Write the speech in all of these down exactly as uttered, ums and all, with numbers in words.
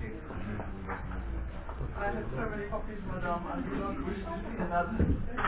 I have so many copies, madam. I do not wish to see another.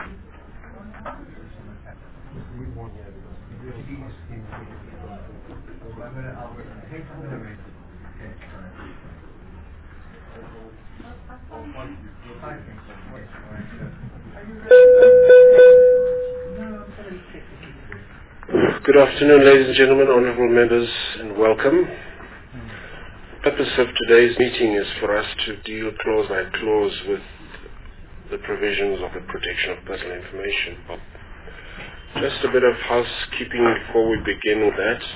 Good afternoon, ladies and gentlemen, honorable members, and welcome. The purpose of today's meeting is for us to deal clause by clause with the provisions of the protection of personal information. Just a bit of housekeeping before we begin with that.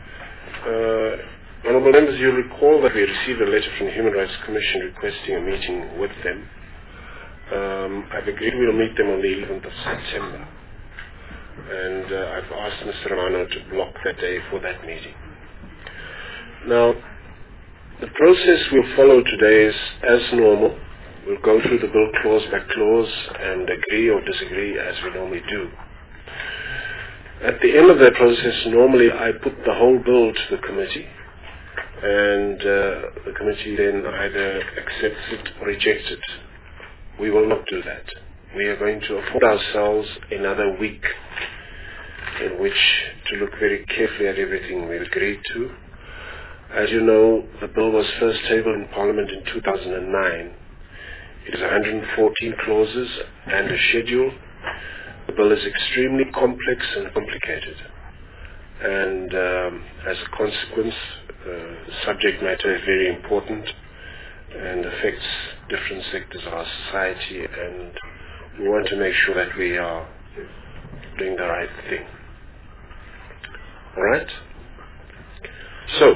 Uh, honorable members, you'll recall that we received a letter from the Human Rights Commission requesting a meeting with them. Um, I've agreed we'll meet them on the eleventh of September. And uh, I've asked Mister Romano to block that day for that meeting. Now, the process we'll follow today is as normal. We'll go through the bill clause by clause and agree or disagree as we normally do. At the end of that process, normally I put the whole bill to the committee, and uh, the committee then either accepts it or rejects it. We will not do that. We are going to afford ourselves another week in which to look very carefully at everything we've agreed to. As you know, the bill was first tabled in Parliament in two thousand nine. It is one hundred fourteen clauses and a schedule. The bill is extremely complex and complicated. And um, as a consequence, uh, the subject matter is very important and affects different sectors of our society, and we want to make sure that we are doing the right thing. All right? So,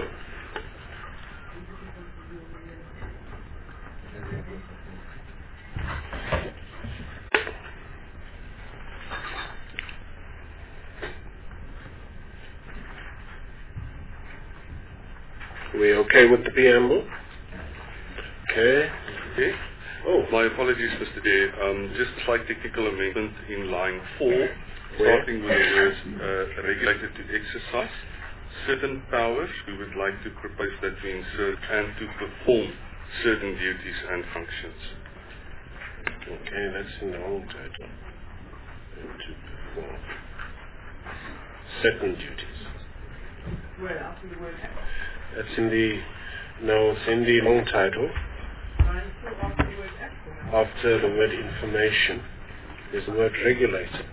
we okay with the preamble? Okay. Okay. Oh, my apologies, Mister Dear. Um, just a slight technical amendment in line four, starting with the words uh, regulated to exercise certain powers. We would like to propose that we insert and to perform certain duties and functions. Okay, that's in the home title. And to perform certain duties. Where? After the word act? That's in the, no, it's in the long title. After the word act? After the word information, there's the word regulated.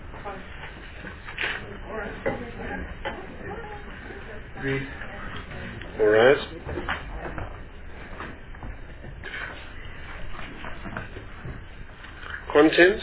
Read. All right. Contents?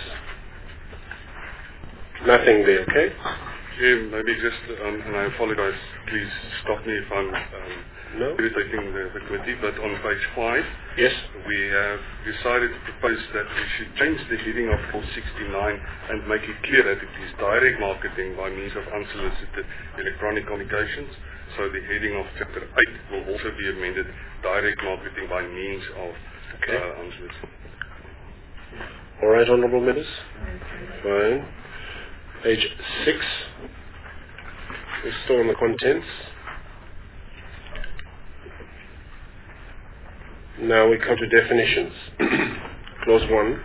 Nothing there, okay? Yeah, maybe just, um, and I apologize, please stop me if I'm um, no? irritating the, the committee, but on page five, yes, we have decided to propose that we should change the heading of clause sixty-nine and make it clear that it is direct marketing by means of unsolicited electronic communications. So the heading of chapter eight will also be amended, direct marketing by means of okay. uh, unsolicited. All right, honorable members. Fine. Page six. We're still on the contents. Now we come to definitions. Clause one.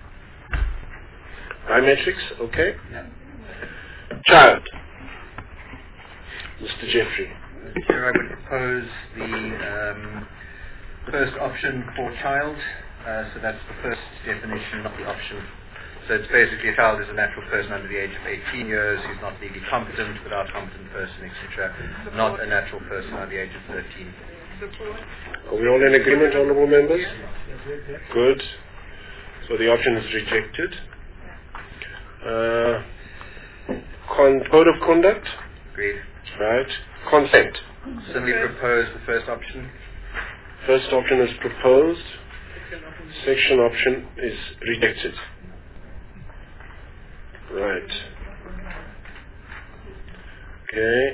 Biometrics, okay? Yeah. Child. Mister Jeffrey. Here I would propose the um, first option for child. Uh, so that's the first definition, not the option. So it's basically a child is a natural person under the age of eighteen years who's not legally competent, without a competent person, et cetera. Not a natural person under the age of thirteen. Are we all in agreement, honorable members? Good. So the option is rejected. Uh, con- code of conduct? Agreed. Right. Consent. Similarly propose the first option. First option is proposed. Section option is rejected. Right. Okay.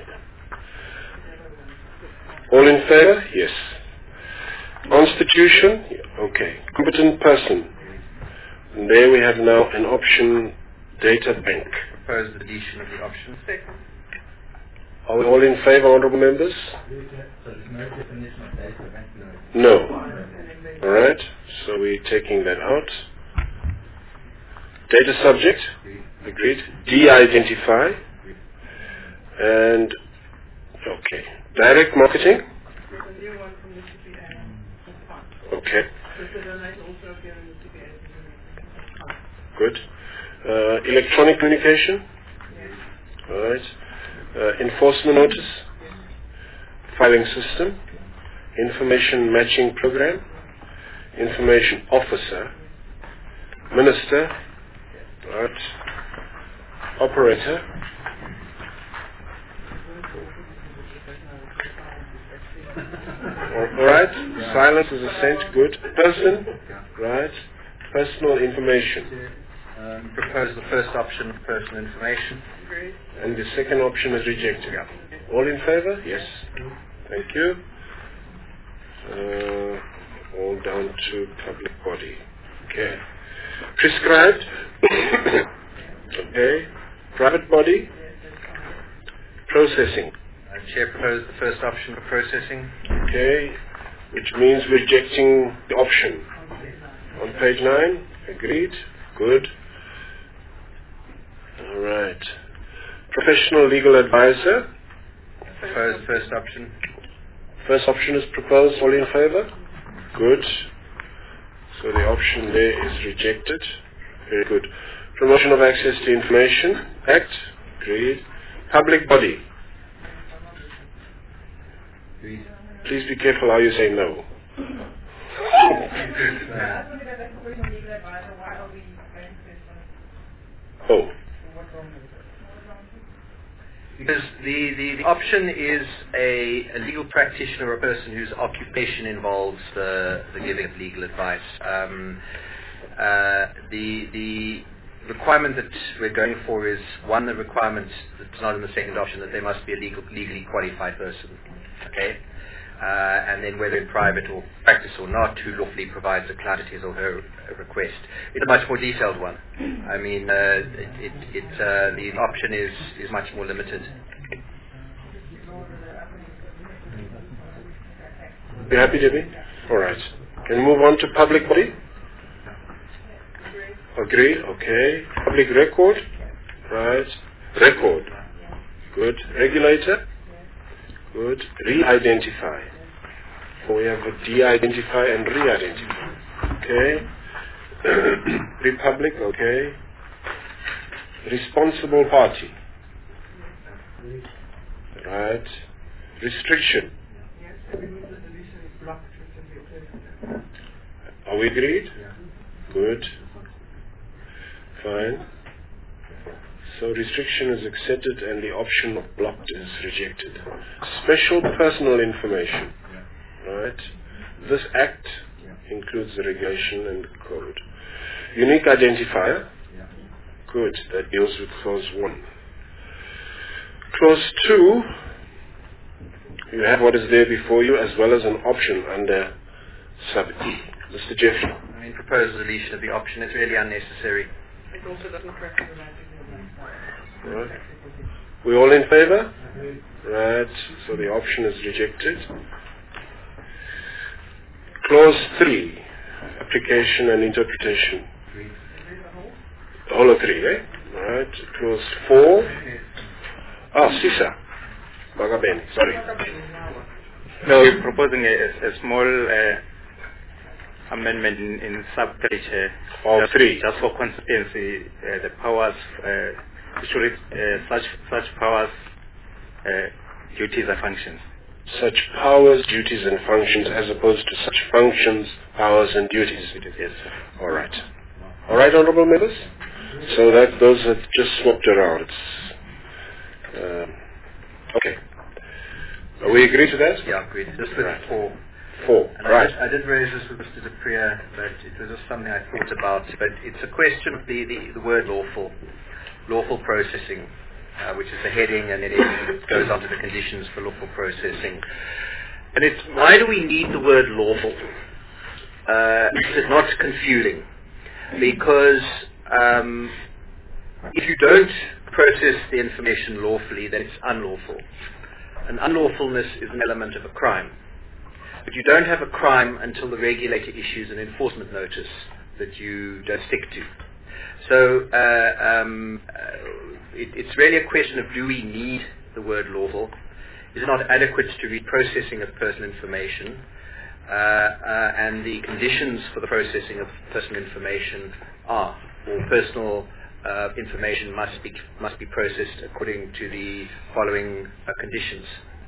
All in favor? Yes. Constitution? Okay. Competent person. And there we have now an option, data bank. Propose the deletion of the option. Are we all in favor, honorable members? So there's no definition of data bank? No. All right. So we're taking that out. Data subject. Agreed. De-identify. And, okay. Direct marketing. There's a new one from the C P A. That's fine. Okay. Does the donate also appear in the C P A? Good. Uh, electronic communication. Yes. All right. Uh, enforcement notice. Yes. Filing system. Information matching program. Information officer. Minister. All right. Operator. All right. Silence is assent. Good. Person. Right. Personal information. Um, propose the first option, personal information. Agreed. And the second option is rejected. All in favor? Yes. Thank you. Uh, all down to public body. Okay. Prescribed. Okay. Private body. Processing. Uh, Chair proposed the first option for processing. Okay. Which means rejecting the option. On page nine. Agreed. Good. All right. Professional legal advisor. Proposed first option. First option is proposed. All in favor? Good. So the option there is rejected. Very good. Promotion of Access to Information Act. Agreed. Public body. Agreed. Please be careful how you say no. Oh. Because the, the, the option is a, a legal practitioner or a person whose occupation involves the, the giving of legal advice. Um, uh, the, the requirement that we're going for is, one, the requirement that's not in the second option, that they must be a legal, legally qualified person. Okay? Uh, and then whether in private or practice or not, who lawfully provides a client his or her request. It's a much more detailed one. I mean, uh, it, it, it, uh, the option is, is much more limited. You happy, Debbie? All right. Can we move on to public body? Agree. Okay. Public record. Right. Record. Good. Regulator. Good. Re-identify. We have a de-identify and re-identify. Okay. Republic. Okay. Responsible party. Right. Restriction. Are we agreed? Good. Fine. So restriction is accepted and the option of blocked is rejected. Special personal information. Right. This act includes the regulation and code. Unique identifier. Good. That deals with clause one. Clause two, you have what is there before you as well as an option under sub E. Mister Jeffrey. I mean, proposed deletion of the option is really unnecessary. It also doesn't correct the magic. Right. We all in favor? Right. So the option is rejected. Clause three, application and interpretation. The whole of three, eh? Right. Clause four. Ah, Sisa. Magabeni, sorry. No, we're proposing a, a small uh, amendment in, in sub-three, uh, Of just, three. just for consistency, uh, the powers, uh, should it, uh, such such powers, uh, duties and functions. Such powers, duties and functions as opposed to such functions, powers and duties. Yes, sir. All right. All right, honorable members? So that those are just swapped around. Um, okay. Are we agree to that? Yeah, agreed. Just with Right. four. Four. And Right. I, did, I did raise this with Mister Dupree, but it was just something I thought about. But it's a question of the, the, the word lawful, lawful processing, uh, which is the heading, and then it goes on to the conditions for lawful processing. And it's, why do we need the word lawful? Uh, it's not confusing, because um, if you don't process the information lawfully, then it's unlawful. an unlawfulness is an element of a crime. But you don't have a crime until the regulator issues an enforcement notice that you don't stick to. So uh, um, uh, it, it's really a question of, do we need the word lawful? Is it not adequate to reprocessing of personal information? Uh, uh, and the conditions for the processing of personal information are, or personal uh, information must be must be processed according to the following uh, conditions.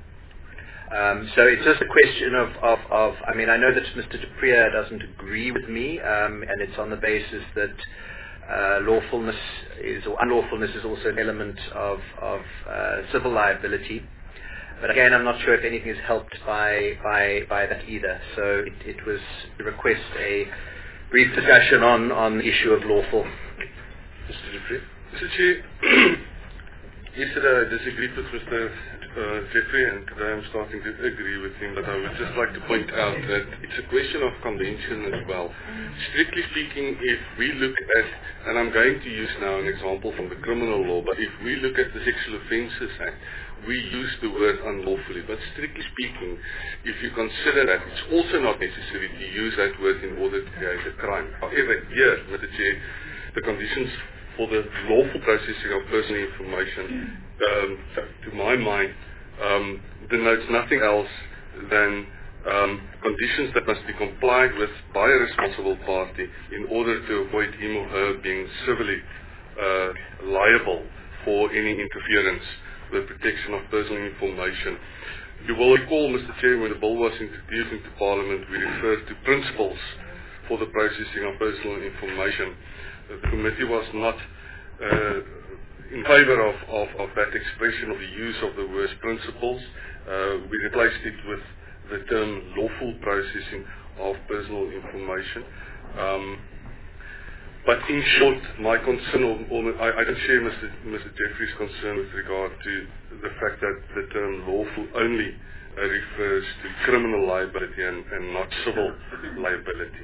Um, so it's just a question of, of, of, I mean, I know that Mister Dupree doesn't agree with me, um, and it's on the basis that uh, lawfulness is, or unlawfulness is also an element of, of uh, civil liability. But again, I'm not sure if anything is helped by, by, by that either. So it, it was to request a brief discussion on, on the issue of lawful. Mister Dupree? Mister Chair, yesterday I disagreed with Mister Uh, Jeffrey, and today I'm starting to agree with him, but I would just like to point out that it's a question of convention as well. Strictly speaking, if we look at, and I'm going to use now an example from the criminal law, but if we look at the Sexual Offences Act, we use the word unlawfully, but strictly speaking, if you consider that, it's also not necessary to use that word in order to create a crime. However, here, Mister Chair, the conditions for the lawful processing of personal information, um, to my mind, um, denotes nothing else than um, conditions that must be complied with by a responsible party in order to avoid him or her being civilly uh, liable for any interference with the protection of personal information. You will recall, Mister Chair, when the bill was introduced into Parliament, we referred to principles for the processing of personal information. The committee was not uh, in favour of, of, of that expression of the use of the word principles. Uh, we replaced it with the term lawful processing of personal information. Um, but in short, my concern, or, or I, I don't share Mister Mister Jeffrey's concern with regard to the fact that the term lawful only uh, refers to criminal liability and, and not civil liability.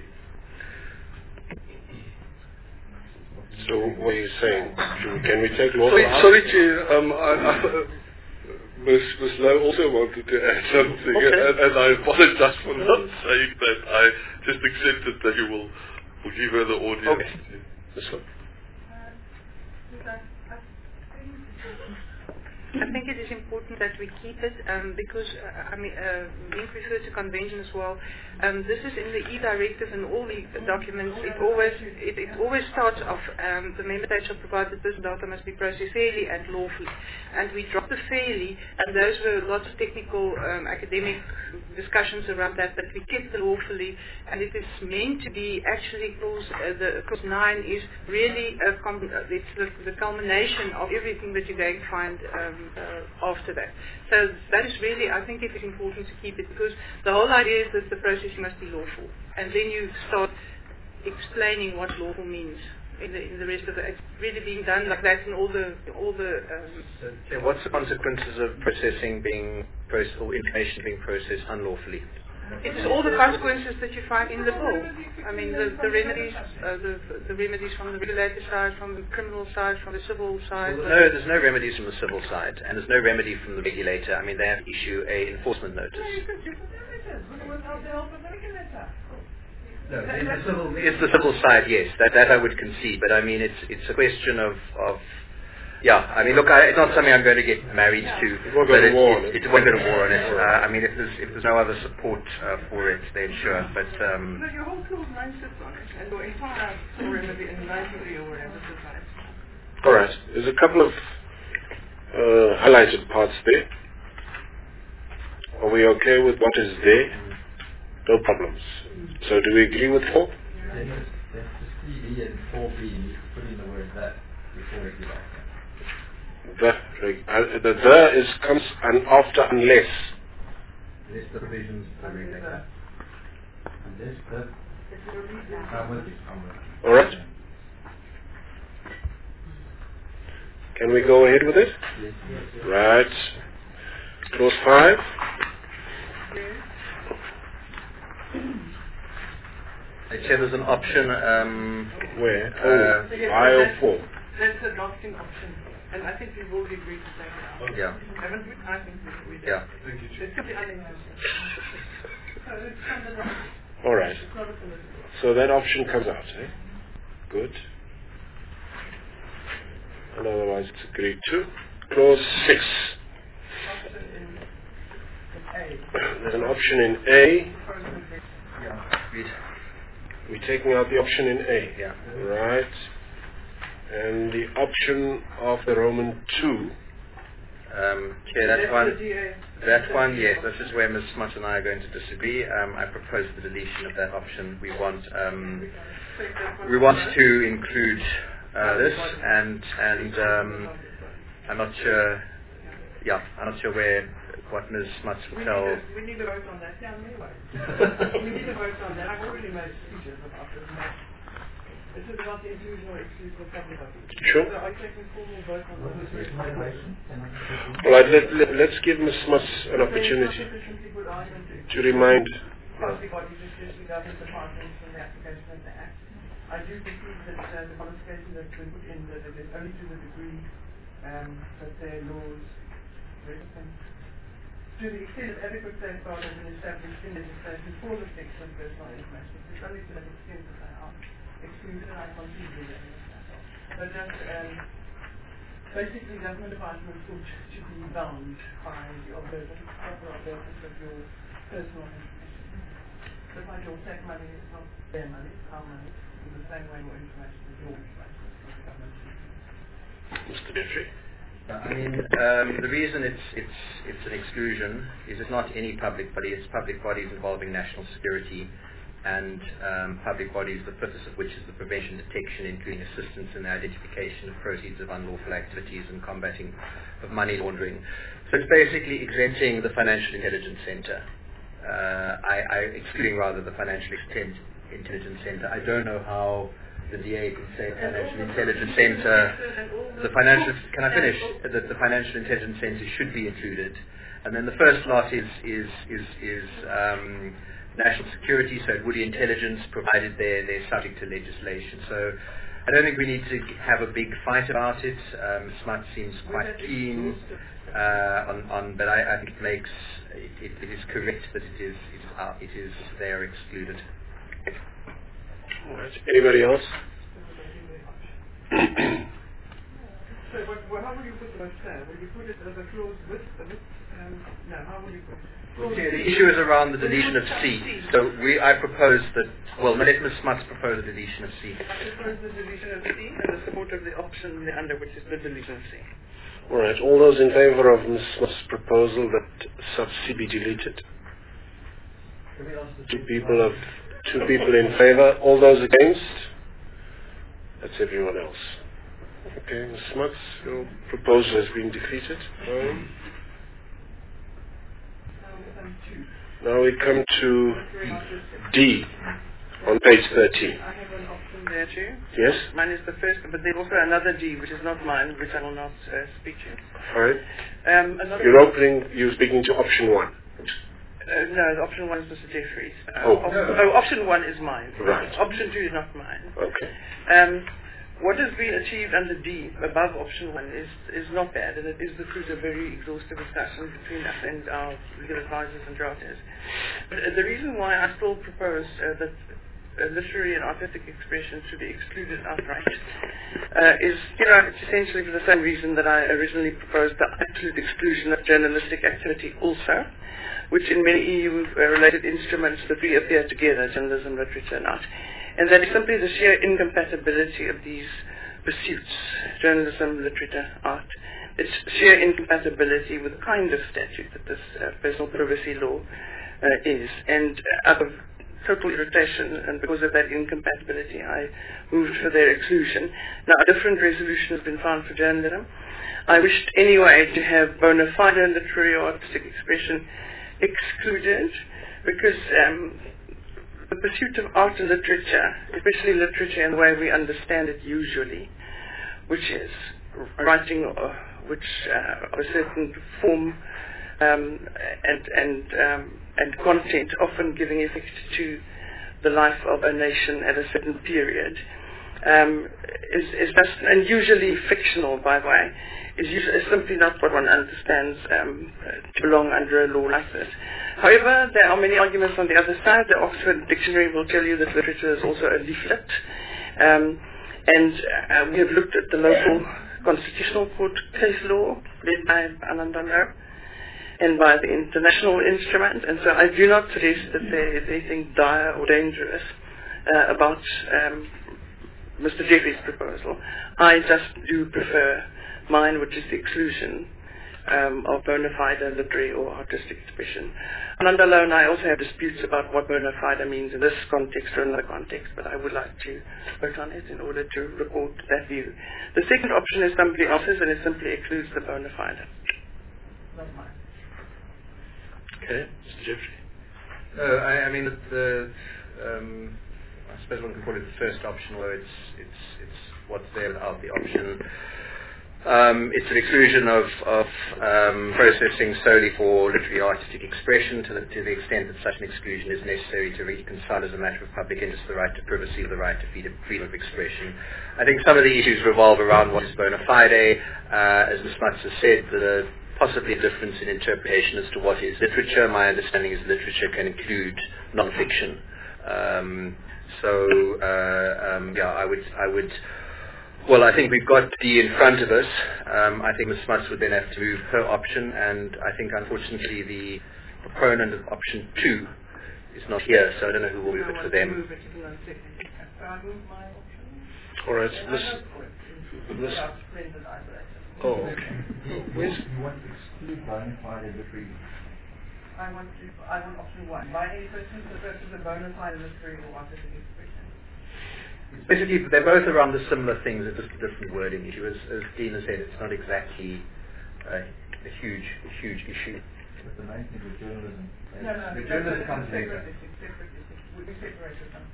So what are you saying? Can we take lawful Sorry, out? sorry Chair, um, I, I, uh, Miz Miz Lowe also wanted to add something, Okay. and, and I apologize for not saying that. I just accepted that you will, will give her the audio. Okay. This one. I think it is important that we keep it um, because, uh, I mean, uh, being referred to convention as well, um, this is in the e-directive and all the documents, it always it, it always starts off, um, the member state shall provide that personal data must be processed fairly and lawfully. And we dropped the fairly, and those were lots of technical um, academic discussions around that, but we kept the lawfully, and it is meant to be actually, clause, uh, the clause nine is really, a com uh, it's the, the culmination of everything that you're going to find um, Uh, after that. So that is really, I think it is important to keep it, because the whole idea is that the processing must be lawful, and then you start explaining what lawful means in the, in the rest of it. It's really being done like that in all the all the. Um, So, so what's the consequences of processing being processed, or information being processed unlawfully? It is all the consequences that you find in the bill. I mean, the, the remedies, uh, the, the remedies from the regulator side, from the criminal side, from the civil side. Well, no, there's no remedies from the civil side, and there's no remedy from the regulator. I mean, they have to issue a enforcement notice. No, it's the civil, it's the civil side, yes. That that I would concede, but I mean, it's it's a question of of. Yeah, I mean, look, I, it's not something I'm going to get married to. It won't go to it, war on it, it. it won't go to war on it. Uh, I mean, if there's if there's no other support uh, for it, then sure. But um, But your whole clause nine sits on it, and your entire remedy in ninety-three or whatever sits on it. All right. There's a couple of uh, highlighted parts there. Are we okay with what is there? No problems. So do we agree with four? Then there's the C D and four B, and you can put in the word that before regulator. The, uh, the the is comes and after unless. List the provisions for regulator. And this the I'm with you, I'm with you. All right. Can we go ahead with it? Yes, yes, yes. Right. Clause five. I said there's an option. Um, Where? Uh, Oh, I O four. That's the adopting option. And I think we've already agreed to take it out. Yeah. Haven't we? I think we, we did. Yeah. It's simply uninteresting. So it's kind of like, All right. it's not a political. So that option comes out, eh? Good. And otherwise it's agreed to. Clause six. Option in, in A. There's an option in A. Yeah. Agreed. We're taking out the option in A. Yeah. Right. And the option of the Roman two. Um, okay, that That's one, the D A. that one, yes, this is where Miz Smart and I are going to disagree. Um, I propose the deletion of that option. We want, um, Take that one we want first. to include uh, this, and and um, I'm not sure. Yeah, I'm not sure where what Miz Smart We will need, tell. a, we need a vote on that. Yeah, anyway. we need a vote on that. I've already made speeches about this. This is about the inclusion or exclusion of public office. Sure. So I take a formal vote on What's this. my question? Can I continue? All right, let, let, let's give Miz Smuts an opportunity to remind. Party bodies, especially government departments and the application of the Act. I do believe that uh, the modification that's been put in, that it is only to the degree um, that their laws, to the extent that adequate safeguards have been established in legislation for the protection of personal information, it's only to that extent that they are excluded, and I completely agree with that. But just, um, basically government departments ought to be bound by the observance, proper observance of your personal information. Just like your tax money is not their money, it's our money, in the same way your information is your information, it's not the government's. Mister Jeffrey. I mean, um, the reason it's it's it's an exclusion is it's not any public body. It's public bodies involving national security, and um, public bodies, the purpose of which is the prevention, detection, including assistance in the identification of proceeds of unlawful activities and combating of money laundering. So it's basically exempting the Financial Intelligence Centre. Uh, I, I excluding rather the Financial Extent- Intelligence Centre. I don't know how the D A can say Financial Intelligence Centre, the financial, can I finish? That the Financial Intelligence Centre should be included. And then the first lot is, is, is, is um, national security, so it would be intelligence, provided they're, they're subject to legislation. So I don't think we need to have a big fight about it. Um, Smart seems quite keen uh, on, on, but I, I think it makes, it, it, it is correct that it is, it is, uh, it is they are excluded. All right. Anybody else? So what, well, how will you put the vote there? Will you put it as a clause with, with um, no, how will you put it? Clause Yeah, the C. issue is around the deletion of C. So we, I propose that, well, let Miz Smuts propose the deletion of C. I propose the deletion of C and the support of the option under which is the deletion of C. All right. All those in favour of Miz Smuts' proposal that sub C be deleted? Can we ask the Two people of two people in favour. All those against? That's everyone else. Okay, Miz Smuts, your proposal has been defeated. Um, Um, two. now we come to Very much is- D on page thirteen. I have an option there too. Yes? Mine is the first, but there's also another D, which is not mine, which I will not uh, speak to. Fine. Um, another You're opening, you're speaking to option one. Uh, no, the option one is Mister Jeffries. Uh, Oh. op- oh, option one is mine. Right. Option two is not mine. Okay. Um, what has been achieved under D, above option one, is is not bad, and it is the fruit of very exhaustive discussion between us and our legal advisors and drafters. But uh, the reason why I still propose uh, that uh, literary and artistic expression should be excluded outright uh, is, you know, it's essentially for the same reason that I originally proposed the absolute exclusion of journalistic activity also, which in many E U-related instruments the three appear together, journalism, literature, and art. And that is simply the sheer incompatibility of these pursuits, journalism, literature, art. It's sheer incompatibility with the kind of statute that this uh, personal privacy law uh, is. And uh, out of total irritation, and because of that incompatibility, I moved for their exclusion. Now, a different resolution has been found for journalism. I wished anyway to have bona fide literary or artistic expression excluded, because um, the pursuit of art and literature, especially literature in the way we understand it usually, which is writing uh, which uh, of a certain form um, and and um, and content, often giving effect to the life of a nation at a certain period, um, is, is just, and usually fictional, by the way, is, usually, is simply not what one understands um, to belong under a law like this. However, there are many arguments on the other side. The Oxford Dictionary will tell you that literature is also a leaflet. Um, and uh, we have looked at the local constitutional court case law led by Anandalo and by the international instrument, and so I do not suggest that there is anything dire or dangerous uh, about um, Mister Jeffrey's proposal. I just do prefer mine, which is the exclusion um, of bona fide literary or artistic expression. Anandalo and I also have disputes about what bona fide means in this context or another context, but I would like to work on it in order to record that view. The second option is simply offers, and it simply excludes the bona fide. Not mine. Okay, Mister Jeffrey. No, I, I mean, the, the um, I suppose one can call it the first option, although it's it's it's what's there without the option. Um, it's an exclusion of, of um, processing solely for literary artistic expression to the, to the extent that such an exclusion is necessary to reconcile as a matter of public interest the right to privacy or the right to freedom, freedom of expression. I think some of the issues revolve around what is bona fide. Uh, as Miz Smuts has said, the possibly a difference in interpretation as to what is literature. My understanding is literature can include non-fiction. Um, so, uh, um, yeah, I would, I would, well, I think we've got D in front of us. Um, I think Miz Smuts would then have to move her option, and I think, unfortunately, the proponent of option two is not here, so I don't know who will move it for them. All right, Miz Miz Oh, okay. Where's You want to exclude bona fide literary? I want to, I want option one. By any person for the purpose of bona fide literary or artistic expression. Basically, they're both around the similar things, it's just a different wording issue. As, as Dina said, it's not exactly uh, a huge, a huge issue. But the main thing with journalism, No, no, the no, journalism no, comes later. separate, it's separate, it's, we separated them.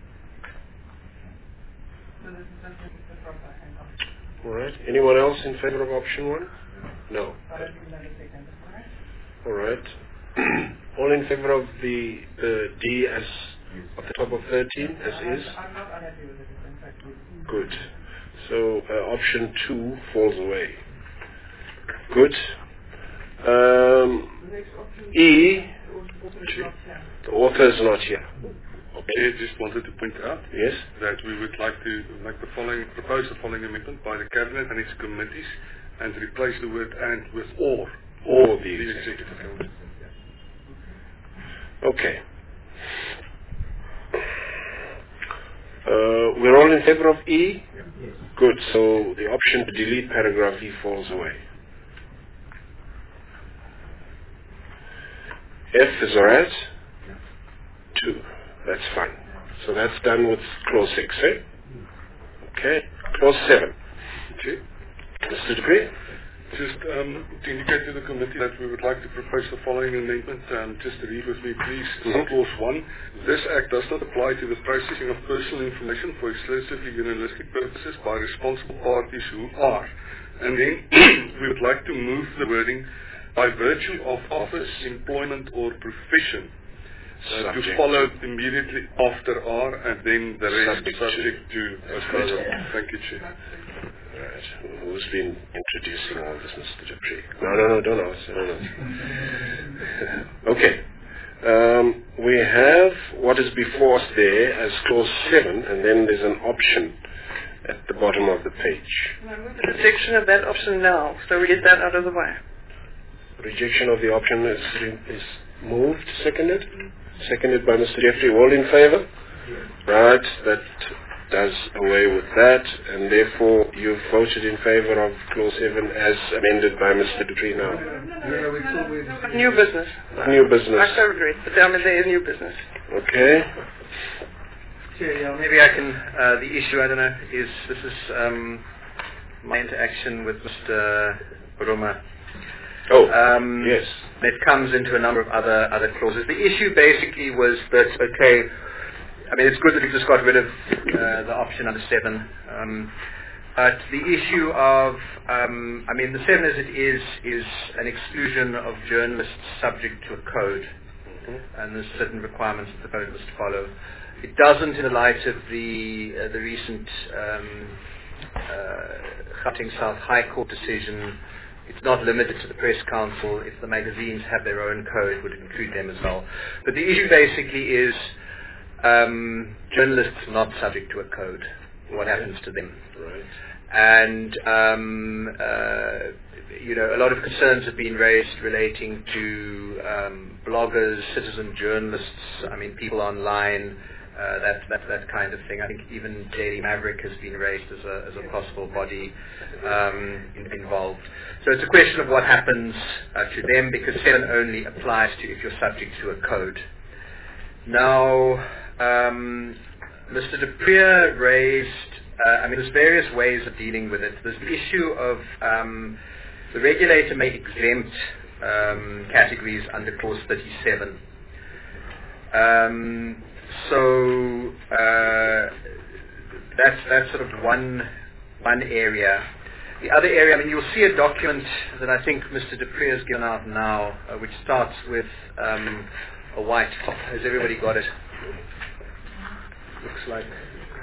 So this is just the proper hang on. all right? Anyone else in favor of option one? No. I don't even know the second, right? All right. All in favor of the uh, D as at the top of thirteen as is? I'm not unhappy with it, in fact. Good. So uh, option two falls away. Good. Um, E, the author is not here. Okay, I just wanted to point out Yes? that we would like to make the following, propose the following amendment by the Cabinet and its committees and replace the word "and" with "or." Or the The executive. Executive Council. Okay. Uh, we're all in favor of E? Yes. Good. So the option to delete paragraph E falls away. F is alright? Two. That's fine. So that's done with clause six, eh? Okay. Clause seven. Okay. Mister Dupree? Just um, to indicate to the committee that we would like to propose the following amendment. Um, just to read with me, please. Mhm. Clause one. This Act does not apply to the processing of personal information for exclusively journalistic purposes by responsible parties who are. And then we would like to move the wording by virtue of office, employment or profession uh, to follow immediately after R, and then the rest Subject subject, to. to as further. Thank you, Chair. Right. Who's been introducing all this, Mister Dupree? No, no, no, don't answer. No, no. Okay. Um, we have what is before us there as clause seven, and then there's an option at the bottom of the page. Now move to the section of that option now, so we get that out of the way. Rejection of the option is, is moved, seconded. Seconded by Mister Jeffrey. All in favor? Right, that does away with that, and therefore you've voted in favor of clause seven as amended by Mister Dupree now. Yeah, we thought we'd... New business. New business. I so regret, but I mean, there is new business. Okay. Chair, yeah, maybe I can, uh, the issue, I don't know, is this is um, my interaction with Mister Buruma. Oh, Um, yes. It comes into a number of other other clauses. The issue basically was that, okay, I mean, it's good that we just got rid of uh, the option under seven. Um, but the issue of, um, I mean, the seven as it is, is an exclusion of journalists subject to a code. Mm-hmm. And there's certain requirements that the code must follow. it doesn't in the light of the uh, the recent um, uh, Gauteng South High Court decision. It's not limited to the Press Council. If the magazines have their own code, it would include them as well. But the issue basically is um, journalists are not subject to a code. What happens to them? Right. And um, uh, you know, a lot of concerns have been raised relating to um, bloggers, citizen journalists. I mean, people online. Uh, that, that that kind of thing. I think even Daily Maverick has been raised as a as a possible body um, in, involved. So it's a question of what happens uh, to them, because seven only applies to if you're subject to a code. Now, um, Mister De Prieur raised. Uh, I mean, there's various ways of dealing with it. There's the issue of um, the regulator may exempt um, categories under Clause thirty-seven. Um, So uh, that's that's sort of one one area. The other area, I mean, you'll see a document that I think Mister De Prieur has given out now, uh, which starts with um, a white top. Has everybody got it? Looks like.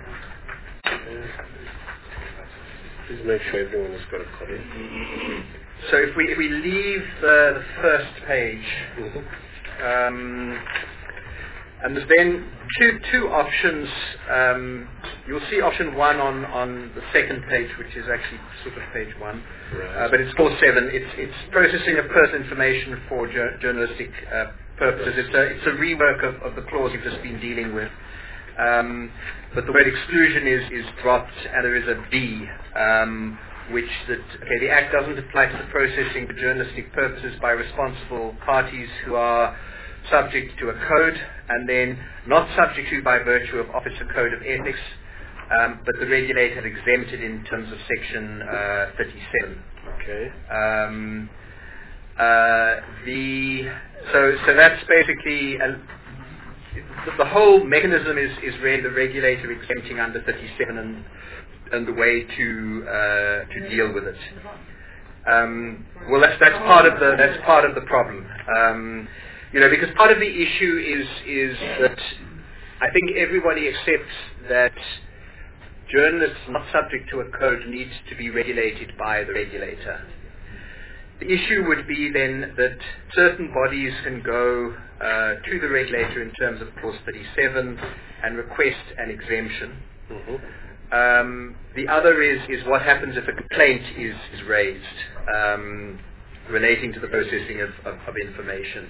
Please make sure everyone has got a copy. So if we if we leave the, the first page. Mm-hmm. Um, And there's then two two options. Um, you'll see option one on, on the second page, which is actually sort of page one, right. uh, but it's clause seven. It's it's processing of personal information for ju- journalistic uh, purposes. It's a it's a rework of, of the clause you've just been dealing with. Um, but the word exclusion is is dropped, and there is a B, um, which that okay the Act doesn't apply to the processing for journalistic purposes by responsible parties who are subject to a code, and then not subject to by virtue of Officer Code of Ethics, um, but the regulator had exempted in terms of Section uh, thirty-seven. Okay. Um, uh, the so so that's basically uh, the, the whole mechanism is is really the regulator exempting under thirty-seven and and the way to uh, to deal with it. Um, well, that's that's part of the that's part of the problem. Um, You know, because part of the issue is is that I think everybody accepts that journalists not subject to a code need to be regulated by the regulator. The issue would be then that certain bodies can go uh, to the regulator in terms of Clause thirty-seven and request an exemption. Mm-hmm. Um, the other is, is what happens if a complaint is, is raised um, relating to the processing of, of, of information.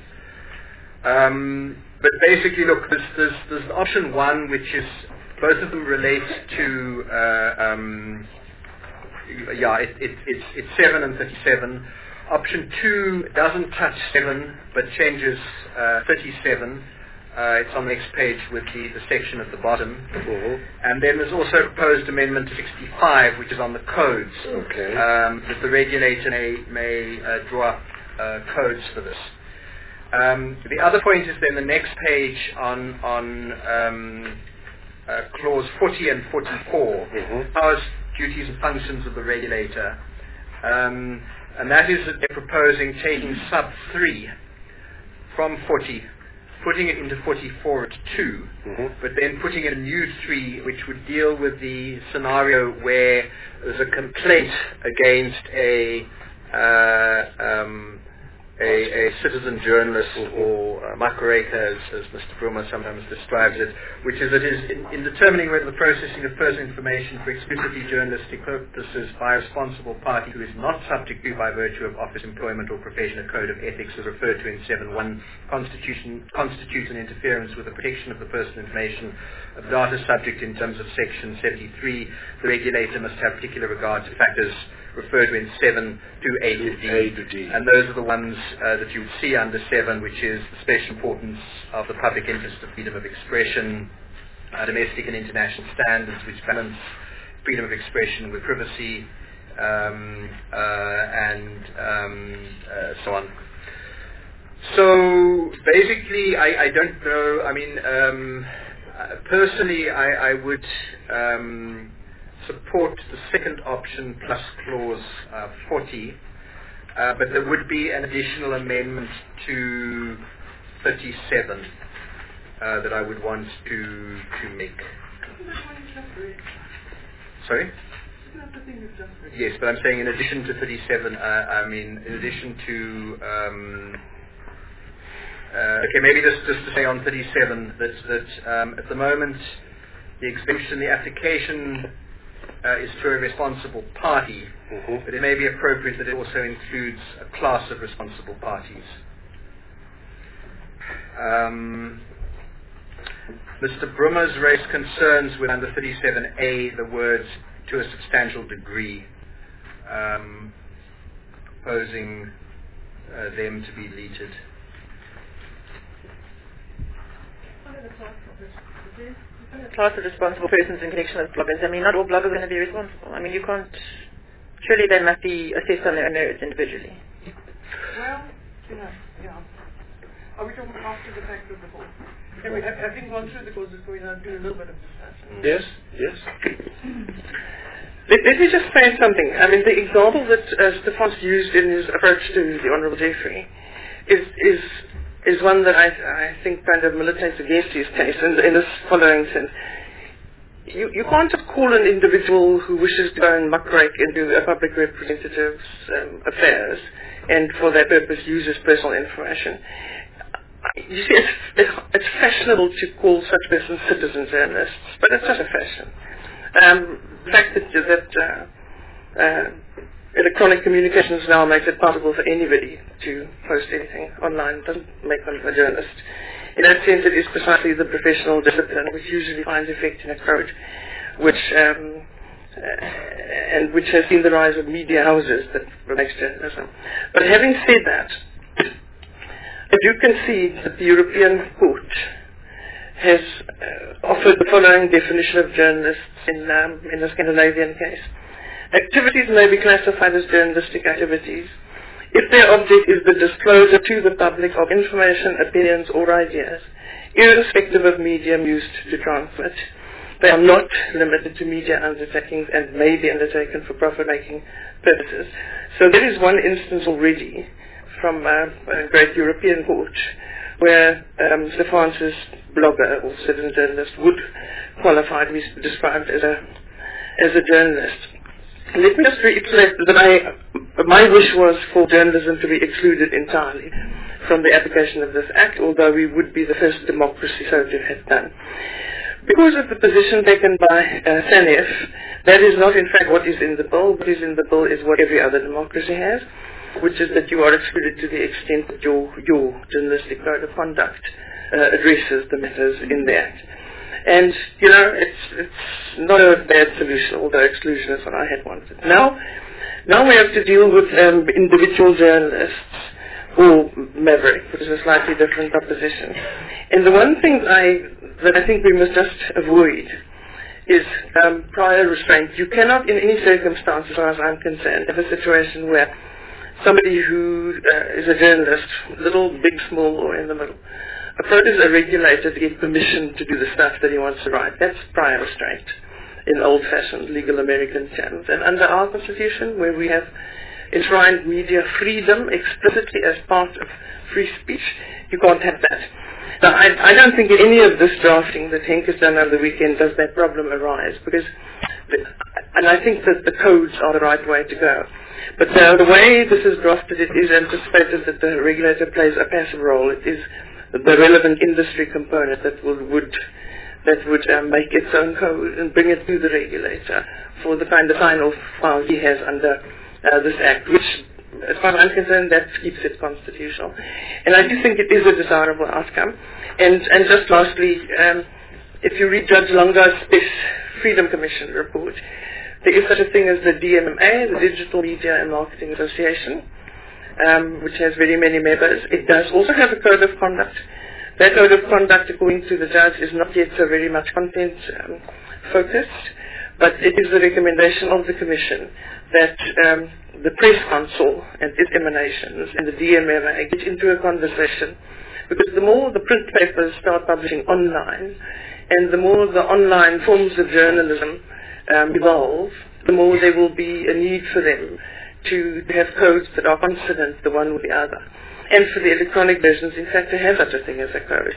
Um, but basically, look, there's, there's, there's option one, which is both of them relate to, uh, um, yeah, it, it, it's, it's seven and thirty-seven. Option two doesn't touch seven, but changes uh, thirty-seven. Uh, it's on the next page with the, the section at the bottom. Mm-hmm. And then there's also a proposed amendment to sixty-five, which is on the codes. Okay. Um, that the regulator may, may uh, draw up uh, codes for this. Um, the other point is then the next page on on um, uh, clause forty and forty-four, mm-hmm. powers, duties and functions of the regulator, um, and that is that they're proposing taking sub three from forty, putting it into forty-four at two, mm-hmm. but then putting in a new three, which would deal with the scenario where there's a complaint against a uh, um, A, a citizen journalist, or uh, Makareka, as, as Mister Brummer sometimes describes it, which is that is in, in determining whether the processing of personal information for exclusively journalistic purposes by a responsible party who is not subject to by virtue of office, employment, or profession a code of ethics as referred to in seven one constitution constitutes an interference with the protection of the personal information of data subject in terms of Section seventy-three. The regulator must have particular regard to factors referred to in seven to A to D. A to D. And those are the ones uh, that you would see under seven, which is the special importance of the public interest of freedom of expression, uh, domestic and international standards which balance freedom of expression with privacy, um, uh, and um, uh, so on. So basically, I, I don't know, I mean, um, personally, I, I would um, support the second option plus clause uh, forty, uh, but there would be an additional amendment to thirty-seven. uh, that I would want to to make. Sorry? Yes, but I'm saying in addition to thirty-seven, uh, I mean in addition to um, uh, okay, maybe just just to say on thirty-seven that that um, at the moment the exemption in the application uh, is to a responsible party, mm-hmm. but it may be appropriate that it also includes a class of responsible parties. Um, Mister Brummer's raised concerns with under thirty-seven A the words to a substantial degree, um, proposing uh, them to be deleted. Class of responsible persons in connection with bloggers. I mean, not all bloggers are going to be responsible. I mean, you can't. Surely they must be assessed on their own merits individually. Well, you know, yeah. Are we talking after the fact of the course? Have we, having gone through the course, we're going to do a little bit of discussion. Yes, yes. Let, let me just say something. I mean, the example that uh, Stefan's used in his approach to the Honourable Jeffrey is is is one that I I think kind of militates against his case in, in this following sense. You you can't just call an individual who wishes to go and muckrake into a public representative's um, affairs and for that purpose use his personal information. You see, it's, it's, it's fashionable to call such persons citizen journalists, but it's just a fashion. Um, the fact that, that uh, uh, electronic communications now makes it possible for anybody to post anything online doesn't make them a journalist. In that sense, it is precisely the professional discipline which usually finds effect in a code, which um, uh, and which has seen the rise of media houses that makes journalism. But having said that, I do concede that the European Court has uh, offered the following definition of journalists in, um, in the Scandinavian case. Activities may be classified as journalistic activities if their object is the disclosure to the public of information, opinions or ideas, irrespective of medium used to transmit. They are not limited to media undertakings and may be undertaken for profit-making purposes. So there is one instance already from uh, a great European court where um, Stefan's blogger or citizen journalist would qualify to be described as a as a journalist. Let me just reiterate that I, my wish was for journalism to be excluded entirely from the application of this Act, although we would be the first democracy so to have done. Because of the position taken by uh, SANEF, that is not in fact what is in the bill. What is in the bill is what every other democracy has, which is that you are excluded to the extent that your, your journalistic code of conduct uh, addresses the matters in the Act. And, you know, it's, it's not a bad solution, although exclusion is what I had wanted. Now, now we have to deal with um, individual journalists, or Maverick, which is a slightly different proposition. And the one thing I, that I think we must just avoid is um, prior restraint. You cannot, in any circumstance, as far as I'm concerned, have a situation where somebody who uh, is a journalist, little, big, small, or in the middle, approaches a regulator to get permission to do the stuff that he wants to write. That's prior restraint in old-fashioned legal American terms. And under our Constitution, where we have enshrined media freedom explicitly as part of free speech, you can't have that. Now, I, I don't think in any of this drafting that Henk has done over the weekend does that problem arise, because, the, and I think that the codes are the right way to go. But uh, the way this is drafted, it is anticipated that the regulator plays a passive role. It is the relevant industry component that will, would that would um, make its own code and bring it to the regulator for the kind of final file he has under uh, this Act, which, as far as I'm concerned, that keeps it constitutional. And I do think it is a desirable outcome. And, and just lastly, um, if you read Judge Longa's Space Freedom Commission report, there is such a thing as the D M M A, the Digital Media and Marketing Association, um, which has very many members. It does also have a code of conduct. That code of conduct, according to the judge, is not yet so very much content um, focused, but it is the recommendation of the Commission that um, the Press Council and its emanations and the D M M A get into a conversation, because the more the print papers start publishing online and the more the online forms of journalism um, evolve, the more there will be a need for them to have codes that are consonant the one with the other. And for the electronic versions, in fact, to have such a thing as a code.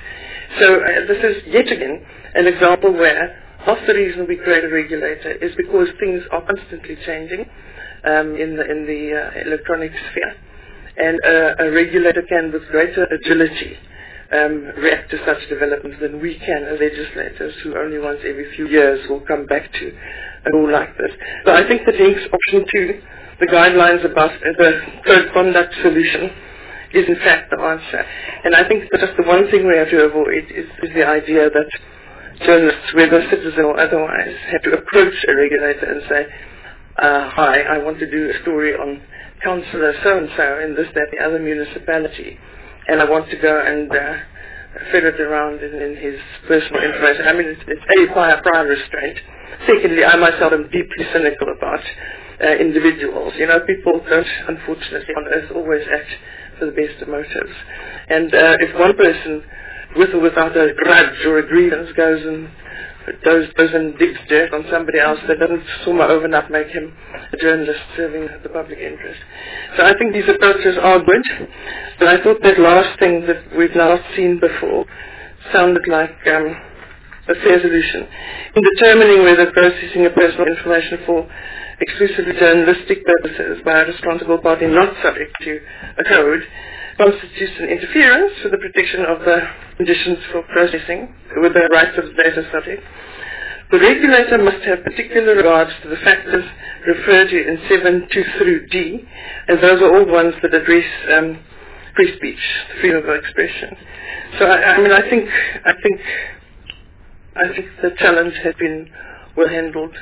So uh, this is yet again an example where half the reason we create a regulator is because things are constantly changing um, in the, in the uh, electronic sphere. And uh, a regulator can, with greater agility, um, react to such developments than we can as legislators, who only once every few years will come back to a law like this. So I think that links option two, the guidelines about uh, the code conduct solution, is in fact the answer. And I think that just the one thing we have to avoid is, is the idea that journalists, whether citizen or otherwise, have to approach a regulator and say, uh, hi, I want to do a story on councillor so-and-so in this, that, the other municipality, and I want to go and uh, ferret around in, in his personal information. I mean, it's, it's A, prior, prior restraint. Secondly, I myself am deeply cynical about uh, individuals. You know, people don't, unfortunately, on earth always act for the best of motives. And uh, if one person, with or without a grudge or a grievance, goes and goes, goes and digs dirt on somebody else, that doesn't somehow overnight make him a journalist serving the public interest. So I think these approaches are good, but I thought that last thing that we've not seen before sounded like um, a fair solution. In determining whether processing of personal information for exclusively journalistic purposes by a responsible party not subject to a code constitutes an interference with the protection of the conditions for processing with the rights of the data subject, the regulator must have particular regards to the factors referred to in seven two through D, and those are all ones that address um, free speech, freedom of expression. So I, I mean, I think, I think, I think the challenge has been well handled.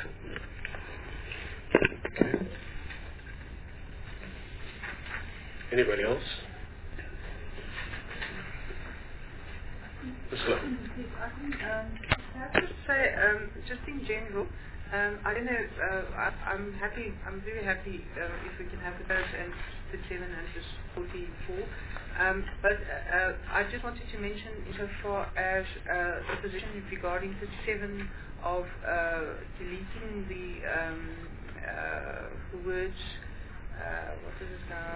Okay. Anybody else? Yes, I think, um, I have to say, um, just in general, um, I don't know, uh, I, I'm happy, I'm very happy uh, if we can have the codes and thirty-seven and just forty-four. Um, but uh, I just wanted to mention, insofar as uh, the position regarding thirty-seven of uh, deleting the um, uh, words, uh, what is it now?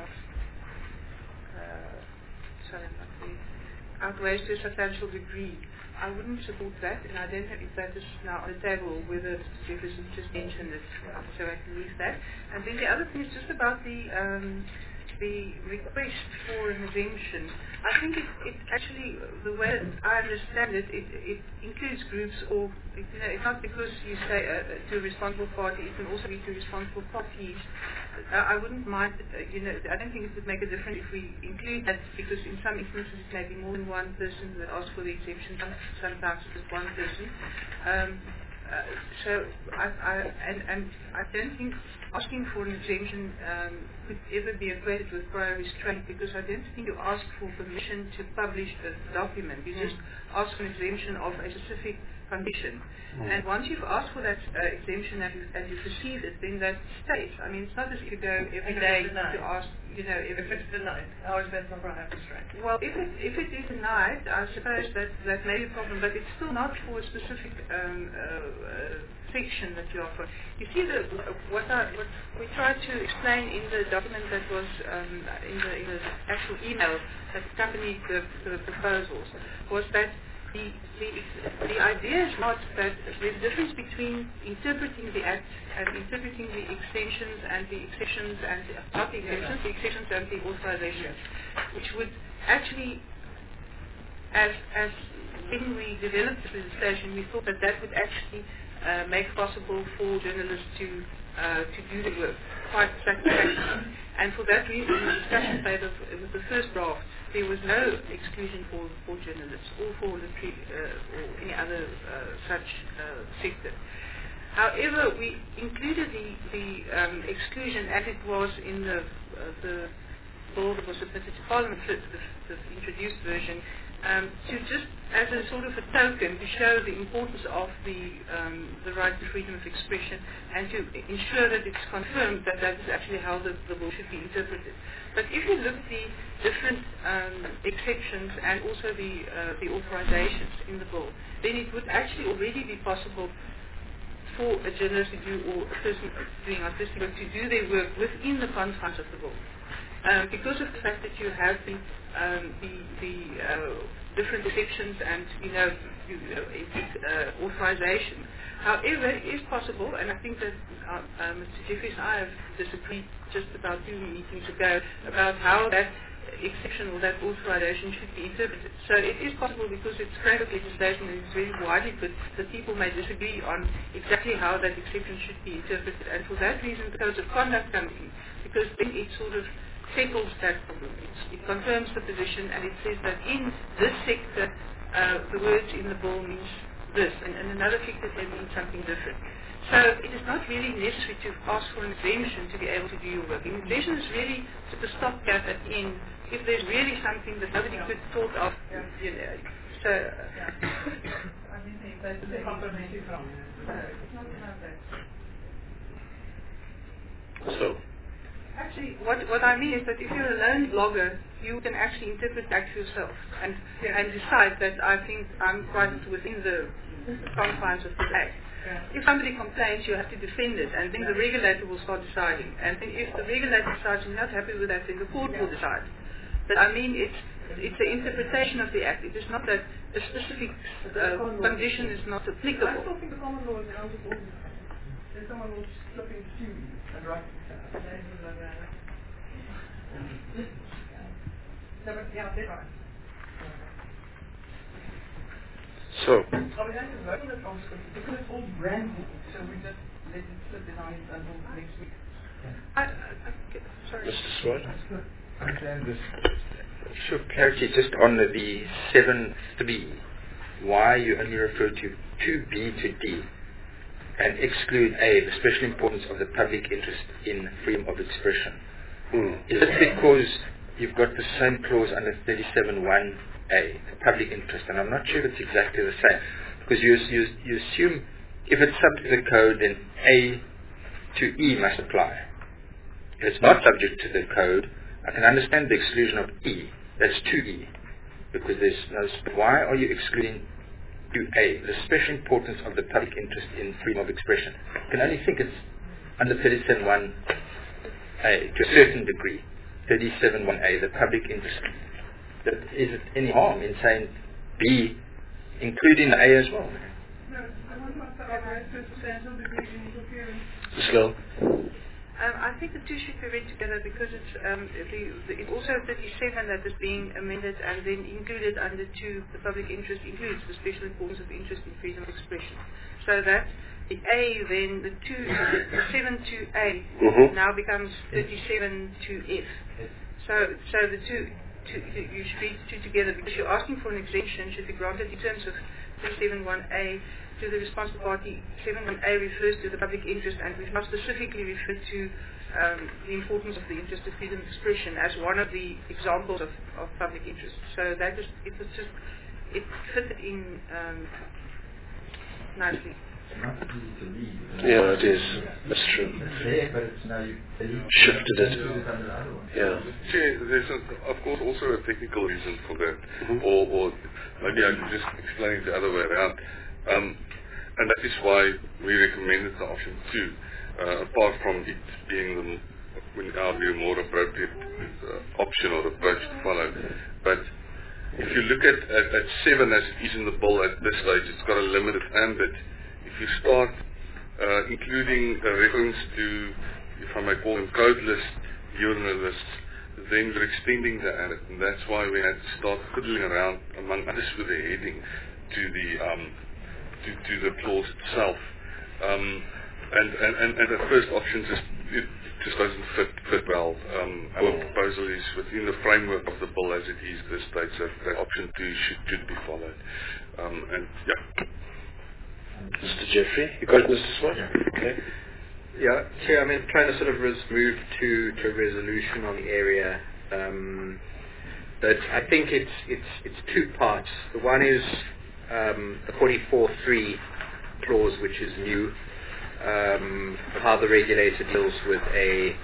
Uh, sorry, not the outweighs to a substantial degree. I wouldn't support that, and I don't know if that is now on the table or whether Jefferson just mentioned it, so I can leave that. And then the other thing is just about the um, the request for an exemption. I think it, it actually, the way I understand it, it, it includes groups, or it, you know, it's not because you say uh, to a responsible party, it can also be to responsible parties. Uh, I wouldn't mind, uh, you know, I don't think it would make a difference if we include that, because in some instances it may be more than one person that asks for the exemption, sometimes it's one person. Um, uh, so I, I, and, and I don't think asking for an exemption um, could ever be equated with prior restraint, because I don't think you ask for permission to publish a document. You just ask for an exemption of a specific condition. Mm. And once you've asked for that uh, exemption and, you, and you've received it, then that stays. I mean, it's not as if you go every day to ask, you know, if, if it's denied. How is that not prior restraint? Well, if it, if it is denied, I suppose that, that may be a problem, but it's still not for a specific um, uh, uh, section that you offer. You see, the, what, I, what we tried to explain in the document that was um, in, the, in the actual email that accompanied the, the proposals was that the, the, the idea is not that there's a difference between interpreting the Act and interpreting the extensions and the exceptions and the, not the exemptions, the exceptions and the authorizations, which would actually, as, as when we developed this legislation, we thought that that would actually Uh, make possible for journalists to uh, to do the work quite satisfactorily. And for that reason, in the discussion paper with the first draft, there was no exclusion for, for journalists or for literary uh, or any other uh, such uh, sector. However, we included the, the um, exclusion as it was in the, uh, the bill that was submitted to Parliament, the, the, the introduced version, Um, to just as a sort of a token to show the importance of the um, the right to freedom of expression, and to ensure that it's confirmed that that is actually how the, the bill should be interpreted. But if you look at the different um, exceptions and also the uh, the authorizations in the bill, then it would actually already be possible for a journalist to do, or a person doing artistic work to do their work within the confines of the bill. Um, because of the fact that you have the um, the, the uh, different exceptions and, you know, you, uh, authorization. However, it is possible, and I think that uh, uh, Mister Jeffries and I have disagreed just about two meetings ago about how that exception or that authorization should be interpreted. So it is possible, because it's framework legislation and it's very widely put, that people may disagree on exactly how that exception should be interpreted. And for that reason, the Codes of Conduct comes in, because then it sort of settles that problem. It's, it confirms the position, and it says that in this sector, uh, the words in the bill means this, and in another sector they mean something different. So it is not really necessary to ask for an exemption to be able to do your work. An exemption is really just a stopgap at the end if there's really something that nobody could thought of. You know. So. So. Actually, what, what I mean is that if you're a lone blogger, you can actually interpret that for yourself and, and decide that I think I'm quite within the confines of the act. If somebody complains, you have to defend it, and then the regulator will start deciding. And then if the regulator decides you're not happy with that, then the court will decide. But I mean, it's it's the interpretation of the act. It is not that a specific uh, condition is not applicable. I still think the common law is an answer. There's someone will slip into and write it down. No, but yeah, they're right. So. Oh, we have to vote on it, obviously, because it's all brand new, so we just let it sit behind until next week. I, I, I, sorry. Mister Swart? Understand this. Sure, clarity just on the, the seven three, why you only refer to two B to D and exclude A, the special importance of the public interest in freedom of expression. Mm. Is it because you've got the same clause under thirty-seven one A, the public interest, and I'm not sure if it's exactly the same, because you, you, you assume if it's subject to the code, then A to E must apply. If it's not subject to the code, I can understand the exclusion of E. That's two E, because there's no. Why are you excluding two A, the special importance of the public interest in freedom of expression? I can only think it's under thirty-seven one A to a certain degree. thirty-seven one A, the public interest. But is it any harm in saying B, including the A as well? No, I want to have a substantial degree in interference. Slow. Um, I think the two should be read together, because it's um, the, the, it's also thirty-seven that is being amended and then included under two. The public interest includes the special importance of interest in freedom of expression. So that the A then the two the seven to A Mm-hmm. now becomes thirty-seven to F. So so the two. To, you should read the two together, because you're asking for an exemption should be granted in terms of thirty-seven one A to the responsible party. seven one A refers to the public interest, and we've not specifically referred to um, the importance of the interest of freedom of expression as one of the examples of, of public interest. So that is, it was just, it fitted in um, nicely. Not easy to read. Yeah, it is. That's true. It's there, but it's now you Shifted it. under the other one. Yeah. See, there's a, of course also a technical reason for that, Mm-hmm. or, or maybe I could just explain it the other way around. Um, and that is why we recommended the option two, uh, apart from it being the, in our view, more appropriate uh, option or approach to follow. But if you look at, at, at seven as it is in the bill at this stage, it's got a limited ambit. If you start uh, including a reference to, if I may call them code list journalists, then we're extending the ambit, and that's why we had to start fiddling around, among others, with the heading to the um, to, to the clause itself. Um, and, and, and, and the first option just it just doesn't fit fit well. Um, our proposal is within the framework of the bill as it is this stage, that, that option two should should be followed. Um, and yeah. Mister Jeffrey, you got it, Mister Swart? Okay. Yeah, Chair, I mean, trying to sort of res- move to, to a resolution on the area. Um, but I think it's it's it's two parts. The one is um, the forty-four three clause, which is new, um, how the regulator deals with a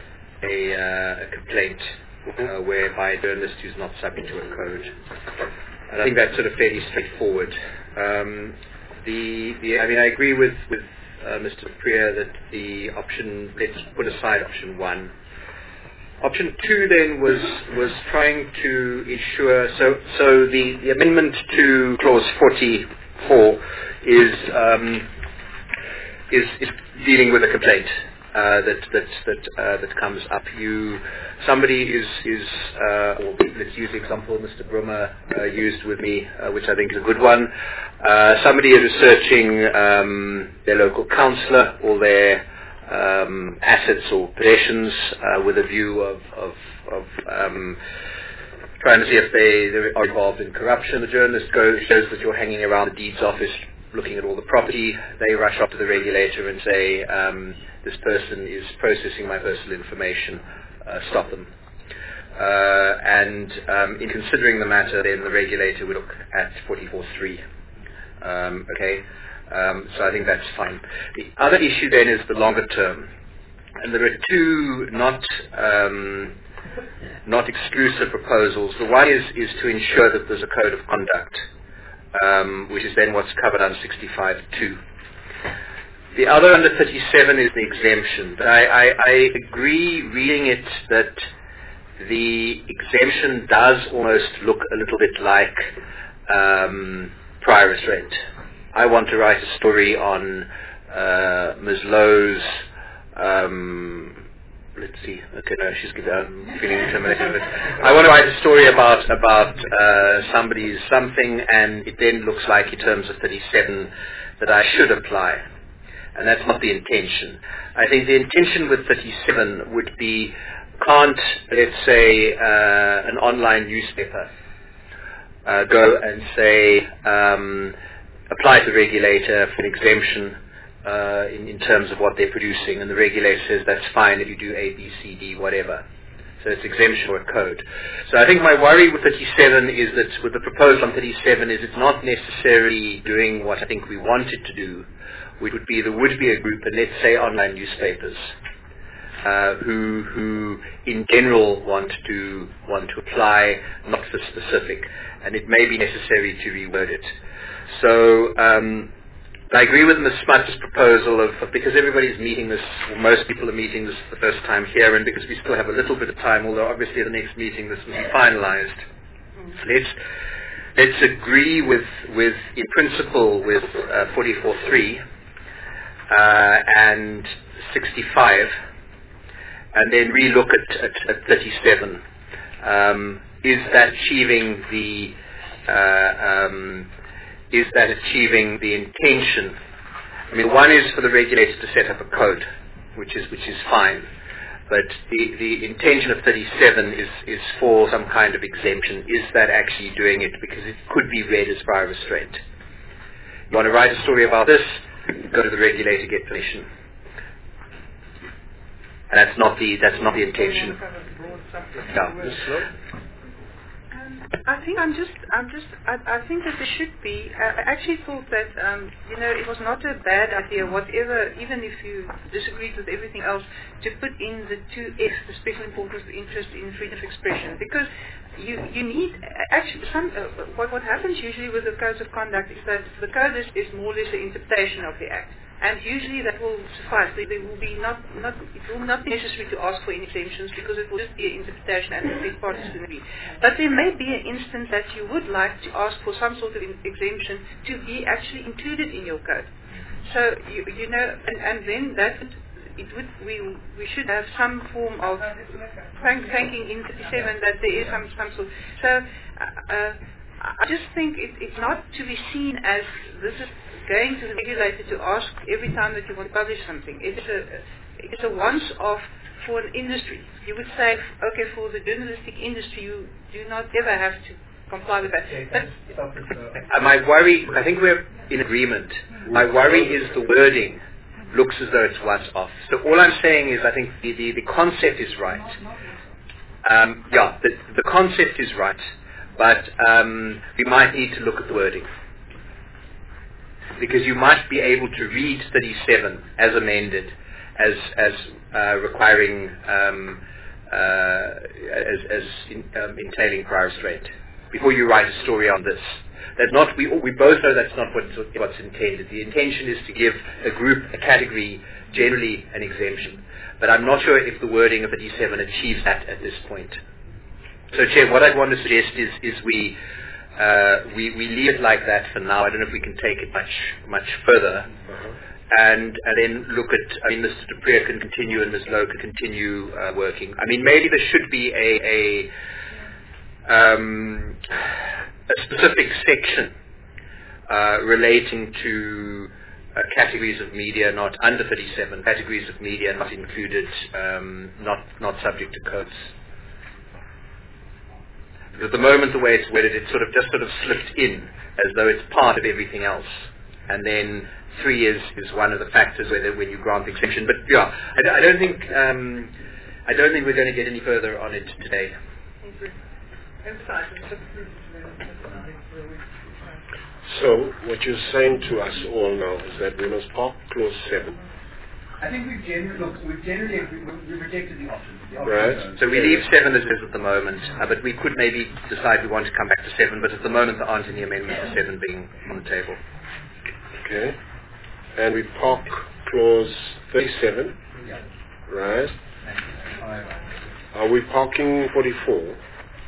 a, uh, a complaint uh, whereby a journalist who's not subject to a code. And I think that's sort of fairly straightforward. Um, the, the I mean, I agree with with uh, Mister Priya that the option, let's put aside option one. Option two then was was trying to ensure, so so the, the amendment to clause forty-four is um, is, is dealing with a complaint uh, that that that uh, that comes up. You somebody is is uh, or let's use the example Mister Brummer uh, used with me, uh, which I think is a good one. Uh, somebody is researching um, their local councillor or their Um, assets or possessions uh, with a view of, of, of um, trying to see if they, they are involved in corruption. The journalist goes, shows that you're hanging around the deeds office looking at all the property. They rush up to the regulator and say, um, this person is processing my personal information, uh, stop them. Uh, and um, in considering the matter, then the regulator would look at forty-four three. Um, okay. Um, so I think that's fine. The other issue then is the longer term, and there are two not um, not exclusive proposals. The one is is to ensure that there's a code of conduct, um, which is then what's covered under sixty-five two. The other under thirty-seven is the exemption. But I, I, I agree reading it that the exemption does almost look a little bit like um, prior restraint. I want to write a story on uh, Miz Lowe's, um, let's see, okay, no, she's um, feeling intimidated. I want to write a story about, about uh, somebody's something, and it then looks like in terms of thirty-seven that I should apply. And that's not the intention. I think the intention with thirty-seven would be, can't, let's say, uh, an online newspaper uh, go and say, um, apply to the regulator for an exemption uh, in, in terms of what they're producing, and the regulator says that's fine if you do A, B, C, D, whatever. So it's exemption or a code. So I think my worry with thirty-seven is that with the proposal on thirty-seven is it's not necessarily doing what I think we want it to do, which would be there would be a group, and let's say online newspapers, uh, who who in general want to want to apply, not for specific, and it may be necessary to reword it. So um, I agree with Miz Smuts' proposal of, of because everybody's meeting this, or most people are meeting this for the first time here, and because we still have a little bit of time, although obviously at the next meeting this will be finalised. Let's let's agree with with in principle with uh, forty-four three uh, and sixty-five, and then relook at, at, at thirty-seven. Um, is that achieving the uh, um, is that achieving the intention? I mean, one is for the regulator to set up a code, which is which is fine, but the, the intention of thirty-seven is, is for some kind of exemption. Is that actually doing it? Because it could be read as prior restraint. You want to write a story about this, go to the regulator, get permission. And that's not the that's not the intention. Yeah. I think I'm just, I'm just, I, I think that there should be, I actually thought that, um, you know, it was not a bad idea, whatever, even if you disagreed with everything else, to put in the two F's, the special importance of interest in freedom of expression, because you, you need, actually, some, uh, what, what happens usually with the codes of conduct is that the code is, is more or less an interpretation of the act. And usually that will suffice. There will be not, not, it will not be necessary to ask for any exemptions because it will just be an interpretation and the big parties will agree. But there may be an instance that you would like to ask for some sort of in exemption to be actually included in your code. So, you, you know, and, and then that it would, we, we should have some form of thank, thanking in thirty-seven that there is some, some sort. So, uh, uh, I just think it, it's not to be seen as this is going to the regulator to ask every time that you want to publish something. It is a, it's a once-off for an industry. You would say, okay, for the journalistic industry, you do not ever have to comply with that. Okay, but uh, my worry, I think we're in agreement. My worry is the wording looks as though it's once-off. So all I'm saying is I think the, the, the concept is right. Um, yeah, the, the concept is right, but um, we might need to look at the wording. Because you might be able to read thirty-seven as amended as as uh, requiring um, uh, as, as in, um, entailing prior restraint before you write a story on this. That's not, we, we both know that's not what's, what's intended. The intention is to give a group, a category, generally an exemption. But I'm not sure if the wording of the D seven achieves that at this point. So, Chair, what I'd want to suggest is, is we, uh, we, we leave it like that for now. I don't know if we can take it much, much further. Uh-huh. And, and then look at, I mean, Mister Dupree can continue and Miz Lowe can continue uh, working. I mean, maybe there should be a, a, um, a specific section uh, relating to uh, categories of media not under thirty-seven, categories of media not included, um, not, not subject to codes. Because at the moment the way it's worded, it sort of just sort of slipped in as though it's part of everything else. And then three is, is one of the factors whether when you grant the exemption. But yeah, I, I don't think um, I don't think we're going to get any further on it today. So what you're saying to us all now is that we must park clause seven. I think we've generally, look, we've generally we've rejected the option. The option right. So we leave seven as is at the moment, uh, but we could maybe decide we want to come back to seven. But at the moment there aren't any amendments to seven being on the table. Okay. And we park clause thirty-seven, yeah. Right? Are we parking forty-four?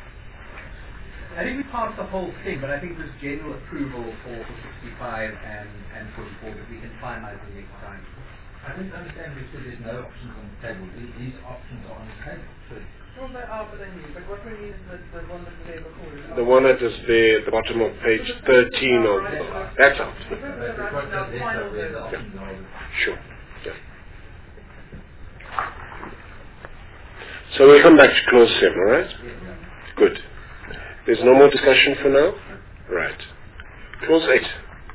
I think we parked the whole thing, but I think there's general approval for, for sixty-five and, and forty-four, but we can finalize the next time. I didn't understand we said there's no options on the table. These, these options are on the table. Sure. Well, they are, but they're new. But what we need is the, the one that was there before. The one that is there at the bottom of page thirteen of that's out. Sure. Yeah. So we'll come back to clause seven, all right? Good. There's no more discussion for now? Right. Clause eight.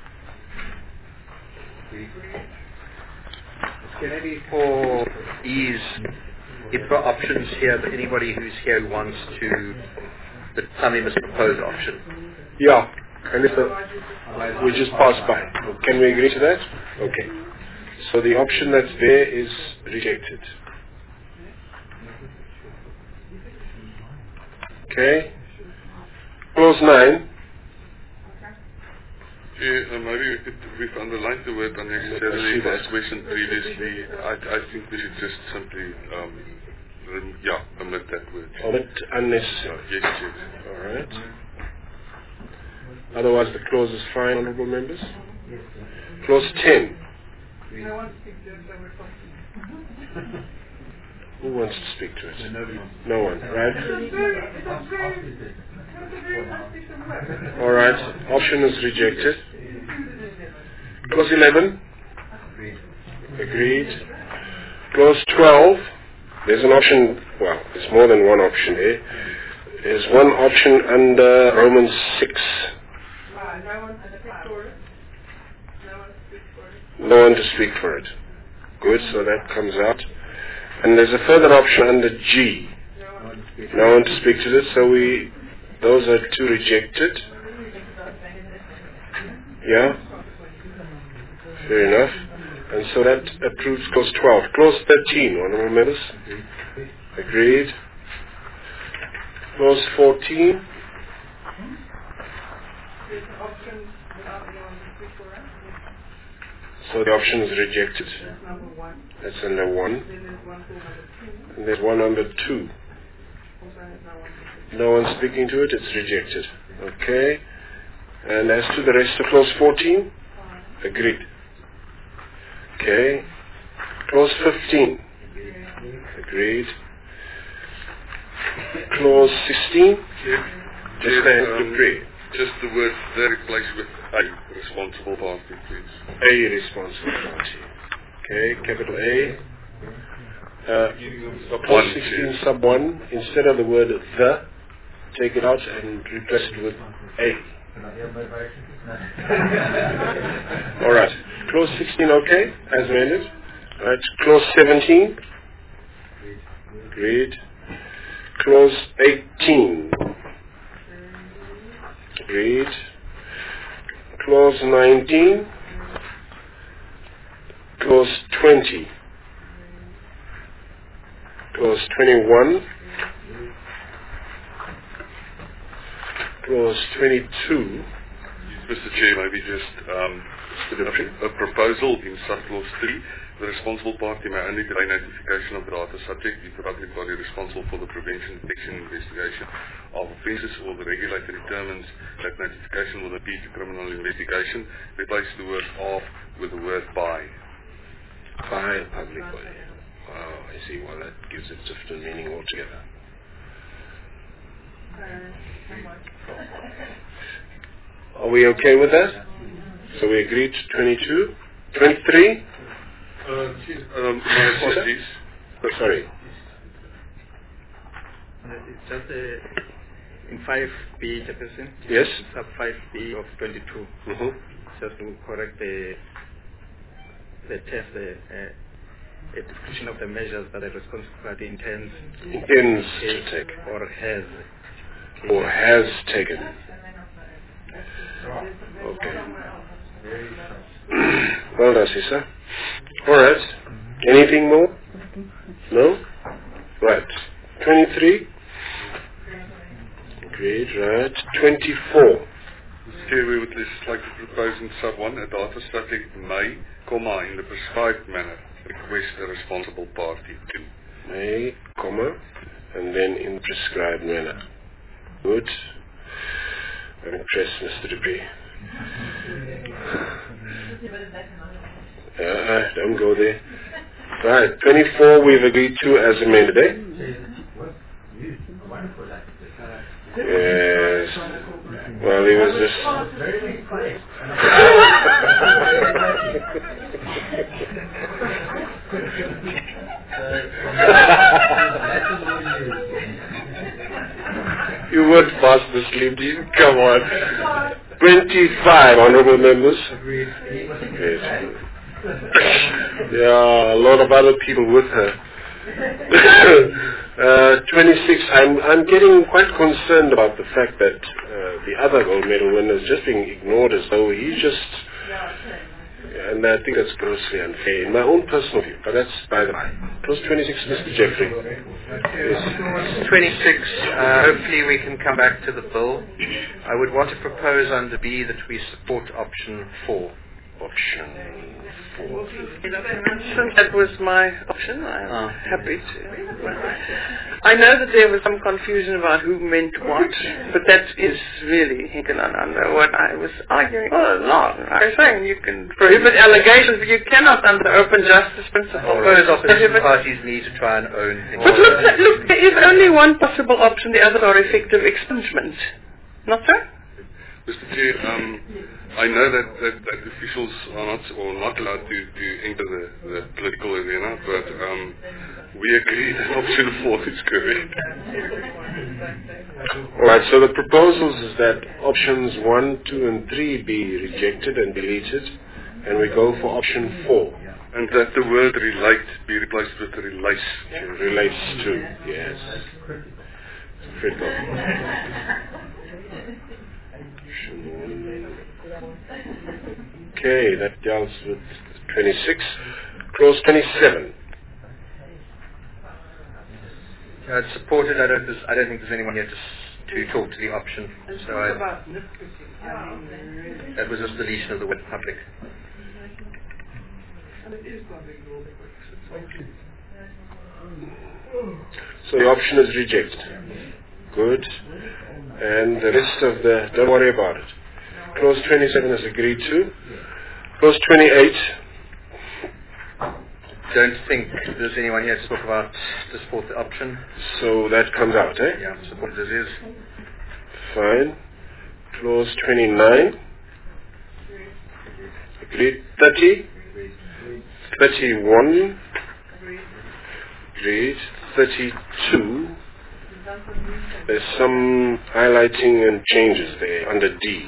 Okay, maybe for ease, if there are options here, but anybody who's here who wants to, but somebody must propose an option. Yeah, and if the, we just pass by. Can we agree to that? Okay. So the option that's there is rejected. Okay. Clause nine. Yeah, uh, maybe we could, we've underlined the word unnecessarily as mentioned previously. I, I think we should just simply, um, rem, yeah, omit that word. Omit unnecessary. Yes, yes. All right. Otherwise the clause is fine, honourable members. Clause ten. Who wants to speak to it? No one, right? All right. Option is rejected. Clause eleven. Agreed. Clause twelve. There's an option, well, there's more than one option here. There's one option under Romans six. No one to speak for it. Good, so that comes out. And there's a further option under G. No one to speak to this, so we, those are two rejected. Yeah? Fair enough. And so that approves clause twelve. Clause thirteen, honourable members. Agreed. Clause fourteen. So the option is rejected. That's under one. And there's one under two. No one speaking to it, it's rejected. Okay. And as to the rest of clause fourteen, agreed. Okay. Clause fifteen, agreed. Clause sixteen, just yes, um, to pray. Just the word there replaced with a responsible party, please. A responsible party. Okay, capital A. Uh, clause sixteen sub one, instead of the word the, take it out and replace it with A. Alright. Clause sixteen okay, as amended. Alright. Clause seventeen. Agreed. Clause eighteen. Agreed. Clause nineteen. Clause twenty. Clause twenty-one. Clause twenty-two. Mister Chair, maybe just um, a proposal in sub-clause three. The responsible party may only delay notification of the data subject if the public body responsible for the prevention, detection, and investigation of offences or the regulator determines that notification will impede the criminal investigation. Replace the word of with the word by. By a public body. Wow, I see. Well, that gives it different meaning altogether. Are we okay with that? So we agreed to twenty-two? twenty-three? Uh, um, my apologies. Oh, sorry. It's just uh, in five B, Chairperson. Yes? Sub five B of twenty-two. Mm-hmm. Just to correct the the test, the uh, a description of the measures that a responsible party intends Intends to to take. or has. Or has taken. Okay. Well done, Sisa. All right. Anything more? No? Right. twenty-three. Agreed. Right. twenty-four. Mister Chair, we would just like to propose in sub one a data subject may, comma, in the prescribed manner, request a responsible party to. May, comma, and then in prescribed manner. Good. I'm impressed, Mister Dupree. Uh, don't go there. Right, twenty-four we've agreed to as amended, eh? Yes. Well, he was just... You weren't fast asleep, Dean. Come on. twenty-five, honorable members. Yes. Yeah, a lot of other people with her. uh, twenty-six, I'm, I'm getting quite concerned about the fact that uh, the other gold medal winner is just being ignored as though he's just... And I think that's grossly unfair, in my own personal view, but that's by the by. Clause twenty-six, Mister Jeffrey. Yes. twenty-six, uh, hopefully we can come back to the bill. I would want to propose under B that we support option four. Option four. Since that was my option, I'm Ah. happy to. I know that there was some confusion about who meant what, but that is really Hinkelananda what I was arguing all along. I was saying you can prohibit allegations, but you cannot under open justice principle. Those opposition parties need to try and own things. But look, look, there is only one possible option, the other are effective expungement. Not so? Mister Chair, um, I know that, that, that officials are not or not allowed to, to enter the, the political arena, but um, we agree that option four is correct. Alright, so the proposals is that options one, two and three be rejected and deleted, and we go for option four. And that the word relate be replaced with relates. Relates to, yes. Critical. Okay, that deals with twenty-six. Clause twenty-seven. Uh, it's supported. I don't, I don't think there's anyone here to, to talk to the option. So I, that was just deletion of the word public. So the option is rejected. Good. And the rest of the, don't worry about it. Clause twenty-seven is agreed to. Clause twenty-eight. Don't think there's anyone here to talk about to support the option. So that comes out, eh? Yeah, support as is. Fine. Clause twenty-nine. Agreed. thirty. thirty-one. Agreed. thirty-two. There's some highlighting and changes there under D.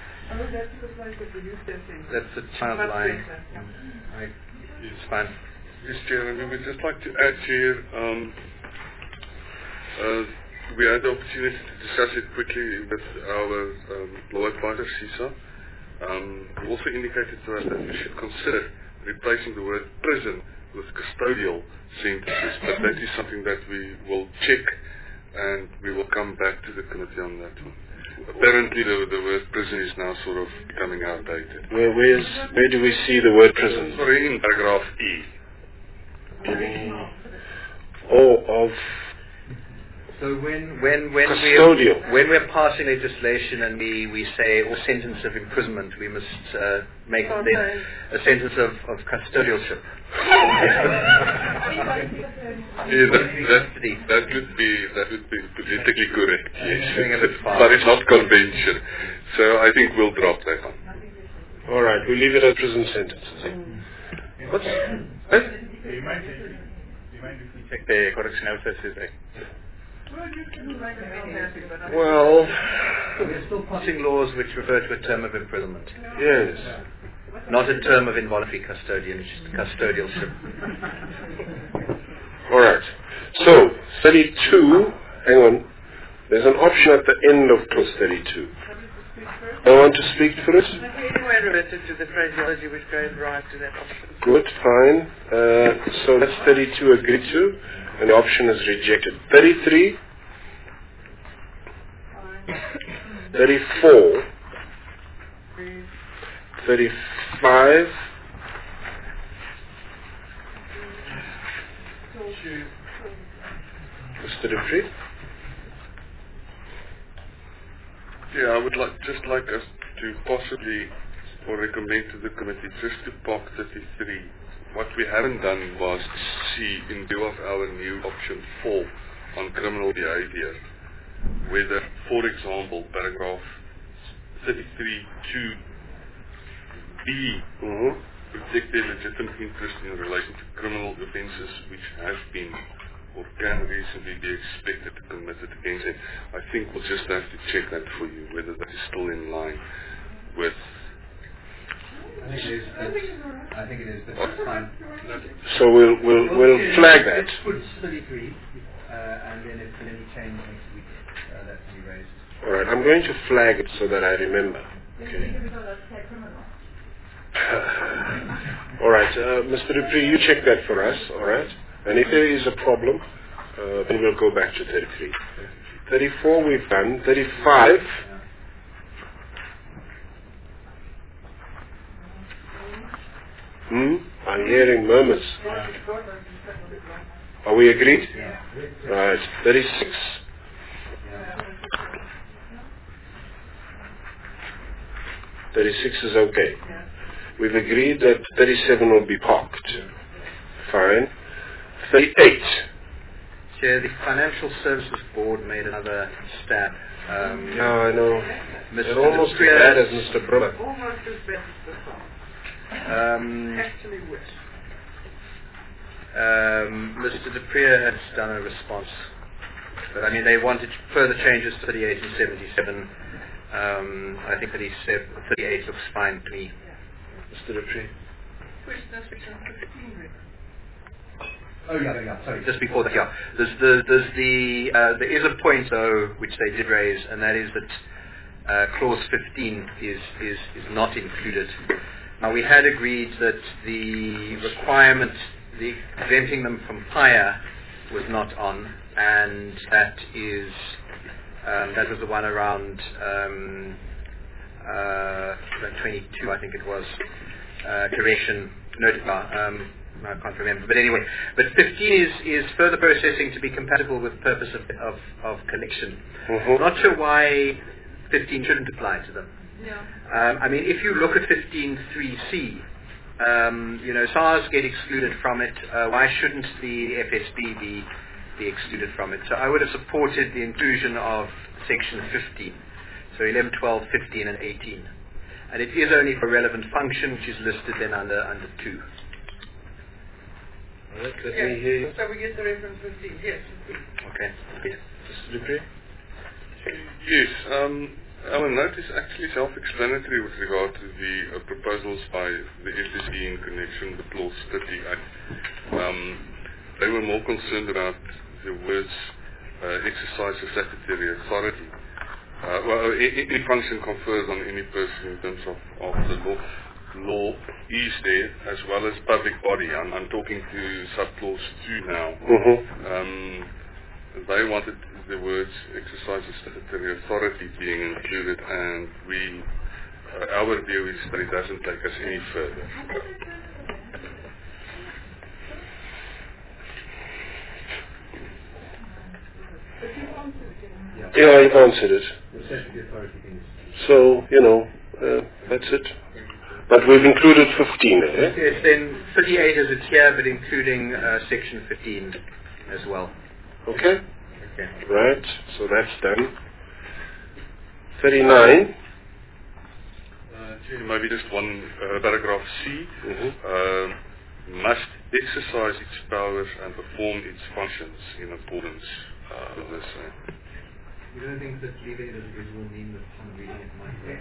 That's the child line. Right. It's fine. Yes, Chair, and we would just like to add here, um, uh, we had the opportunity to discuss it quickly with our um, law advisor, CISA. Um, we also indicated to us that we should consider replacing the word prison with custodial sentences, but that is something that we will check and we will come back to the committee on that one. apparently the, the word prison is now sort of becoming outdated. Where, where's, where do we see the word prison? Sorry, in paragraph E. Oh, of So when when when custodial. we when we're passing legislation and we, we say or sentence of imprisonment, we must uh, make Oh, then no. a sentence of, of custodialship. Yeah, that, that, that would be that would be politically correct, yes. Going a bit far. But it's not convention. So I think we'll drop that one. All right, we leave it as prison sentences. Eh? What's eh? Do you mind if do you mind if we check the correctional services act? Well, We're still passing laws which refer to a term of imprisonment, yes. not a term of involuntary custodian, custodialship. All right. So, thirty-two, hang on. There's an option at the end of clause thirty-two. I want to speak for it. Anyway, related to the phraseology which gave rise to that option. Good, fine. Uh, so that's thirty-two agreed to, and the option is rejected. thirty-three, thirty-four, thirty-five, Mister Dupree? Yeah, I would like just like us to possibly or recommend to the committee just to park thirty-three. What we haven't done was see, in view of our new option four on criminal behavior, whether, for example, paragraph thirty-three two B Mm-hmm. protect their legitimate interest in relation to criminal offences which have been or can reasonably be expected to be committed against them. I think we'll just have to check that for you, whether that is still in line with... I think it is. But I think it is, but that's fine. So we'll we'll we'll flag that. Let's put thirty-three, uh, and then if there's any change next week, uh, that can be raised. All right. I'm going to flag it so that I remember. Okay. All right, uh, Mister Dupree, you check that for us. All right. And if there is a problem, uh, then we'll go back to thirty-three. thirty-four we've done. thirty-five. Hmm? I'm hearing murmurs. Are we agreed? Yeah. Right. thirty-six. thirty-six is okay. We've agreed that thirty-seven will be parked. Fine. thirty-eight. Chair, the Financial Services Board made another stab. Um, Yeah, I know. Mister They're almost as Dupree bad has- as Mister Brummer. Almost as bad as the song. Um, Actually worse. um, Mister Dupree has done a response, but I mean they wanted further changes to thirty-eight and seventy-seven. Um, I think thirty-seven, thirty-eight looks fine to me. Mister Dupree. Where's the section fifteen? Oh yeah, yeah, sorry. Just before that, yeah. There's the there's the uh, there is a point though which they did raise, and that is that uh, clause fifteen is is is not included. Now we had agreed that the requirement, the exempting them from P I A, was not on, and that is um, that was the one around um, uh, twenty-two, I think it was. Uh, correction notifier. Um, I can't remember, but anyway. But fifteen is, is further processing to be compatible with purpose of of, of collection. Mm-hmm. I'm not sure why fifteen shouldn't apply to them. Yeah. Um, I mean, if you look at fifteen three C, um, you know, S A Rs get excluded from it. Uh, why shouldn't the F S B be be excluded from it? So I would have supported the inclusion of section fifteen. So eleven, twelve, fifteen, and eighteen. And it is only for relevant function, which is listed then under under two. All right, let Yes. me hear you. So we get the reference fifteen. Yes. Okay. Yes. Mister Dupree? Yes, um, our note is actually self-explanatory with regard to the uh, proposals by the F S B in connection with Clause thirty-eight. Um, they were more concerned about the words uh, exercise of statutory authority. Uh, well, any function confers on any person in terms of, of the law, law is there, as well as public body. I'm, I'm talking to subclause two now. Mm-hmm. Um, they wanted the words exercise of statutory authority being included, and we, uh, our view is that it doesn't take us any further. Yeah, you've answered it. So, you know, uh, that's it. But we've included fifteen, eh? Yes, then thirty-eight as it's here, but including uh, section fifteen as well. Okay? Okay. Right, so that's done. thirty-nine. Uh, maybe just one uh, paragraph C. Mm-hmm. Uh, must exercise its powers and perform its functions in accordance uh, with this. Uh, You don't think that leaving it as it is will mean that some reading it might be?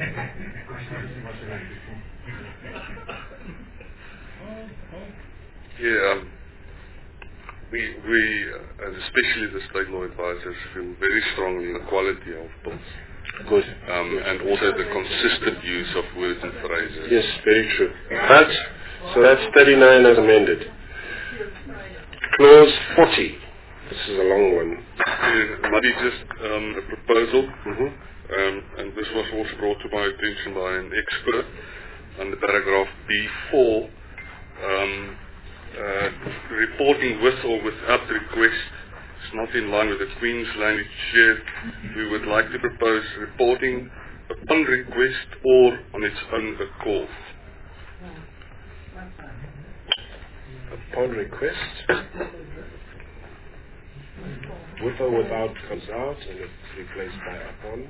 yeah, um, we, we uh, and especially the state law advisors, feel very strongly in the quality of bills. Good. Um, and also the consistent use of words and phrases. Yes, very true. But, so that's thirty-nine as amended. Clause forty. This is a long one. Yeah, maybe just um, a proposal, Mm-hmm. um, and this was also brought to my attention by an expert, under paragraph B four, um, uh, reporting with or without request is not in line with the Queen's language here. We would like to propose reporting upon request or on its own accord. Upon request, with or without comes out and it's replaced by upon.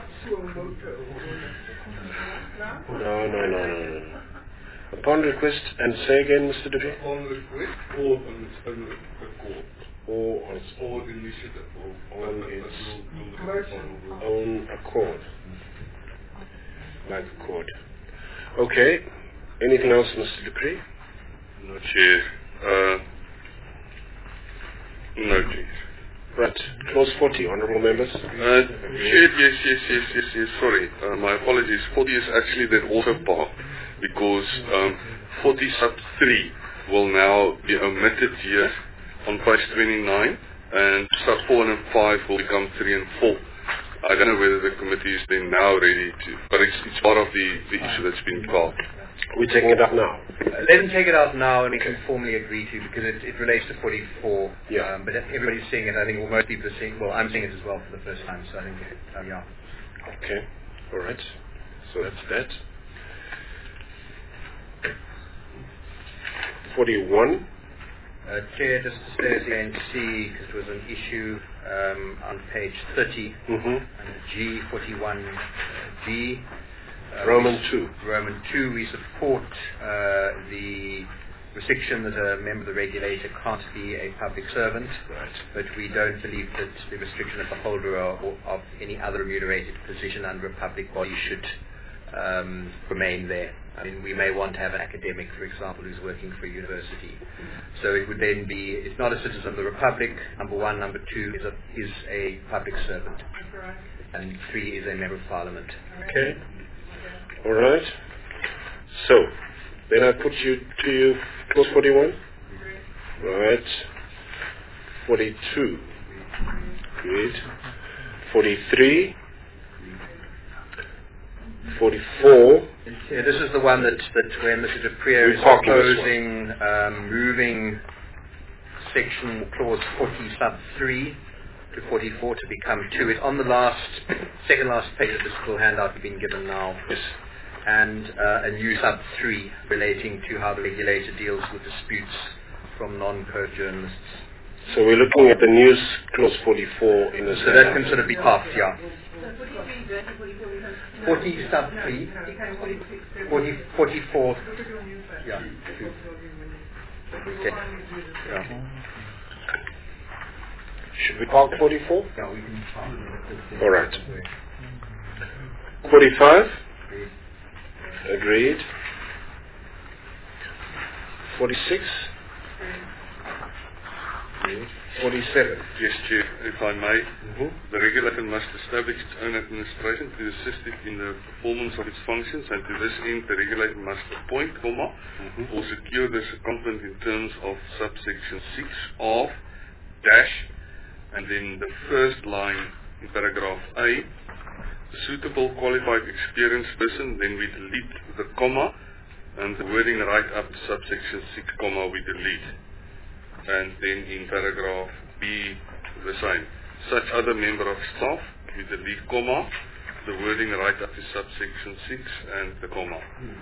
No, no, no, no, no. Upon request, and say again, Mister Dupree? On request or on its own accord. Or on its Or initiative. Or on its own accord. Like accord. Okay. Anything else, Mister Dupree? No, Chair. Uh, no, Chair. Right. Clause forty, honourable members. Uh, Chair, yes, yes, yes, yes, yes, sorry. Uh, my apologies. forty is actually then also part, because um, forty sub three will now be omitted here on page twenty-nine, and sub four and five will become three and four. I don't know whether the committee is then now ready to, but it's, it's part of the, the issue that's been called. We're taking it up now. Uh, let them take it out now and we can formally agree to, because it, it relates to forty-four. Yeah. Um, but everybody's seeing it. I think, well, most people are seeing. Well, I'm seeing it as well for the first time. So I think, uh, yeah. Okay. All right. So that's that. forty-one. Uh, Chair, just to stay again, C, because it was an issue um, on page thirty, Mm-hmm. and G forty-one, uh, G. Uh, Roman we, two. Roman two, we support uh, the restriction that a member of the regulator can't be a public servant, Right. but we don't believe that the restriction of the holder of, of any other remunerated position under a public body should um, remain there. I mean, we may want to have an academic, for example, who's working for a university. So it would then be, it's not a citizen of the Republic, number one. Number two is a, is a public servant. And three is a member of Parliament. Okay. All right. So, then I put you to you, clause forty-one. Right. forty-two. Good. forty-three. forty-four. Yeah, this is the one that, that where Mister Dupree We're is parking this proposing um, moving section clause forty sub three to forty-four to become two. It's on the last, second last page of this little handout we've been given now. Yes. And uh, a new sub three relating to how the regulator deals with disputes from non-code journalists. So we're looking at the news clause forty-four in the So that can sort of be parked, yeah. forty sub three, forty, forty-four, yeah. Okay. Yeah. Should we park forty-four? Yeah, we can park it. All right. forty-five. Agreed. forty-six. forty-seven. Yes, Chair, if I may. Mm-hmm. The regulator must establish its own administration to assist it in the performance of its functions, and to this end the regulator must appoint, comma, Mm-hmm. or secure the secondment in terms of subsection six of dash And then the first line in paragraph A, a suitable qualified experienced person, then we delete the comma, and the wording right up to subsection six, comma, we delete. And then in paragraph B, the same. Such other member of staff, we delete comma, the wording right up to subsection six, and the comma.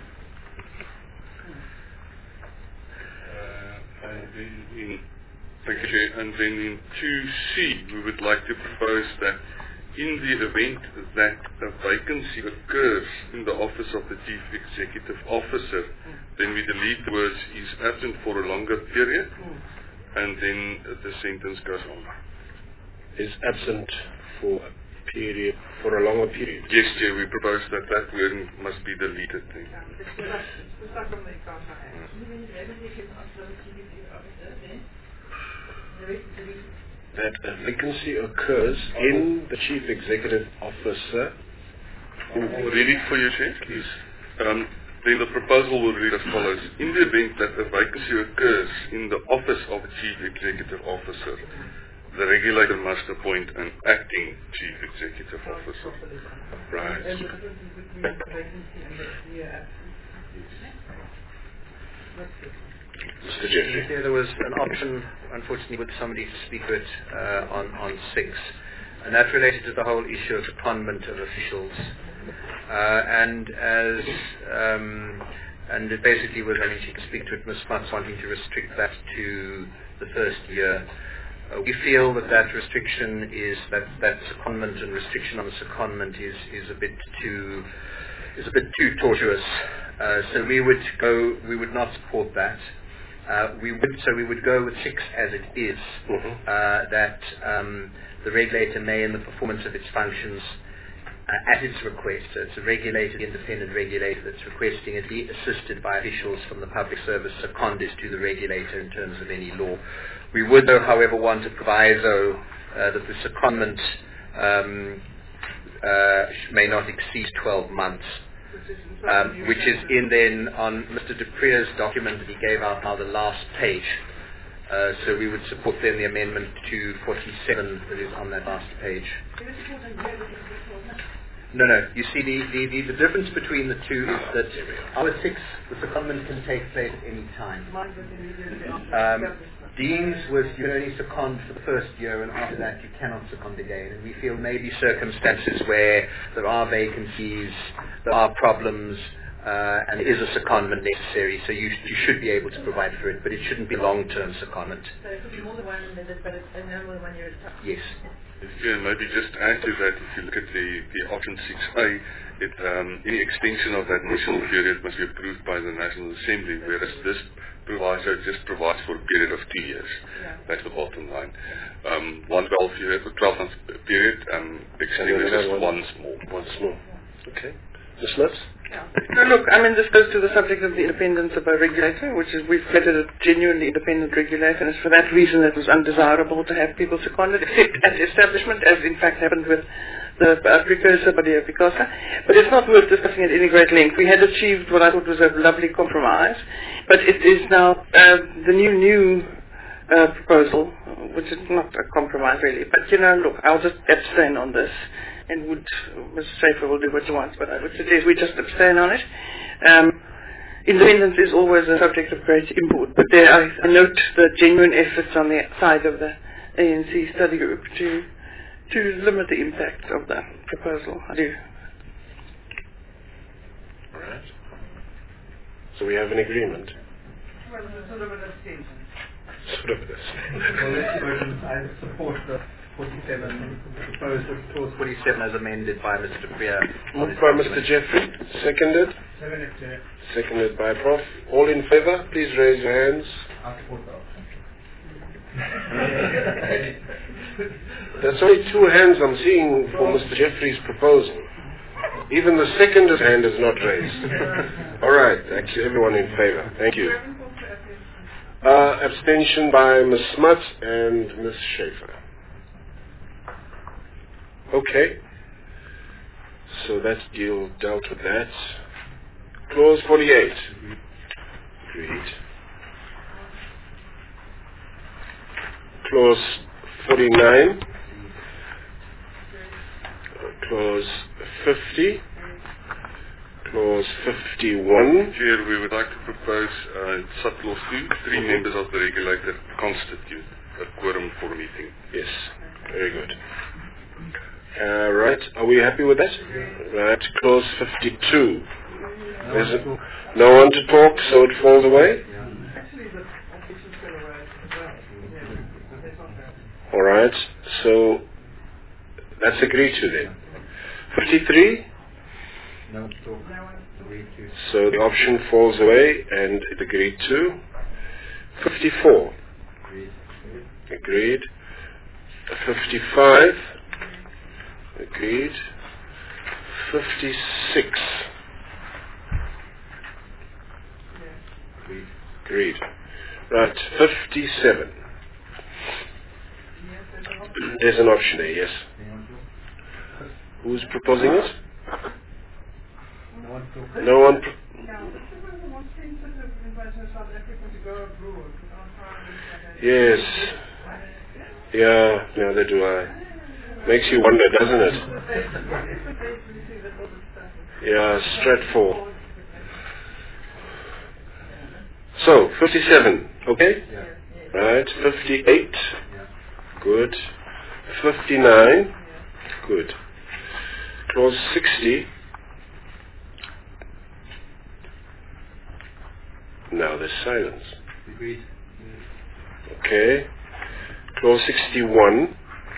Uh, and then in Thank you, Chair. And then in two C, we would like to propose that in the event that a vacancy occurs in the office of the Chief Executive Officer, then we delete the words is absent for a longer period, and then the sentence goes on. Is absent for a period, for a longer period? Yes, Chair, we propose that that word must be deleted. Then. That a vacancy occurs in the Chief Executive Officer. I'll read it for you, Chair. Please. Um, then the proposal will read as follows. In the event that a vacancy occurs in the office of the Chief Executive Officer, the regulator must appoint an acting Chief Executive Officer. Right. Mister Jeffrey. Yeah, there was an option, unfortunately, with somebody to speak to it uh, on, on six, and that related to the whole issue of secondment of officials. Uh, and as um, and it basically was, I mean, she could speak to it, Miz Smuts wanting to restrict that to the first year. Uh, we feel that that restriction is, that, that secondment and restriction on the secondment is, is a bit too is a bit too tortuous. Uh, so we would go, we would not support that. Uh, we would, so we would go with six as it is, mm-hmm. uh, that um, the regulator may, in the performance of its functions, uh, at its request, so it's a regulated, independent regulator that's requesting it be assisted by officials from the public service seconded to the regulator in terms of any law. We would, though, however, want a proviso uh, that the secondment um, uh, may not exceed twelve months. Um, which is in then on Mister Dupree's document that he gave out now, the last page. Uh, so we would support then the amendment to forty-seven that is on that last page. No, no. You see, the, the, the, the difference between the two is that our six, the secondment can take place at any time. Um, Dean's was you can only second for the first year, and after that you cannot second again. And we feel maybe circumstances where there are vacancies, there are problems, uh, and there is a secondment necessary, so you, you should be able to provide for it, but it shouldn't be long-term secondment. So it could be more than one visit, but it's no more than one year at a time. Yes. Yeah, maybe just add to that, if you look at the, the option six A, it, um, any extension of that initial period must be approved by the National Assembly, whereas this proviso just provides for a period of two years. Yeah. That's the bottom line. Um, one twelve year, twelve month period, um, extended just one, once more. Once more. Okay. Miz Smuts? Yeah. No, look, I mean, this goes to the subject of the independence of a regulator, which is, we've created a genuinely independent regulator, and it's for that reason it was undesirable to have people seconded, except at establishment, as in fact happened with the uh, precursor, Badia Picosa. But it's not worth discussing at any great length. We had achieved what I thought was a lovely compromise, but it is now uh, the new, new uh, proposal, which is not a compromise really, but you know, look, I'll just abstain on this. And would, Mister Schaefer will do what he wants, but I would suggest we just abstain on it. Um, independence is always a subject of great import, but there I, I note the genuine efforts on the side of the A N C study group to to limit the impact of the proposal. I do. All right. So we have an agreement. Well, sort of an abstention. Sort of this. Well, let's vote. I support the forty-seven proposed Clause forty-seven as amended by Mister Dupree. Moved by Mister Jeffrey. Seconded. seven F J. Seconded by Prof. All in favour, please raise your hands. I support the option. There's only two hands I'm seeing for Mister Jeffrey's proposal. Even the seconded hand is not raised. All right, actually everyone in favour. Thank you. Uh, abstention by Miz Smuts and Miz Schaefer. Okay. So that's deal dealt with that. Clause forty-eight. Agreed. Clause forty-nine. Clause fifty. Clause fifty-one. Chair, we would like to propose uh, sub-clause two, three Mhm. members of the regulator constitute a quorum for a meeting. Yes, very good. Uh, right, are we happy with that? Right, clause fifty-two. There's a, no one to talk, so it falls away? Alright, so that's agreed to then. fifty-three? No talk. Agreed to. So the option falls away and it agreed to. fifty-four. Agreed. Agreed. fifty-five. Agreed. fifty-six. Agreed. Agreed. Right, fifty-seven. There's an option there, yes. Anyone talk? Who's proposing it? No one talk. No one. Pro- yes. Yeah, neither do I. Makes you wonder, doesn't it? Yeah, Stratfor. So, fifty-seven, okay? Yeah. Right, fifty-eight, Yeah. good. fifty-nine, good. Clause sixty. Now there's silence. Agreed. Okay. Clause sixty-one.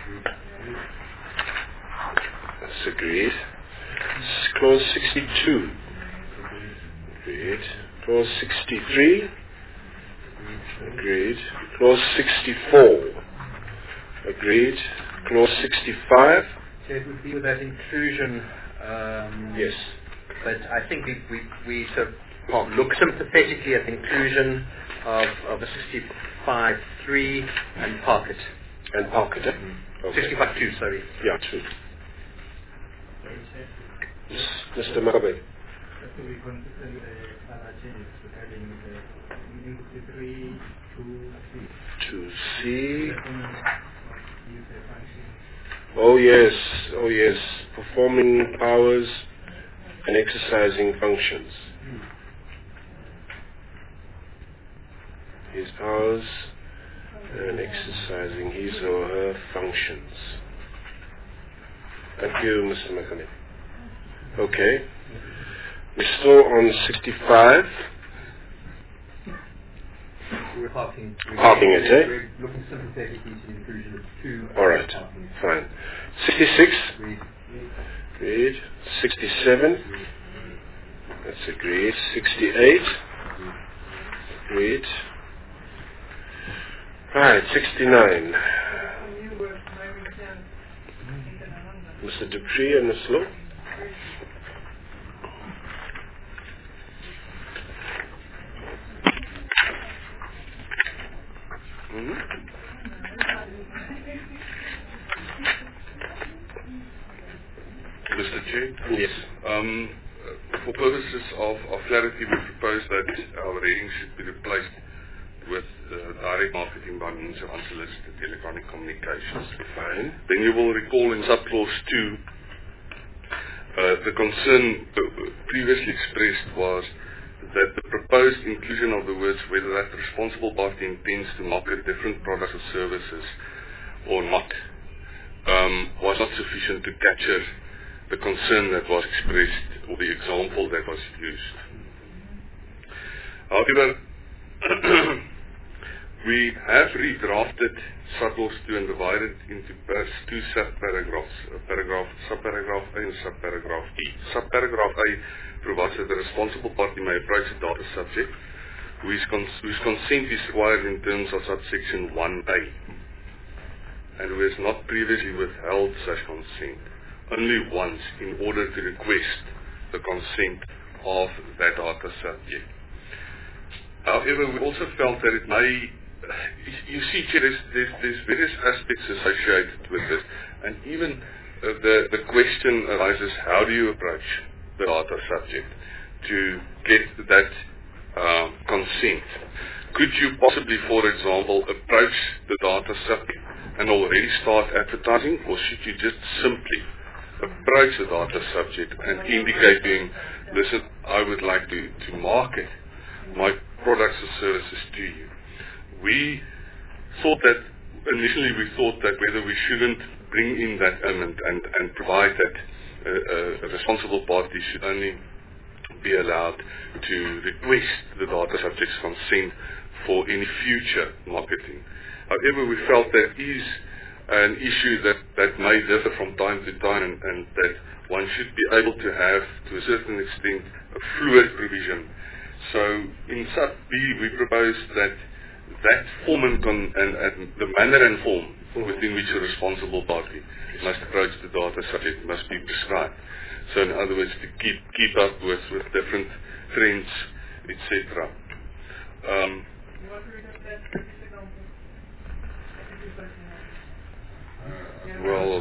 That's agreed. S- Clause sixty-two. Agreed. Clause sixty-three. Agreed. Clause sixty-four. Agreed. Clause sixty-five. So it would be with that inclusion. Um, Yes. But I think we we, we sort of well, look sympathetically at the inclusion of of a sixty-five three and park it. And park it. eh? Okay. sixty-five two, sorry. Yeah, true. Yes, Mister Makabe. we consider the other changes regarding the three, two, three. To see. Recommend use a function. Oh yes, oh yes. Performing powers and exercising functions. His powers and exercising his or her functions. Thank you, Mister Makabe. Okay. We're still on sixty-five. We're parking. We're Parking it, eh? We're looking sympathetically to the inclusion of two. All right, parking. fine. sixty-six. Agreed. Agreed. sixty-seven. That's agreed. sixty-eight. Agreed. Right, sixty-nine. Mister Dupree and Miss Lowe. Mm-hmm. Mister Chair, Yes. um, for purposes of, of clarity, we propose that our heading should be replaced with uh, direct marketing by means of unsolicited electronic communications. Fine. Then you will recall in subclause two, uh, the concern uh, previously expressed was that the proposed inclusion of the words whether that the responsible party intends to market different products or services or not um, was not sufficient to capture the concern that was expressed or the example that was used. However, we have redrafted subclause two and divided into two sub-paragraphs, uh, paragraph, subparagraph A and subparagraph E. Subparagraph A provides that the responsible party may approach a data subject whose, cons- whose consent is required in terms of subsection one A and who has not previously withheld such consent only once in order to request the consent of that data subject. However, we also felt that it may, you see, there's, there's, there's various aspects associated with this, and even uh, the, the question arises, how do you approach the data subject to get that um, consent? Could you possibly, for example, approach the data subject and already start advertising, or should you just simply approach the data subject and indicate to him, listen, I would like to, to market my products or services to you. We thought that, initially we thought that whether we shouldn't bring in that element and, and provide that uh, uh, a responsible party should only be allowed to request the data subject's consent for any future marketing. However, we felt there is an issue that, that may differ from time to time, and, and that one should be able to have, to a certain extent, a fluid provision. So in sub B, we propose that that form and, con, and, and the manner and form within which a responsible party must approach the data subject must be prescribed. So in other words, to keep keep up with, with different trends, et cetera. Um, well,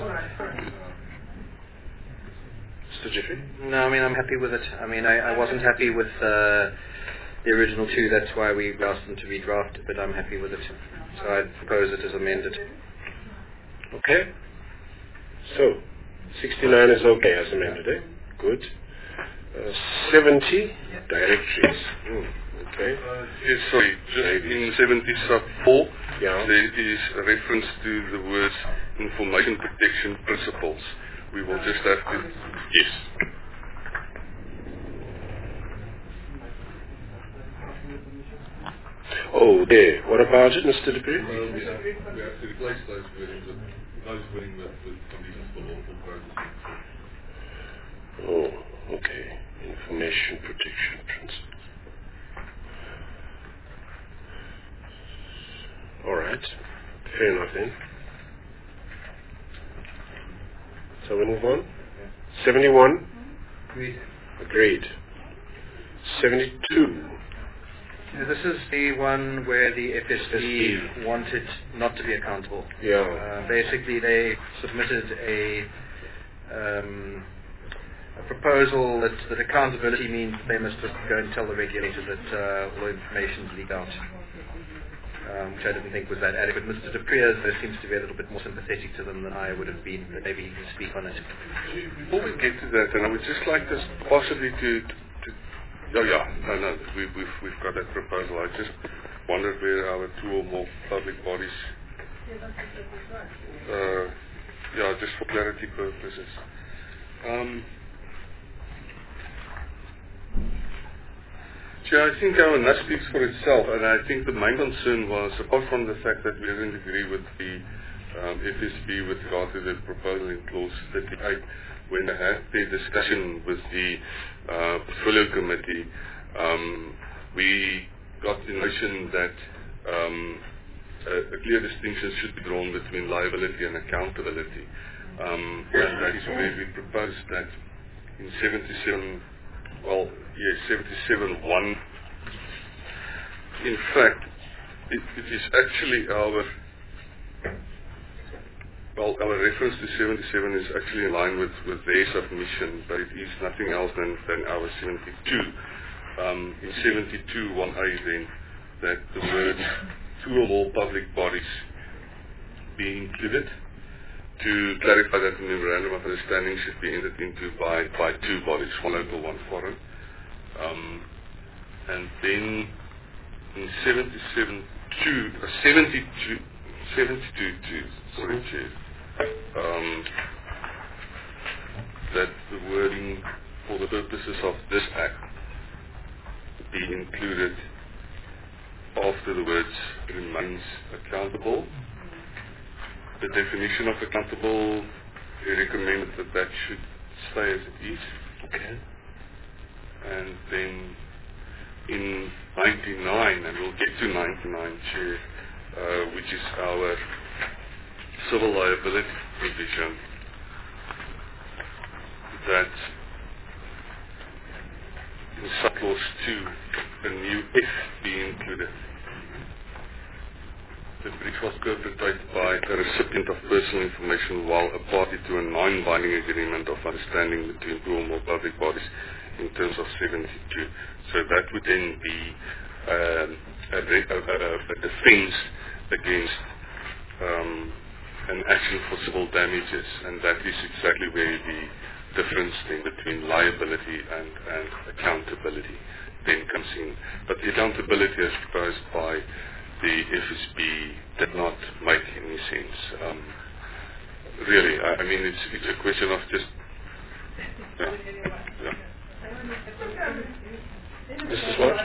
Mister Jeffrey? No, I mean, I'm happy with it. I mean, I, I wasn't happy with uh, the original two, that's why we asked them to be drafted, but I'm happy with it. So I'd propose it as amended. Okay. So, sixty-nine is okay as amended, eh? Good. Uh, seventy, directories. Mm, okay. Uh, yes, sorry, just in seventy sub four, yeah. there is a reference to the words information protection principles. We will just have to, yes. Oh, there. What about it, Mister Dupree? Well, we have, we have to replace those wordings with, those wording with, with conditions for lawful processing. Oh, okay. Information protection principles. All right. Fair enough then. So we move on. Yeah. seventy-one. Agreed. Agreed. seventy-two. Yeah, this is the one where the F S B wanted not to be accountable. Yeah. Uh, basically, they submitted a um, a proposal that, that accountability means they must just go and tell the regulator that uh, all information is leaked out, um, which I didn't think was that adequate. Mister Dupreez there seems to be a little bit more sympathetic to them than I would have been, but maybe he can speak on it. Before we get to that, and I would just like us possibly to, to, to oh yeah, no, no, we, we've, we've got that proposal. I just wondered where our two or more public bodies, uh, yeah, just for clarity purposes. Um, Yeah, I think our that speaks for itself, and I think the main concern was, apart from the fact that we didn't agree with the um, F S B with regard to the proposal in clause thirty-eight, when they had the discussion with the uh, portfolio committee, um, we got the notion that um, a, a clear distinction should be drawn between liability and accountability. Um, and that is where we proposed that in seventy-seven, well, yes, seventy-seven one. In fact, it, it is actually our, well, our reference to seventy-seven is actually in line with, with their submission, but it is nothing else than, than our seventy-two. Um, in seventy-two one A then, that the words two or more public bodies be included, to clarify that the memorandum of understanding should be entered into by, by two bodies, one local, one foreign. Um, and then in seventy-seven two, uh, seventy-two, seventy-two two, sorry, Chair, um, that the wording for the purposes of this Act be included after the words remains accountable. The definition of accountable, we recommend that that should stay as it is. Okay. And then in ninety-nine, and we'll get to ninety-nine, Chair, uh, which is our civil liability provision, that in subclause two, a new F be included. The breach was perpetrated by a recipient of personal information while a party to a non-binding agreement of understanding between two or more public bodies in terms of seventy-two. So that would then be um, a, a, a, a defense against um, an action for civil damages, and that is exactly where the difference then between liability and, and accountability then comes in. But the accountability as proposed by the F S B did not make any sense. Um, really, I, I mean, it's, it's a question of just... Yeah, yeah. Mister Swart?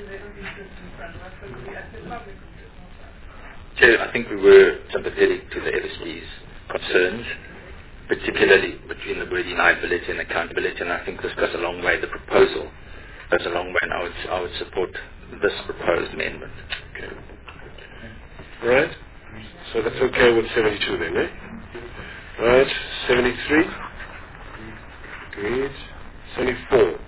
Chair, I think we were sympathetic to the F S B's concerns, particularly between the wording liability and accountability, and I think this goes a long way. The proposal goes a long way, and I would, I would support this proposed amendment. Okay. Right? So that's okay with seventy-two then, eh? Right, seventy-three. Agreed. seventy-four.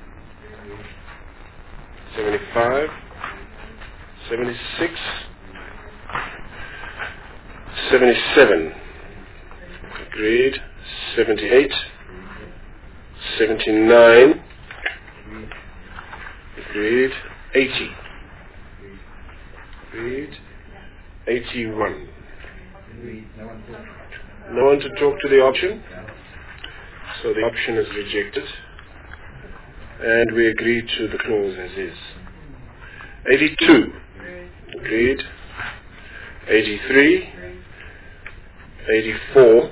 seventy-five. seventy-six. seventy-seven. Agreed. seventy-eight. seventy-nine. Agreed. eighty. Agreed. eighty-one. No one to talk to the option? So the option is rejected. And we agree to the clause as is. eighty-two. Agreed. eighty-three. eighty-four.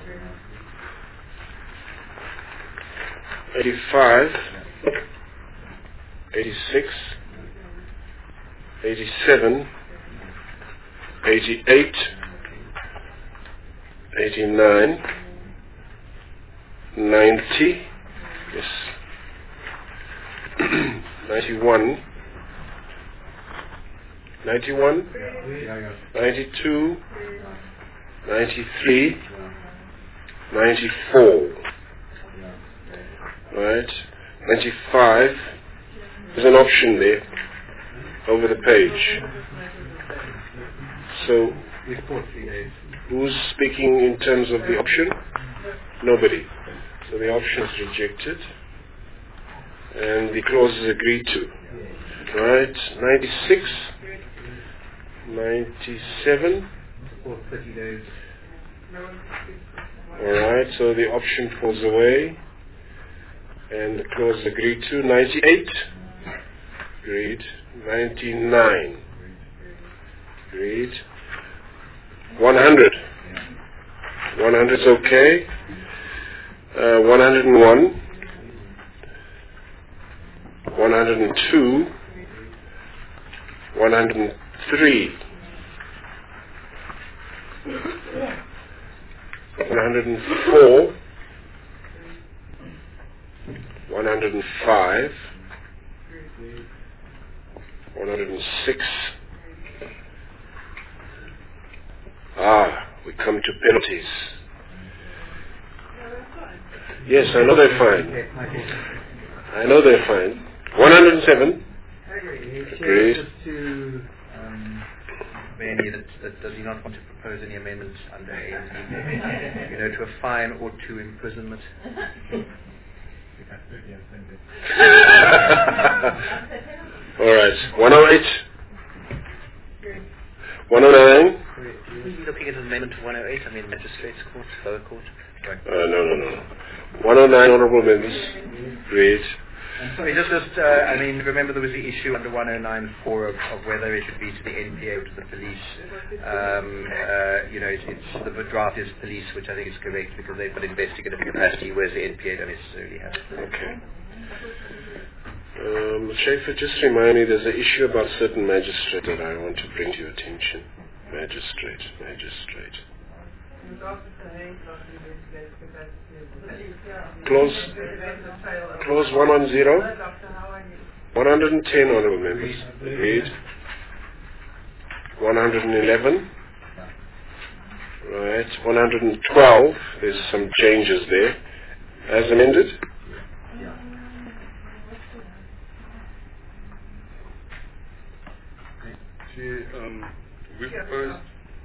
eighty-five. eighty-six. eighty-seven. eighty-eight. eighty-nine. ninety. Yes. ninety-one. ninety-one. ninety-two. ninety-three. ninety-four. Right. ninety-five. There's an option there over the page. So, who's speaking in terms of the option? Nobody. So the option is rejected. And the clause is agreed to. Right. ninety-six. ninety-seven. Alright, so the option falls away. And the clause is agreed to. ninety-eight. Agreed. ninety-nine. Agreed. one hundred. one hundred is okay. Uh, one hundred one. one hundred two. one hundred three. one hundred four. one hundred five. one hundred six. Ah, we come to penalties. Yes, I know they're fine. I know they're fine. one hundred seven. Agreed. Just to um, Benny, that, that does he not want to propose any amendments under A and B, you know, to a fine or to imprisonment? All right. one oh eight. one oh nine. Are we looking at an amendment to one oh eight? I mean, magistrates court, lower court. Right. Uh, no, no, no. one oh nine, honourable members. Great. Sorry, just, just uh, I mean, remember there was the issue under one oh nine point four of, of whether it should be to the N P A or to the police. Um, uh, you know, it, it's the draft is police, which I think is correct because they've got investigative capacity, whereas the N P A don't necessarily have. Okay. Um, Schaefer, just remind me, there's an issue about certain magistrate that I want to bring to your attention. Magistrate, magistrate. Clause, clause one one zero, one hundred ten, honourable members. Agreed. one hundred eleven. Right. one hundred twelve. There's some changes there. As amended. See, um, we proposed,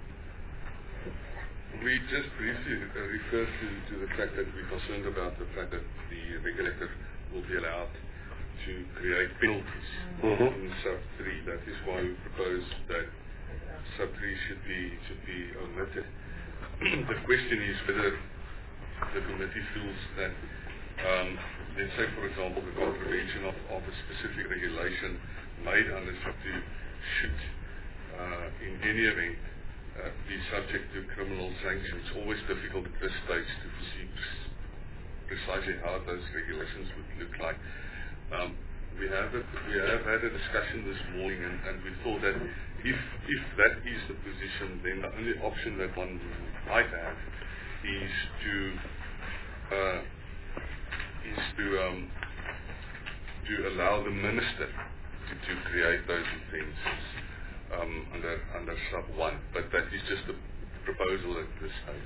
we just briefly uh, referred to, to the fact that we're concerned about the fact that the regulator will be allowed to create penalties Mm-hmm. in sub three. That is why we propose that sub three should be should be omitted. the question is whether the committee feels that, um, let's say, for example, the contravention of, of a specific regulation made under sub two should, uh, in any event, uh, be subject to criminal sanctions. It's always difficult at this stage to foresee precisely how those regulations would look like. Um, we have a, we have had a discussion this morning, and, and we thought that if if that is the position, then the only option that one might have is to uh, is to um, to allow the minister to, to create those offences um, under under sub one. But that is just a proposal at this stage.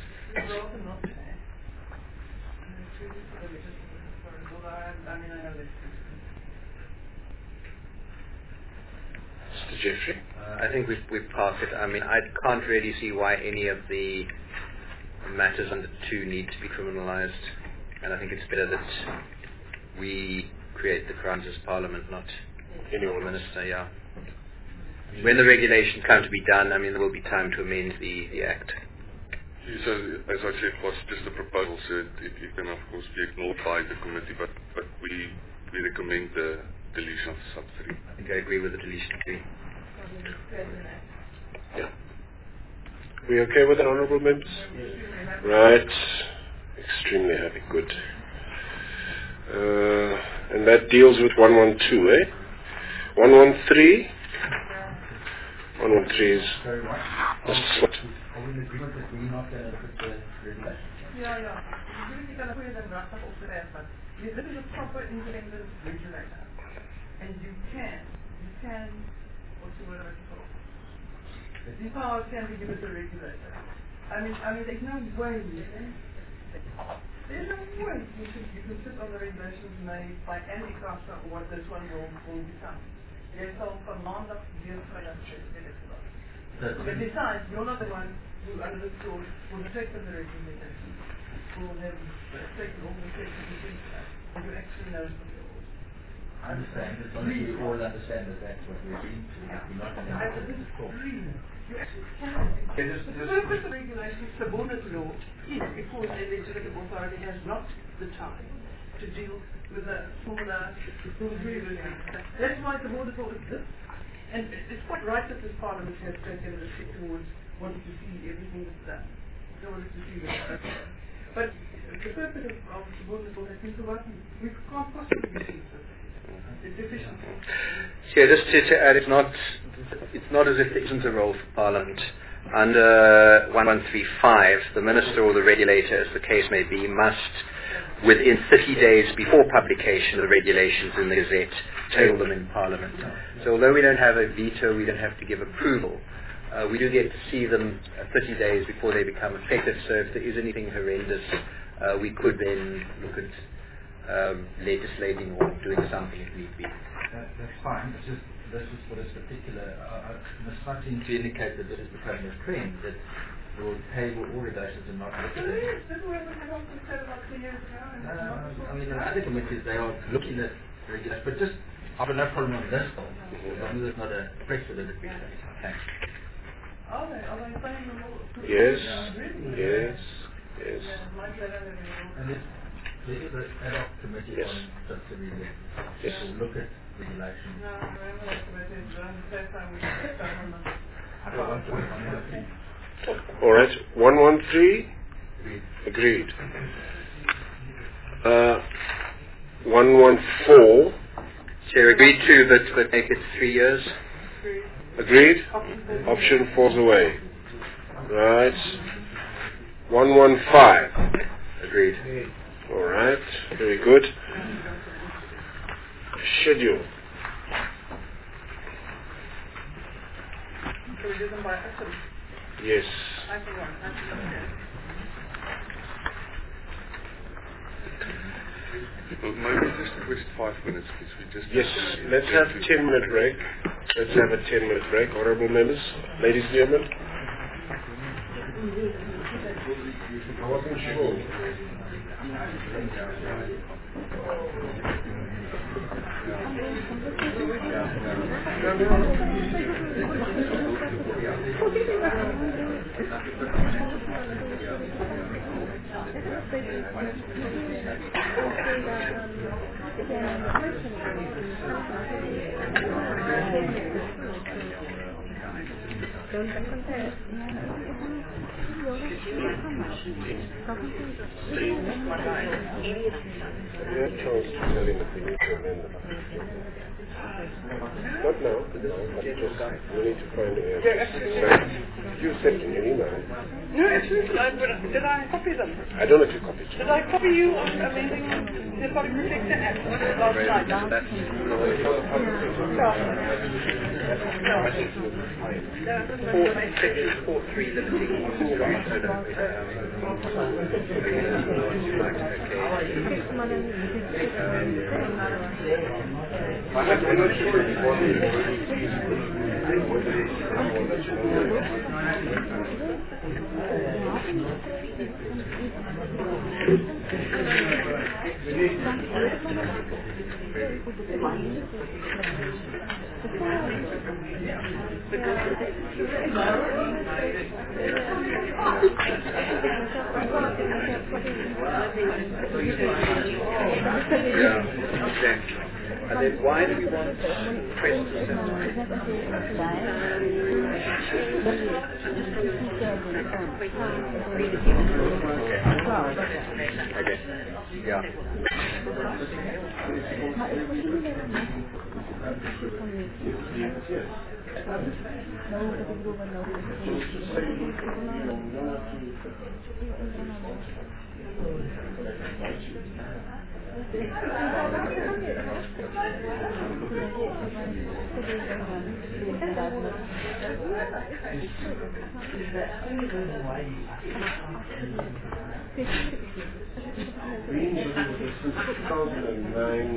Mister Jeffrey? Uh, I think we've, we've passed it. I mean, I can't really see why any of the matters under two need to be criminalised, and I think it's better that we create the crimes as Parliament, not Anyone the Minister, yeah. When the regulations come to be done, I mean, there will be time to amend the, the Act. So, as I said, it was just a proposal, so it, it can of course be ignored by the committee, but, but we, we recommend the deletion of sub three. I think I agree with the deletion three. Yeah. We okay with that, honourable members? Right. Extremely happy. Good. Uh, and that deals with one one two, eh? one one three. one one three is Mister Swart. Are we in agreement that we're not going to look at the regulation? Ja, ja. Jullie kan een goede en prachtig opschrijven. This is a proper independent regulator. And you can, you can, what's the word I'm looking for? These powers can be given to the regulator. I mean, I mean, there's no way, there's no way you can, you can sit on the regulations made by any ICASA or what this one will, will become. Jy sal van maandag weer vrydag sê, dit is wat. But besides, you're not the one who, under the law, will take the regulation, will have taken all the steps to do that, and you actually know the laws. I understand, as long as we all understand that that's what we're doing. We're not going to have to talk. You actually cannot. The purpose of regulation is subordinate law is because a legislative authority has not the time to deal with a smaller, really. That's why the subordinate law exists. And it's quite right that this Parliament has taken a step towards wanting to see everything that's done. They wanted to see that. But the purpose of, of subordinate law has been forgotten. We can't possibly be it's deficient. So yeah, just to, to add, it's not, it's not as if there isn't a role for Parliament. Under one one three five, the Minister or the regulator, as the case may be, must, within thirty days before publication of the regulations in the Gazette, table them in Parliament. So although we don't have a veto, we don't have to give approval, uh, we do get to see them uh, thirty days before they become effective. So if there is anything horrendous, uh, we could then look at um, legislating or doing something if need be. That, that's fine. It's just this is for this particular. Uh, I'm starting to indicate that this is becoming a trend that will table all regulations and not look at it. Uh, I mean, in other committees they are looking at regulations, but just I've got no problem on this though. As long as there's not a precedent. Thanks. Are they? Are they saying the law? Yes. Really? Yes. Yes. And this, this is an ad hoc committee Yes. on subsidy that Yes. will look at regulations. No, remember that committee is the first time we did that on the I don't want to on the other thing. All right. one one three. Agreed. Uh, one one four. Chair, agreed to, but, but make it three years. Agreed? Option falls away. Right. one one five. Agreed. All right. Very good. Schedule. So we do them by item. Yes. Item one. Item one. Well, maybe just request five minutes, please. We just Yes. Let's have a ten minute break. Let's have a ten minute break, honourable members, ladies and gentlemen. I wasn't sure. Yeah. We have chance to tell him if we need to amend the Not now, no, but just we need to find a way. Yeah, absolutely. You sent me an email. No, absolutely. I, but did I copy them? I don't know if you copied Did I copy you on amending the Public Protector Act last night? That's four, section four three limiting distribution of yeah, exactly. And then why do we want press to Okay. Yeah. Since two thousand nine,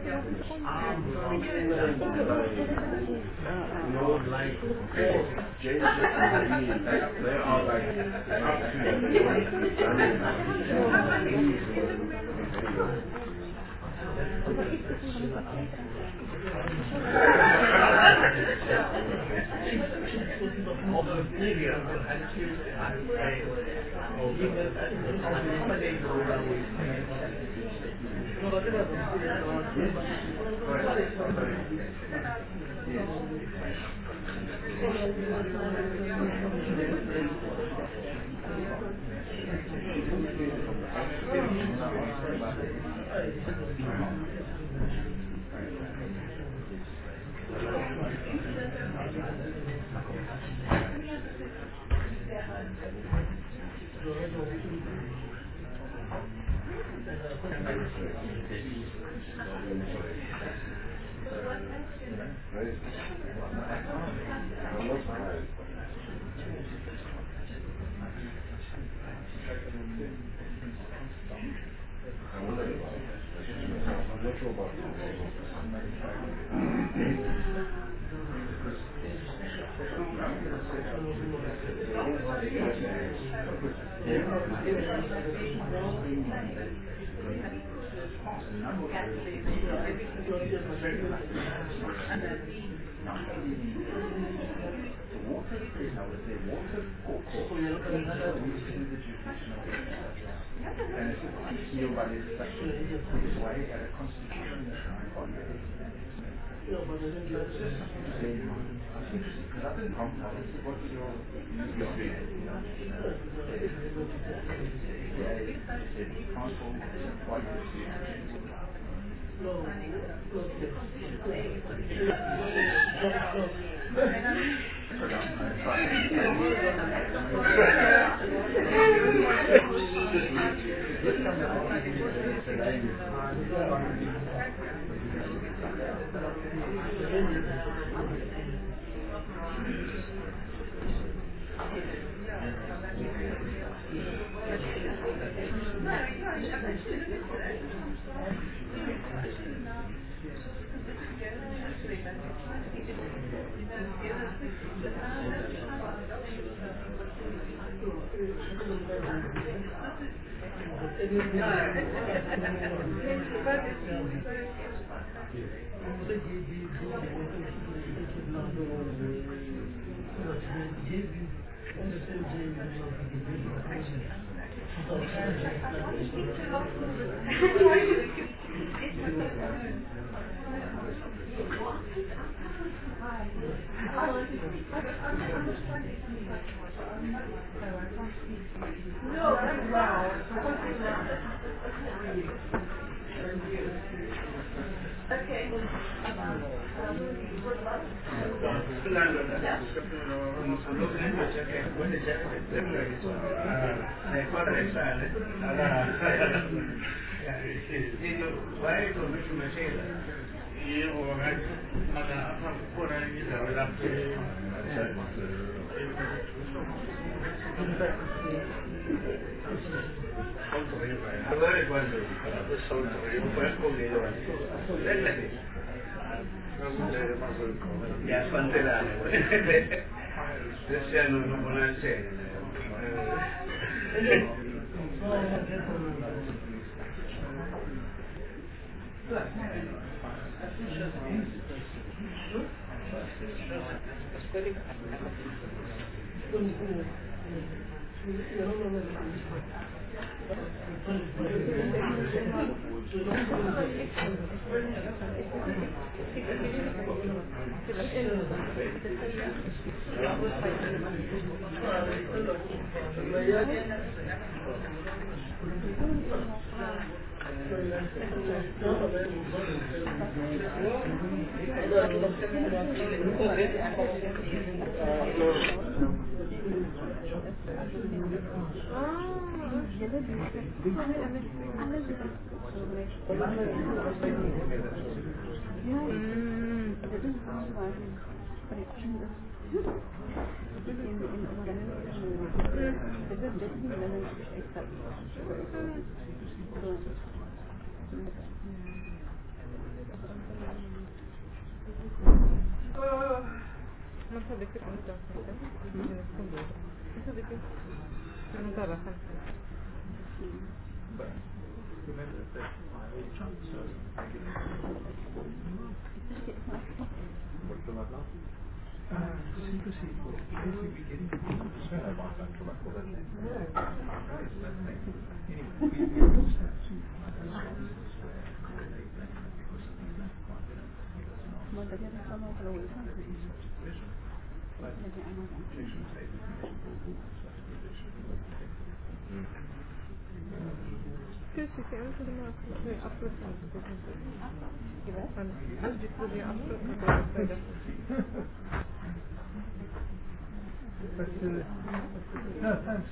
no, like, James and me, they are like Ya spanterà, se hanno una buona cena. Non so di che cosa non so di che non trabajan. Sì, sì, sì, anche di me anche di così assolutamente. No, thanks.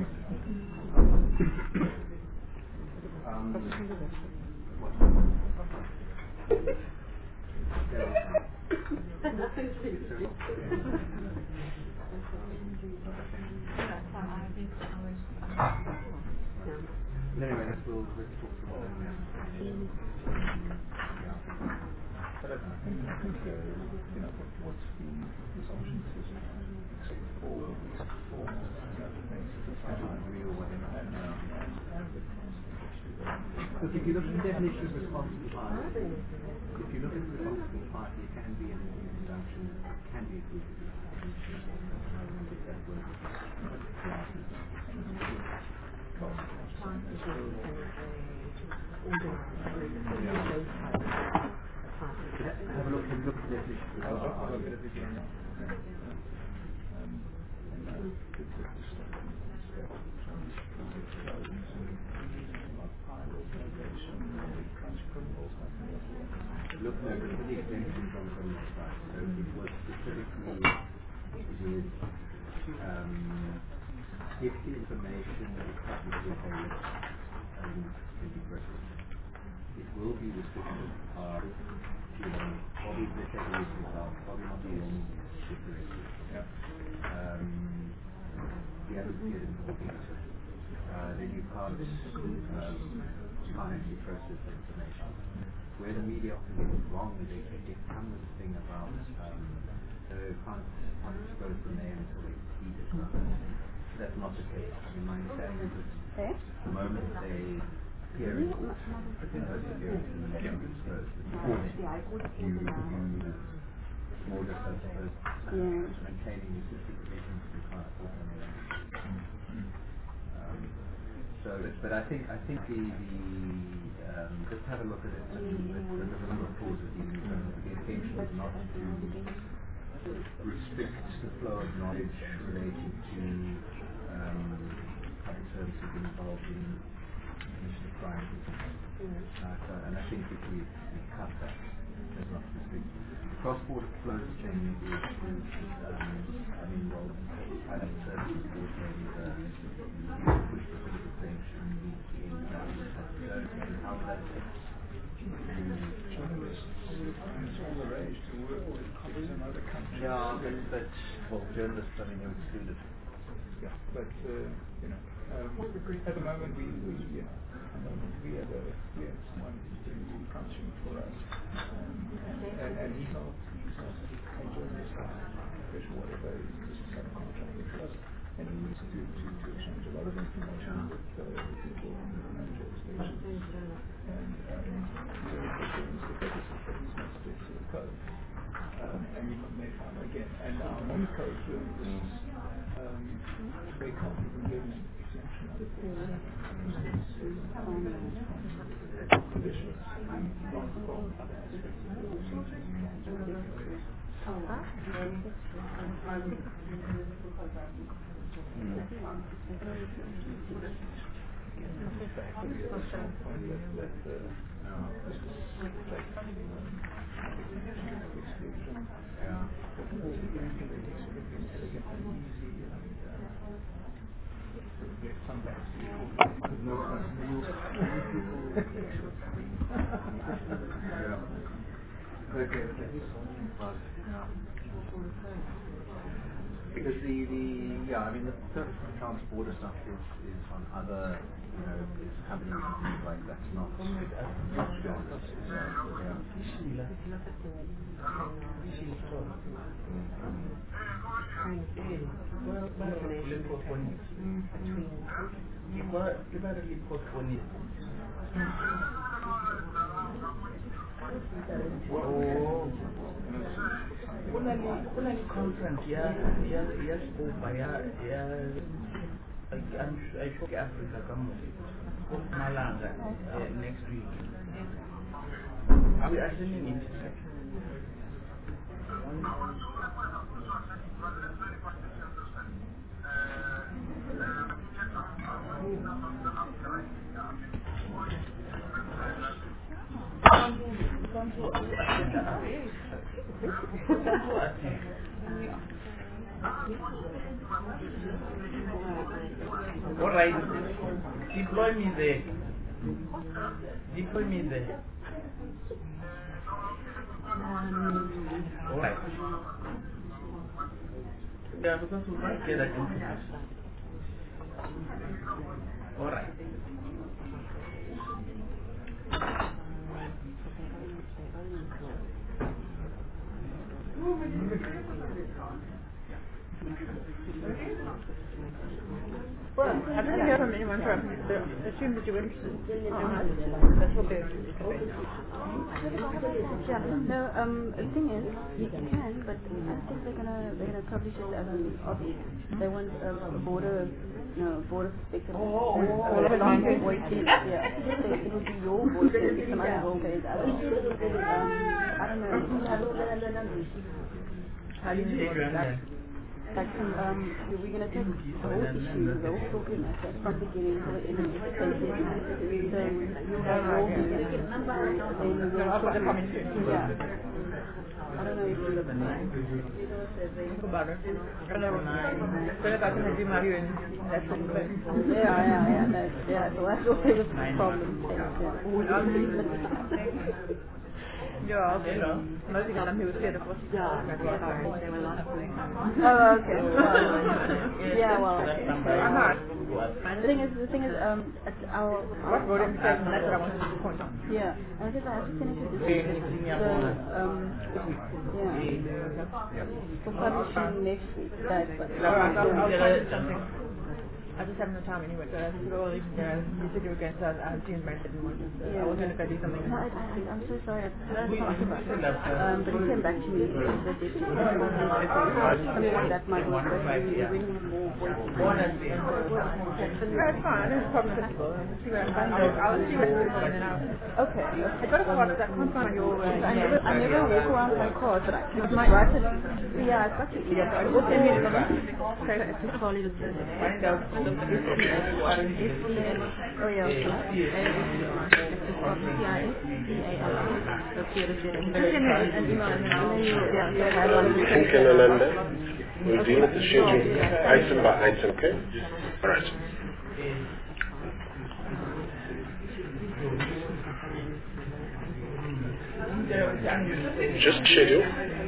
Anyway, let's we'll, let's talk about that now. But I think, I think uh, you know, what, what's the assumption is except for these forms and other things, it's not real whatever. And, uh, and the Look, if you look at the definition of responsible party, if you look at the responsible party, it can be an injunction, it can be a group. Have a look, have a look at the definition. I'll look at it again. Um, and, uh, it's a Look, no, but for the exemptions on the criminal side, so it was specifically with um, if the information is publicly available and can be purchased, it will be restricted uh, you know, probably the categories themselves, probably not the only differential. yeah. Um, the other get important. Uh, then you can't um, financially process the information. Where the media often gets it wrong is they, they come with a thing about um, they can't, can't disclose the name until they see it. That's not the case. I mean, my understanding is that the moment they appear in court, the first appearance in the name is disclosed. Before then, you, you more just as opposed to Yeah. maintaining existing provisions to kind of put them in. Um, so, but, but I think I think the, the um, just have a look at it. I mean, there's there's a number of clauses in terms of the intention is not to restrict the flow of knowledge related to um, public services involved in commission of crime. Uh, so, and I think if we, we cut that, there's not restrict. The cross-border flows chain is, is um, I mean, well, financial services board and uh, push for sort of exemption in uh, how that affects It's all the rage to work with colleagues in other countries. yeah, but, but well, journalists, I mean, they're excluded. Yeah, but uh, you know, um, at the moment we, we you know, at the moment we have a we have someone who's doing crunching for us, um, and, and and he's not he's not a journalist, fish whatever. He's just a contract with us, and he needs to to, to exchange a lot of information with uh, people in the major stations, and um, so it's the purpose of it is not stick to the code, um, and we may find again, and our non-code journalists. Um, they can't even get an exemption out of this. Conditions from from other aspects of the Because the, the yeah, I mean the service and transport stuff is, is on other, you know, it's companies and things like that, not not journalists. Yeah. Oh, kuna ni kuna ni conference ya ya ya scope ya ya I spoke Africa kama Malanga uh, next week. Are we attending it? All right, deploy me there. Deploy me there. All right. Yeah, because we might get that information. All right. Well, I didn't hear from anyone from the assume that you were interested. That's what they're Yeah, no, um, the thing is, you can, but I think they're gonna, they're gonna publish it as an object. They want um, a border, you know, border perspective. Oh, all of it on your voices, yeah. So it will be your voice, if some other voice is others. Um, I don't know. How do you do that? Like, um, we're going to take the whole issue, the whole talking from the beginning to the end of the sentence. So, you have all the and then we'll talk about it. Yeah. I don't know if you look at that. Think about it. I don't know. I feel like I can be Mario and that's what I'm saying. Yeah, yeah, yeah. That's, yeah, so that's always a problem. Yeah, okay. Most of them who said it was yeah. There were a lot of them. Oh, okay. Yeah, well, I'm not. the thing is, the thing is, um, it's our, What wrote it because that's what I wanted to point out. yeah, and I think I have to finish with this. So, um, yeah, for publishing next week. That's but I'll, I'll, I'll find something. I just haven't had time anyway, so I think all you can do, you said you were going to, I assumed Brent didn't want to, so Yeah. I was going to go do something. No, I, I, I'm so sorry. I didn't talk about it. Um, but he came back to me and said that there's just something that might work better. We bring more voices. No, it's fine. I don't have a problem with people. I'll see what I find. I'll, I'll see what I can and then I'll... Okay. I got a card, but I can't find your... Uh, I never, I never walk around with my card, but I can write it. Yeah, I've got your email. Yeah, so send me the number. Okay, it's just call it a Let's go. Oh yeah, okay. Just send me an email and then I'll yeah, yeah, Thank you, Nalanda. We'll deal with the schedule item by item, okay? All right. Just schedule.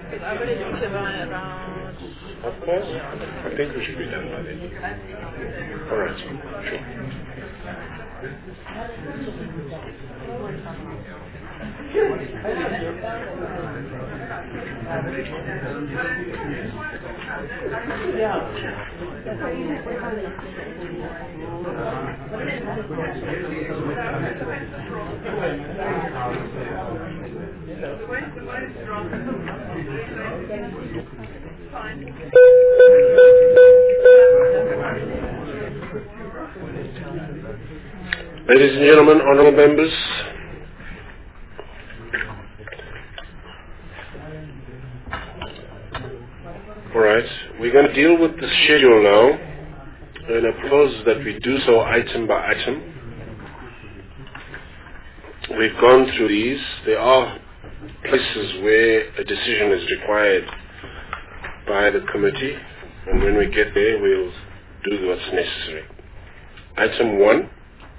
Of course. I think we should be done by then. All right. Sure. Ladies and gentlemen, honorable members, all right, we're going to deal with the schedule now, and I propose that we do so item by item. We've gone through these. There are places where a decision is required by the committee, and when we get there, we'll do what's necessary. Item one.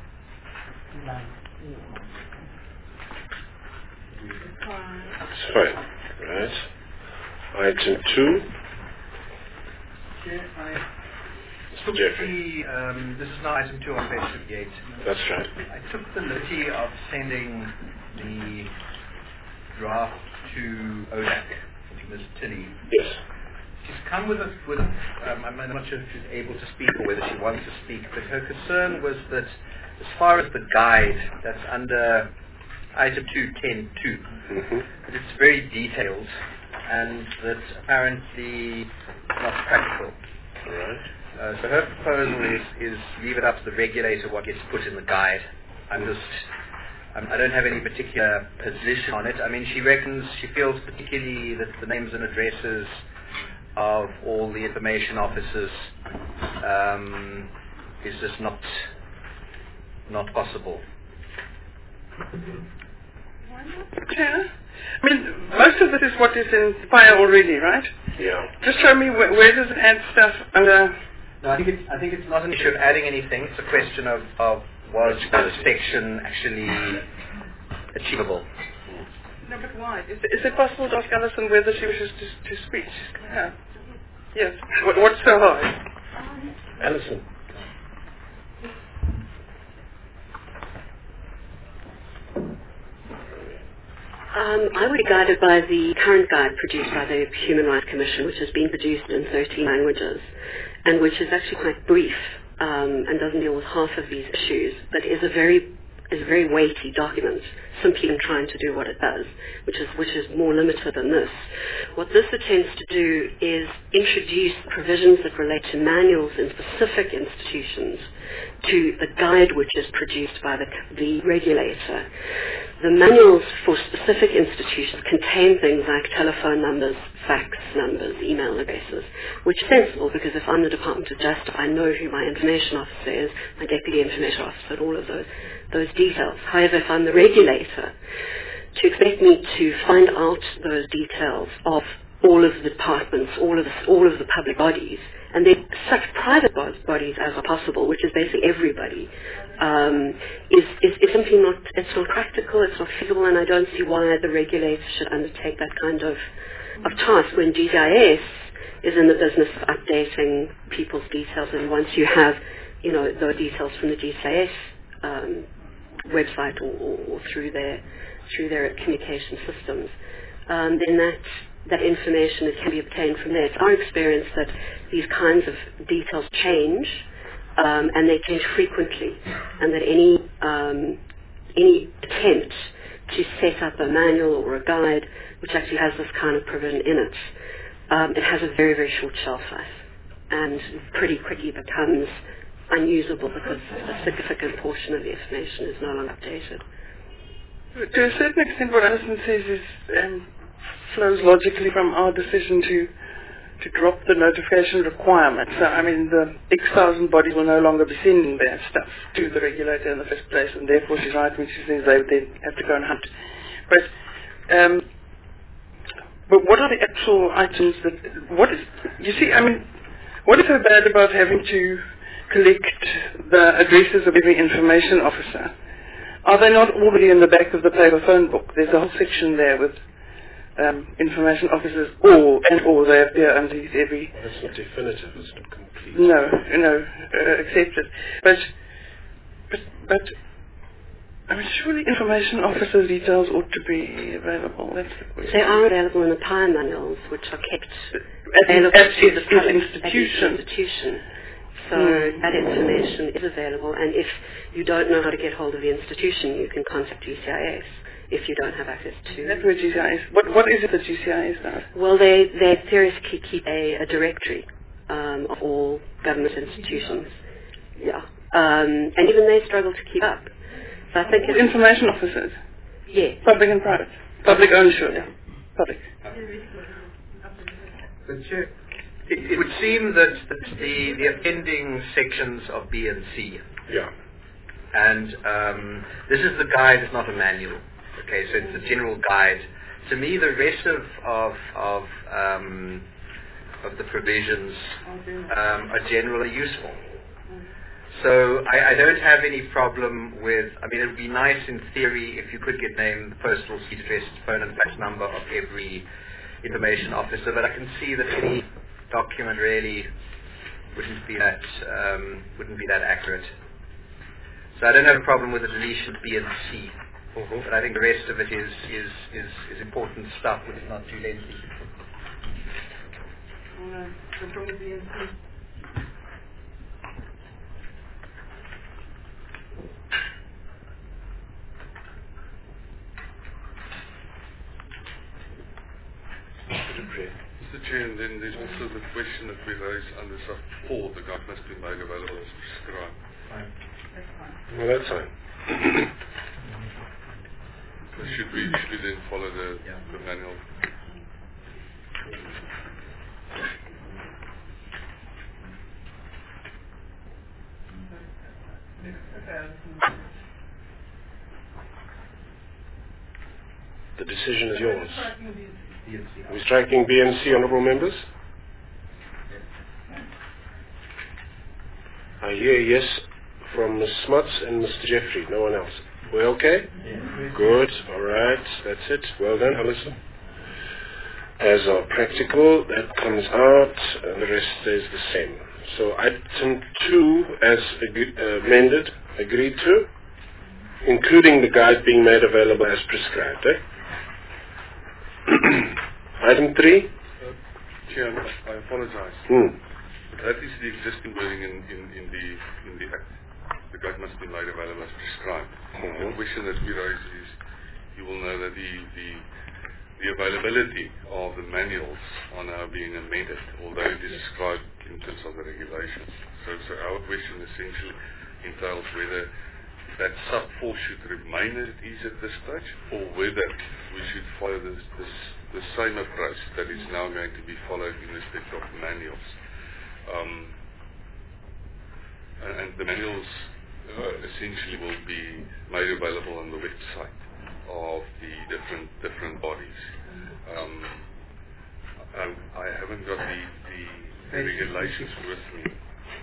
It's fine, right? Item two. Mister Jeffrey. Um, this is now item two on page fifty-eight. That's right. I took the liberty of sending the draft to O D A C, Miz Tinney. Yes. She's come with a, with a um, I'm not sure if she's able to speak or whether she wants to speak, but her concern was that as far as the guide that's under item two ten two, Mm-hmm. that it's very detailed and that apparently not practical. All right. Uh, so her proposal is, is leave it up to the regulator what gets put in the guide. I'm just, I'm, I don't have any particular position on it. I mean, she reckons, she feels particularly that the names and addresses of all the information officers um, is just not, not possible. Chair? I mean, most of it is what is in fire already, right? Yeah. Just show me where, where does it add stuff under... No, I think it's, I think it's not an issue of adding anything. It's a question of, of was that section actually achievable? No, but why? Is, is it possible to ask Alison whether she wishes to, to speak? Yeah. Yes. What, what's so hard? Alison. Um, I would be guided by the current guide produced by the Human Rights Commission, which has been produced in thirteen languages, and which is actually quite brief um, and doesn't deal with half of these issues, but is a very is a very weighty document, simply in trying to do what it does, which is which is more limited than this. What this attempts to do is introduce provisions that relate to manuals in specific institutions to the guide which is produced by the, the regulator. The manuals for specific institutions contain things like telephone numbers, fax numbers, email addresses, which is sensible because if I'm the Department of Justice, I know who my information officer is, my deputy information officer, and all of those, those details. However, if I'm the regulator, to expect me to find out those details of all of the departments, all of the, all of the public bodies, and then such private bodies as are possible, which is basically everybody, um, is, is, is simply not, it's not practical, it's not feasible, and I don't see why the regulator should undertake that kind of, of task when G I S is in the business of updating people's details, and once you have, you know, the details from the G I S um, website or, or, or through their through their communication systems, um, then that that information that can be obtained from there. It's our experience that these kinds of details change um, and they change frequently, and that any um, any attempt to set up a manual or a guide which actually has this kind of provision in it, um, it has a very, very short shelf life and pretty quickly becomes unusable because a significant portion of the information is no longer updated. To a certain extent, what Alison says is um, flows logically from our decision to to drop the notification requirement. So, I mean, the X thousand bodies will no longer be sending their stuff to the regulator in the first place, and therefore she's right when she says they would then have to go and hunt. But, um, but what are the actual items that, what is, you see, I mean, what is so bad about having to collect the addresses of every information officer? Are they not already in the back of the paper phone book? There's a whole section there with um, information officers, or and or they appear underneath every. Well, that's not definitive. It's not complete. No, no, uh, accepted. But, but, but. I mean, surely information officer details ought to be available. That's the question. They are available in the P I R manuals, which are kept at, available at to the public institution. At each institution. So mm. that information is available, and if you don't know how to get hold of the institution, you can contact G C I S if you don't have access to. That's where G C I S. What what is it that G C I S does? Well, they they seriously keep a, a directory um, of all government institutions. Yeah, um, and even they struggle to keep up. So I think it's information officers. Yes. Public and private. Public only, surely. Public. But Chair, it, it would seem that, that the, the offending sections of B and C. Yeah. And um, this is the guide, it's not a manual. Okay, so it's a general guide. To me, the rest of of of, um, of the provisions um, are generally useful. So I, I don't have any problem with, I mean, it would be nice in theory if you could get named the postal street address, phone and fax number of every information officer, but I can see that any document really wouldn't be that, um, wouldn't be that accurate. So I don't have a problem with the deletion of B and C, mm-hmm. but I think the rest of it is, is, is, is important stuff which is not too lengthy. Uh, what's wrong with B and C? Mister Chair, and then there's also the question that we raised under sub four, the guide must be made available as prescribed. Fine. That's fine. Well, that's fine. So should we, should we then follow the, yeah. the manual? The decision is yours. Are we striking B and C, honourable members? I hear yes from Miz Smuts and Mister Jeffrey. No one else. We okay? Yeah. Good. All right. That's it. Well done, Alison. As are practical, that comes out, and the rest stays the same. So item two, as ag- uh, amended, agreed to, including the guide being made available as prescribed. Eh? Item three. Uh, Chair, I apologize. Hmm. That is the existing wording in, in, in the in the Act. The guide must be made available as prescribed. Mm-hmm. The question that we raise is, you will know that the, the the availability of the manuals are now being amended, although it is described in terms of the regulations. So, so our question essentially entails whether that sub four should remain as it is at this stage, or whether we should follow this, this the same approach that is now going to be followed in respect of manuals. Um, and, and the manuals uh, essentially will be made available on the website of the different different bodies. Um, um, I haven't got the, the, the regulations with me.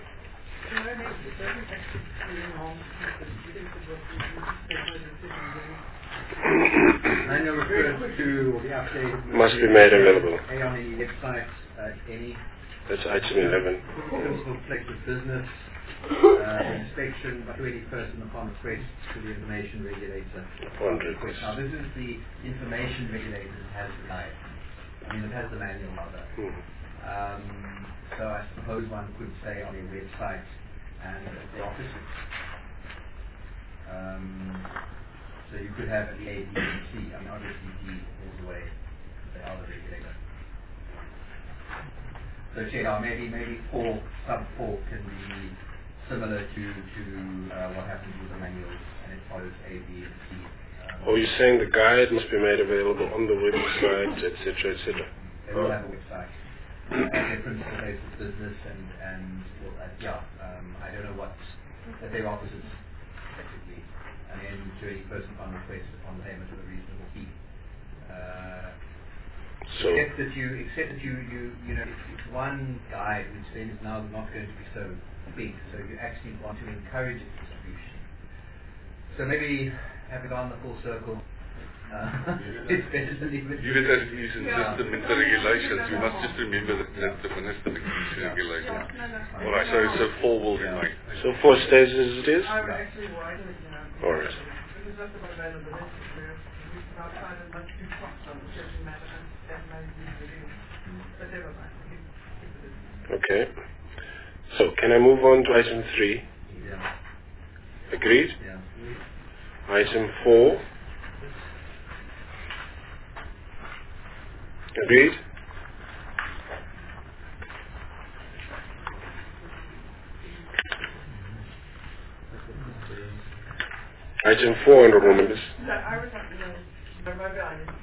Manual refers to the update. Must be made available. A on the website, uh, any. That's item eleven. Principal collective business. Uh, inspection by any person upon request to the information regulator. Upon request. Now this is the information regulator that has the guide. I mean it has the manual rather. Mm. Um, so I suppose one could say on your website and the opposite. Um, so you could have A, B, and C. I mean, obviously D is the way they are the regulator. So Chair, maybe maybe four sub four can be similar to to uh, what happens with the manuals, and it follows A, B, and C. Um, or you're saying the guide must be made available on the website, et cetera, et cetera. They will have a website. Uh, their principal place of business and and well, uh, yeah, um, I don't know what that their offices effectively, and then to any person upon request upon payment of a reasonable fee. Uh, So, except that you, except that you, you, you know, it's, it's one guide which then is now not going to be so big, so you actually want to encourage its distribution. So maybe having gone the full circle, uh, it's better to leave it. Leave it as it is and just amend the regulations. You must just remember that that the minister makes the regulations. All right, so so four will remain. so four stays as it is? I would actually write it down. All right. Because that's about availability. We can outside and much too fast on the certain matter and that might be really, but never mind. Okay. So, can I move on to item three? Yeah. Agreed? Yeah. Item four. Agreed? Item four, Honourable Members. No, I was not, no, no, maybe I didn't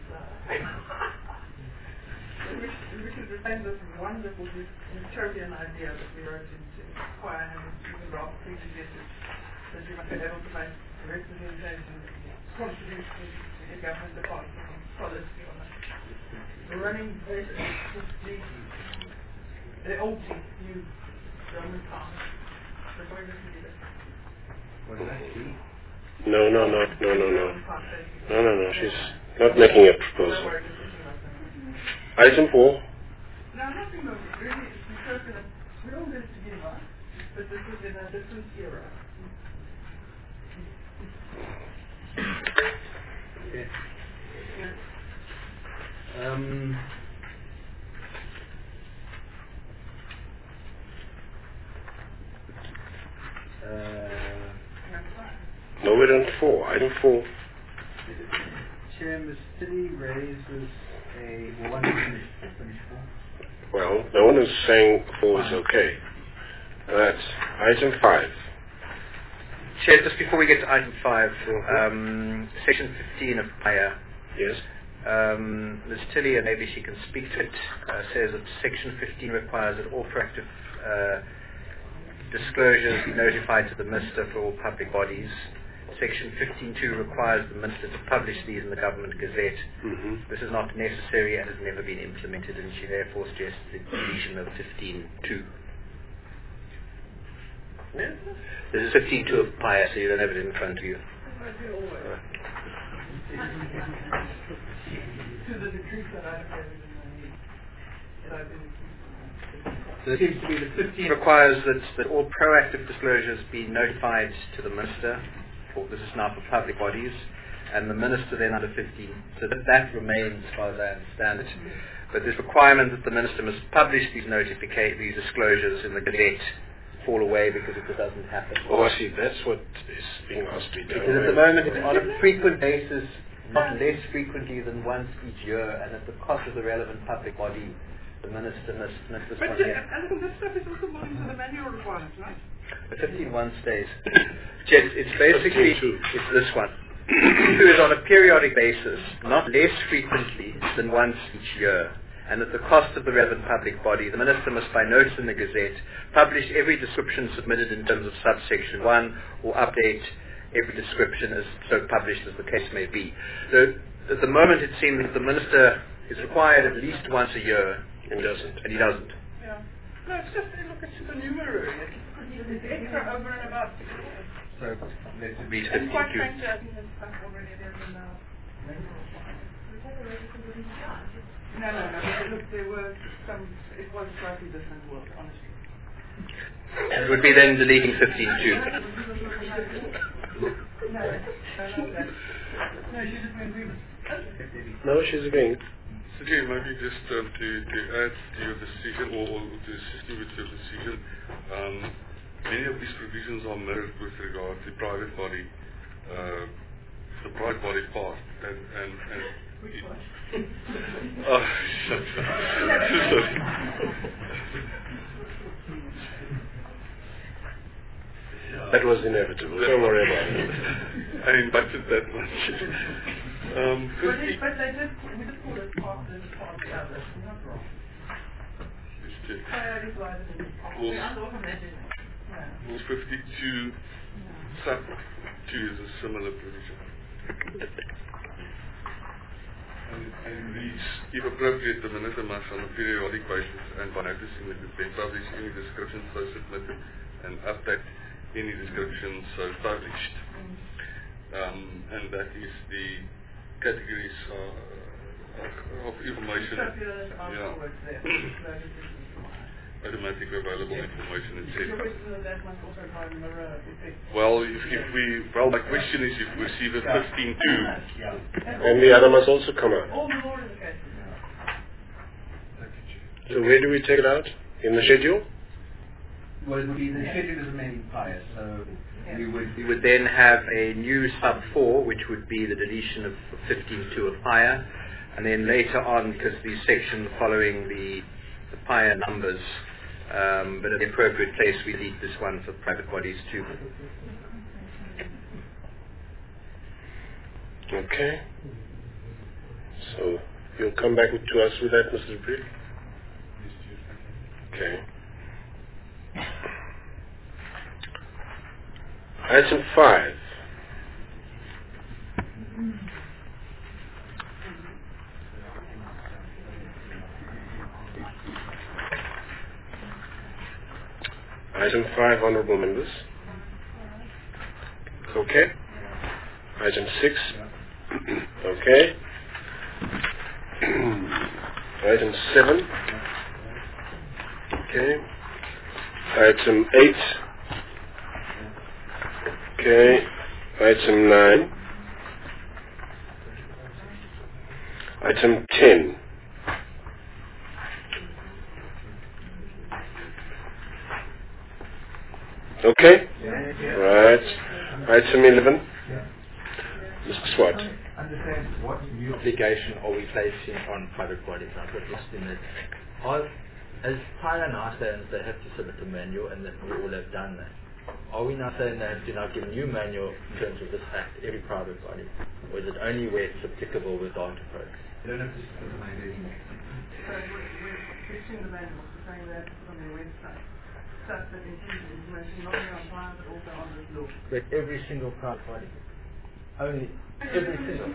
which, which is retain this wonderful utopian idea that we wrote into Choir and even Rob pre-suggested that we must be able to make representation contributions to the government department on policy on it. We're running the, the, the old new Roman farm. We're going to see that. What is that? D? No, no, no, no, no, no. No, no, no. She's not making a proposal. Item four. No, nothing of it. Really, it's utopian. We all did it together, but this is in a different era. Okay. Um, uh, No, we're on four. Item four. Chair, Miz Tilly raises a well, one finish, finish four. Well, no one is saying four is okay. That's item five. Chair, just before we get to item five, um, section fifteen of P I A. Yes. Um, Miz Tilly, and maybe she can speak to it, uh, says that section fifteen requires that all proactive uh, disclosures be notified to the Minister for all public bodies. Section fifteen two requires the Minister to publish these in the Government Gazette. Mm-hmm. This is not necessary and has never been implemented, and she therefore suggests the deletion of fifteen two. This is fifteen two of P I A, so you don't have it in front of you. Right. To the degree that I have it in my head, that I've been. So it seems to be that fifteen requires that, that all proactive disclosures be notified to the Minister. For, this is now for public bodies, and the Minister then under fifteen. So that, that remains as far as I understand it. But this requirement that the Minister must publish these notificate these disclosures in the Gazette fall away because it doesn't happen. Oh, I see. That's what is being asked to be done. Because at the moment it's on a frequent basis, not less frequently than once each year, and at the cost of the relevant public body, the Minister must must But respond. uh, and this stuff is also going to the manual requirements, right? The fifteen one stays. Jet, it's basically, it's this one. Who is on a periodic basis, not less frequently than once each year, and at the cost of the relevant public body, the Minister must by notice in the Gazette publish every description submitted in terms of subsection one, or update every description as so published as the case may be. So at the moment it seems that the Minister is required at least once a year, and doesn't. And he doesn't. Yeah. No, it's just, look, it's supernumerary. It's extra over and above. So let's read And quite fifty-two. frankly, I think there's stuff already there in now. No, no, no. But look, there were some, it was slightly different work, honestly. And it would be then deleting fifteen two. No, no, no, no, no, she didn't agree with it. No, she's agreeing. So Jay, maybe just um, to, to add to your decision or, or to assist you with your decision, um, Many of these provisions are mirrored with regard to private body, uh, the private body part, and and, and Which one? Oh, shut up. That was inevitable. Don't worry about it. I invited that much. um, but, they, but they did, we did call it part this, part the other. You're not wrong. Priority divided into part. Rules fifty-two sub two is a similar provision. And, and reads, if appropriate, the Minister must on a periodic basis and by noticing the debate publish any description so submitted and update any description so published. Um, and that is the categories uh, of information. Yeah. Automatically available information, et cetera. Well, if, if we, well, my question is if we receive a fifteen two. And the other must also come out. So where do we take it out? In the schedule? Well, it would be the schedule is amending prior, so we would we would then have a new sub four, which would be the deletion of fifteen two of fire, and then later on, because the section following the the P I A numbers, um, but at the appropriate place we delete this one for private bodies too. Okay. So you'll come back to us with that, Mister Dupree? Okay. Item five. Item five, honourable members. Okay. Item six. Okay. Item seven. Okay. Item eight. Okay. Item nine. Item ten. Okay? Right. Item eleven. Mister Swart. Understand what new obligation are we placing on private bodies? I've got lost in it. Are, as P I A now saying they have to submit a manual and that we all have done that. Are we now saying they have to now give a new manual in terms of this act every private body? Or is it only where it's applicable with data folks? You don't have to submit a manual. So we're, we're switching the manual to saying that on their website. Stuff that includes information not only on plan but also on this law. But every single private body? Only every single.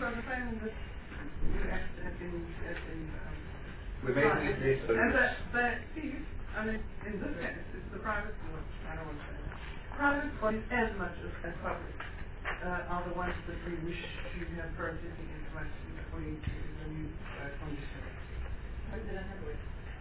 We're making it this. And that, that, see, I mean, in this case, it's the private, well, I don't want to say that. Private bodies as much as, as public uh, are the ones that we wish to have processing information according to the new uh, conditions. How did I have it?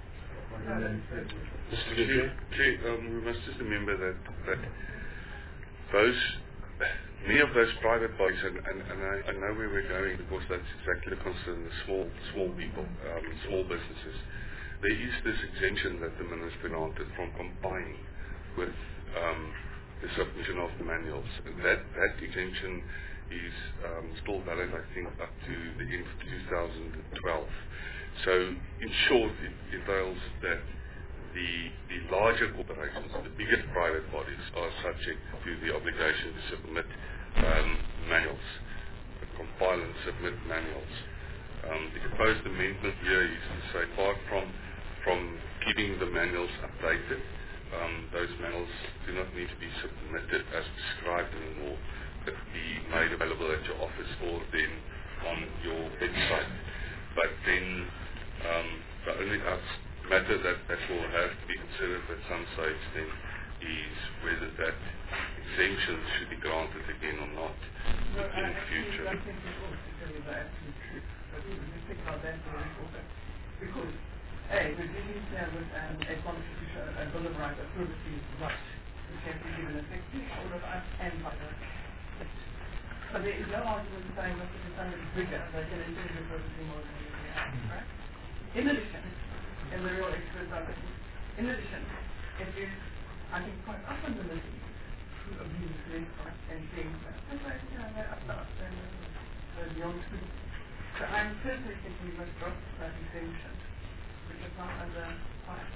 Mister Um, we must just remember that, that those, many of those private bodies, and, and, and I, I know where we're going because that's exactly the concern, the small, small people, um, small businesses. There is this exemption that the Minister granted from complying with um, the submission of the manuals. And that, that exemption is um, still valid, I think, up to the end of two thousand twelve. So, in short, it entails that the, the larger corporations, the biggest private bodies, are subject to the obligation to submit um, manuals, compile and submit manuals. Um, the proposed amendment here is to say, apart from, from keeping the manuals updated, um, those manuals do not need to be submitted as prescribed anymore, but be made available at your office or then on your website. But then um, the only matter that, that will have to be considered at some stage then is whether that exemption should be granted again or not No, in the future. I think it's also to tell you the absolute truth. But we just think about that very important. Because, A, we do need to have um, a constitution, a bill of rights, a privacy right, which has to be given effect to all of us and by the So there is no argument saying that if somebody is bigger, they can infringe your privacy more than you have, right? In addition, and the real experts are listening, in addition, if you I think quite often the list who abuse their rights and things that, and they, you know, they're up to us, they're, they're beyond truth. So I'm personally thinking we must drop that exemption, which is not under fire.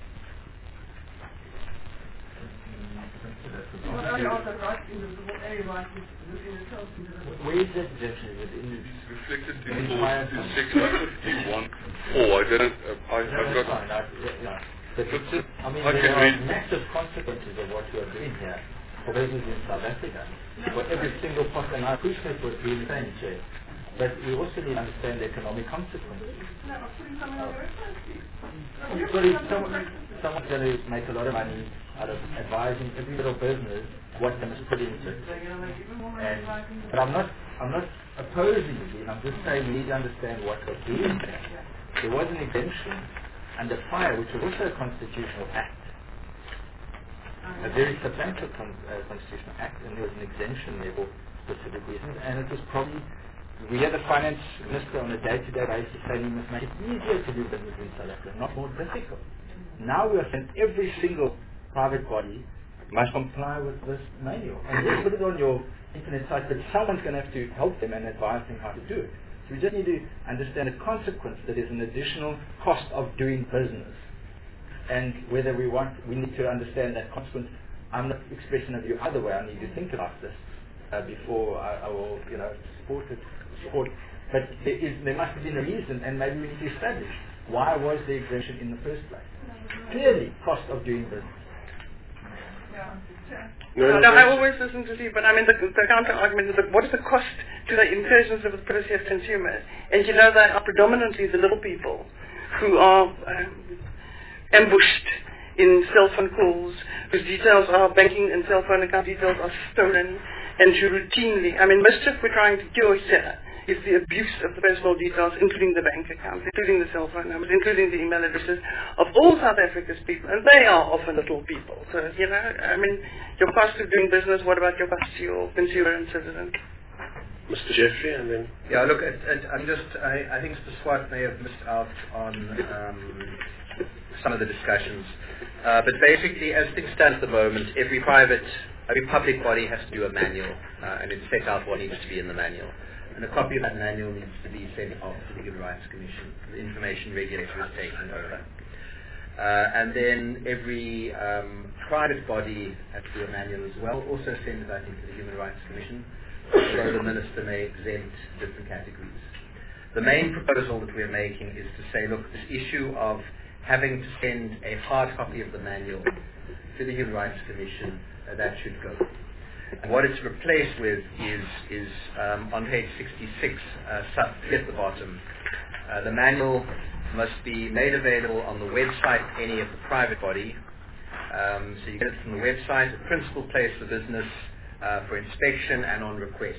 Well, I are the right in the A right is in itself. Where is that exemption? Is it in the It's reflected in clause in section fifty-one four. I didn't. Uh, I, no, I've that's got. fine. I, yeah, yeah. But it's just, I mean, I there can are read. massive consequences of what you are doing here for business in South Africa. For every single pot, and I appreciate what you're saying, Chair, but we also need to understand the economic consequences. No, I'm putting something on your website, Steve. Well, if someone, someone's going to make a lot of money out of advising every little business what they must put into it. And, but I'm not, I'm not opposing it. I'm just saying we need to understand what we're doing there. There was an exemption under fire, which was also a constitutional act, a very substantial con- uh, constitutional act, and there was an exemption there for specific reasons, and it was probably, we had the finance minister on a day-to-day basis saying we must make it easier to do business in South Africa, not more difficult. Now we are saying every single private body must comply with this manual. And just put it on your internet site, but someone's going to have to help them and advise them how to do it. So we just need to understand the consequence that is an additional cost of doing business. And whether we want, we need to understand that consequence. I'm not expressing a view either way. I need to think about this uh, before I, I will, you know, support it. Support. But there is, there must have been a reason, and maybe we need to establish why was the exemption in the first place. Clearly, cost of doing business. No, no, I always listen to you, but I mean the, the counter argument is that what is the cost to the incursions of the privacy of consumers? And you know that are predominantly the little people who are um, ambushed in cell phone calls, whose details are banking and cell phone account details are stolen, and who routinely, I mean mischief we're trying to cure here is the abuse of the personal details, including the bank accounts, including the cell phone numbers, including the email addresses of all South Africa's people, and they are often little people. So, you know, I mean, your cost of doing business, what about your cost to your consumer and citizen? Mister Jeffrey, and then... Yeah, look, and, and I'm just, I, I think Mister Swart may have missed out on um, some of the discussions. Uh, but basically, as things stand at the moment, every private, every public body has to do a manual, uh, and it's set out what needs to be in the manual. And a copy of that manual needs to be sent off to the Human Rights Commission. The information regulator is taking over. Uh, and then every um, private body has to do a manual as well, also send it, I think, to the Human Rights Commission, although the Minister may exempt different categories. The main proposal that we're making is to say, look, this issue of having to send a hard copy of the manual to the Human Rights Commission, uh, that should go. And what it's replaced with is, is um, on page sixty-six, uh, sub, at the bottom. Uh, the manual must be made available on the website of any of the private body. Um, so you get it from the website, the principal place of business uh, for inspection and on request.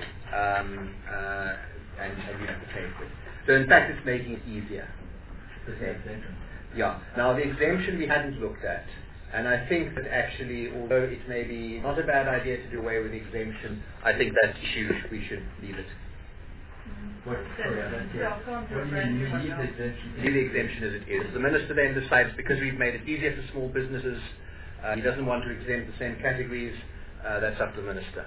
Um, uh, and, and you have to pay for it. So in fact it's making it easier. Okay. Yeah. Now the exemption we hadn't looked at. And I think that actually, although it may be not a bad idea to do away with the exemption, I think that issue we should leave it. What, sorry, I don't get it. What do you mean, leave the exemption? Leave the exemption as it is. The Minister then decides, because we've made it easier for small businesses, uh, he doesn't want to exempt the same categories, uh, that's up to the Minister.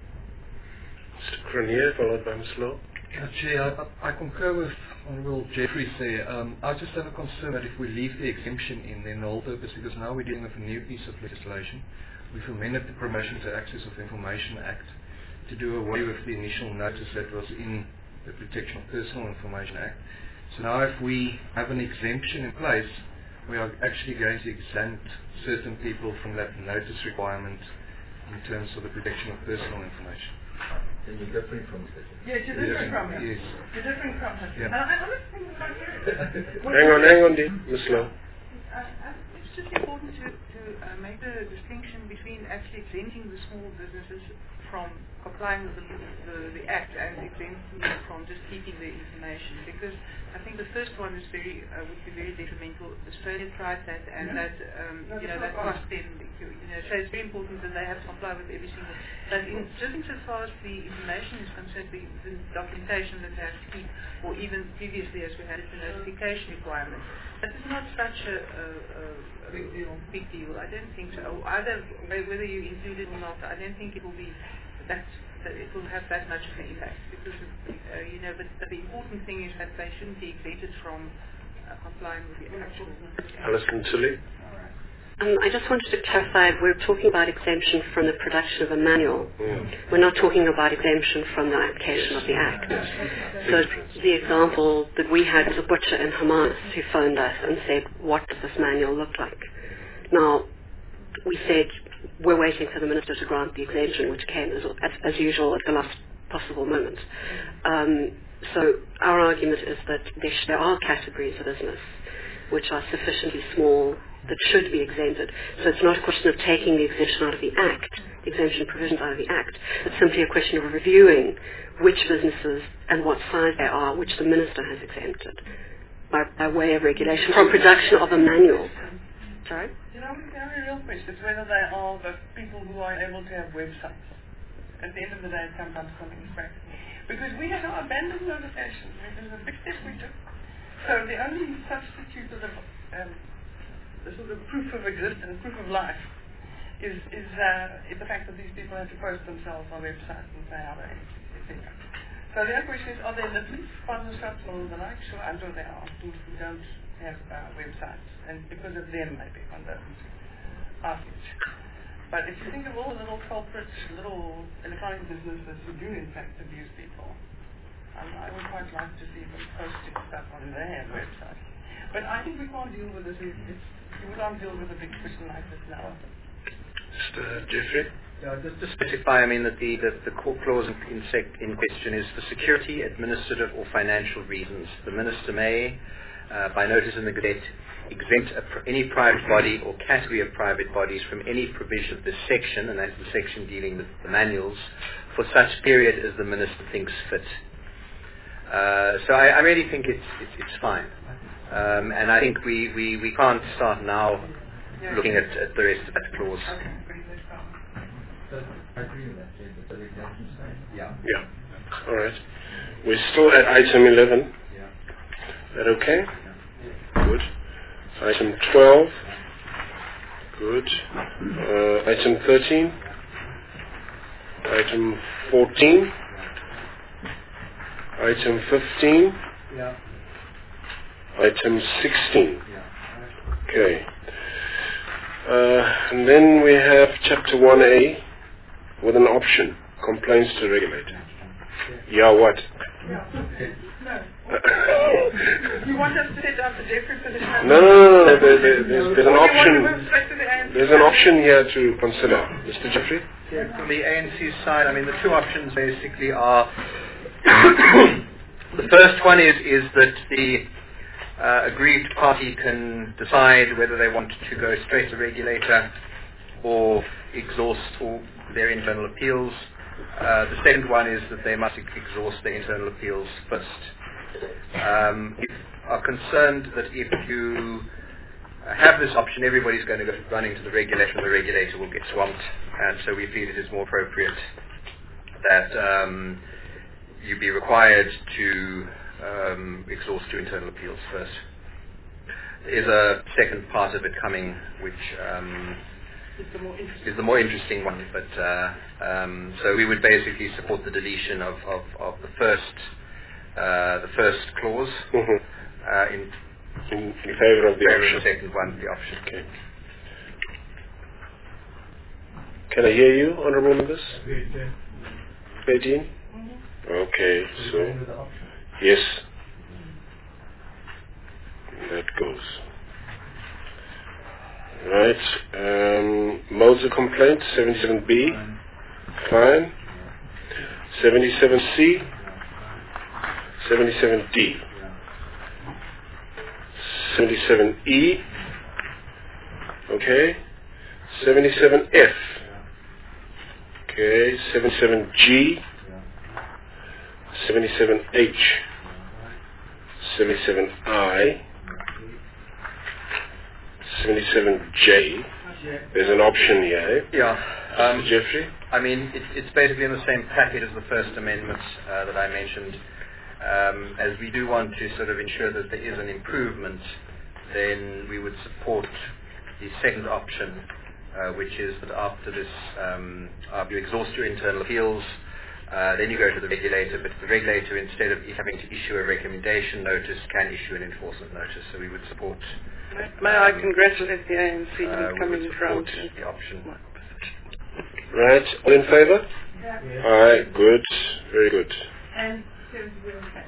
Mister Cronje, followed by Miz Law. Uh, Chair, I, I concur with Honourable Jeffrey there. Um, I just have a concern that if we leave the exemption in, then the whole purpose, because now we're dealing with a new piece of legislation. We've amended the Promotion to Access of Information Act to do away with the initial notice that was in the Protection of Personal Information Act. So now if we have an exemption in place, we are actually going to exempt certain people from that notice requirement in terms of the protection of personal information. Then you're different from it. Yes, you're different from it. Yes. You're different from it. Yeah. Uh, I always think about it. Hang on, hang on, Miz Law. Uh, uh, it's just important to, to uh, make the distinction between actually exempting the small businesses from complying with the, the, the Act and exempting them from just keeping the information, because I think the first one is very uh, would be very detrimental. Australia tried that, and that um, you know that cost them. You know, so it's very important that they have to comply with every single. But in, just insofar as the information is concerned, the, the documentation that they have to keep, or even previously as we had it, the notification requirement. That is not such a, a, a, a big deal. Big deal. acceptable. I don't think so. Either way, whether you include it or not, I don't think it will be that, that it will have that much of an impact. Because, uh, you know, but, but the important thing is that they shouldn't be exempted from uh, complying with the actual... Alison Tilly? Um, I just wanted to clarify, we're talking about exemption from the production of a manual. Mm. We're not talking about exemption from the application of the Act. So the example that we had was a butcher in Hamas who phoned us and said, what does this manual look like? Now, we said, we're waiting for the Minister to grant the exemption, which came as, as, as usual at the last possible moment. Um, so our argument is that there, sh- there are categories of business which are sufficiently small that should be exempted. So it's not a question of taking the exemption out of the Act, the exemption provisions out of the Act. It's simply a question of reviewing which businesses and what size they are, which the Minister has exempted by, by way of regulation from production of a manual. Sorry? You know, the only real question is whether they are the people who are able to have websites. At the end of the day, it comes down to something practical. Because we have now abandoned notification, which is a big step we took. So the only substitute of the, um, the sort of proof of existence, proof of life, is is, uh, is the fact that these people have to post themselves on websites and say how they, et cetera. So the other question is, are there the police, partner shops or the like? Sure, I'm sure there are who, who don't have uh, websites, and because of them maybe one doesn't ask it. But if you think of all the little culprits, little electronic businesses who do in fact abuse people, um, I would quite like to see them posting stuff on their website. But I think we can't deal with this. It's, it's, we can't deal with a big question like this now. Mister Jeffrey? Yeah, just to specify, I mean that the, the, the core clause in, in, sec, in question is for security, administrative or financial reasons. The Minister may, uh, by notice in the Gazette, exempt a pr- any private body or category of private bodies from any provision of this section, and that's the section dealing with the manuals, for such period as the Minister thinks fit. Uh, so I, I really think it's, it's, it's fine. Um, and I think we, we, we can't start now looking at, at the rest of that clause. I agree with that, Jay, but the exemption side. Yeah. Yeah. All right. We're still at item eleven. Yeah. Is that okay? Yeah. Good. Item twelve. Good. Uh, item thirteen. Item fourteen. Item fifteen. Yeah. Item sixteen. Yeah. Okay. Uh, and then we have chapter one A with an option, complaints to regulator. Yeah, what? Yeah. No. You want us to set up the Jeffrey position? No, no, no, no. There, there, there's, there's an You want to option. move straight to the A N C? There's an option here to consider, Mister Jeffrey. Yeah, from the A N C side, I mean, the two options basically are the first one is, is that the uh, aggrieved party can decide whether they want to go straight to regulator or exhaust all their internal appeals. Uh, the second one is that they must exhaust their internal appeals first. Um, we are concerned that if you uh, have this option, everybody's going to go running to the regulator, and the regulator will get swamped. And so we feel it is more appropriate that um, you be required to um, exhaust your internal appeals first. There is a second part of it coming, which um, is the more interesting one. But uh, um, so we would basically support the deletion of, of, of the first uh, the first clause Mm-hmm. uh, in, In, in favor of the favor option. of the second one, the option. Okay. Can I hear you, honourable members? eighteen? Okay, so yes, that goes. Right, um, modes of complaint, seventy-seven B, fine. seventy-seven C, seventy-seven D, seventy-seven E, okay, seventy-seven F, okay, seventy-seven G, seventy-seven H, seventy-seven I, seventy-seven J. There's an option here. Yeah. Um, Mister Jeffrey? I mean, it, it's basically in the same packet as the First Amendment uh, that I mentioned. Um, as we do want to sort of ensure that there is an improvement, then we would support the second option, uh, which is that after this, um, after you exhaust your internal appeals, uh, then you go to the regulator, but the regulator, instead of having to issue a recommendation notice, can issue an enforcement notice. So we would support. May um, I congratulate the A N C uh, on we coming would round support to the option. Right, all in favor? Yeah. Aye, good, very good. And seventy-seven K.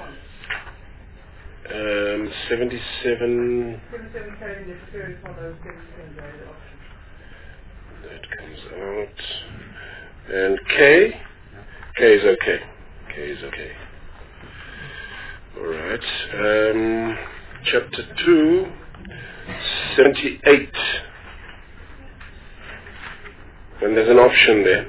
Um, seventy-seven, seventy-seven K in the preferred follows seventy-seven K the option. that comes out. And K? K is okay. K is okay. Alright. Um, chapter two, seventy-eight. And there's an option there.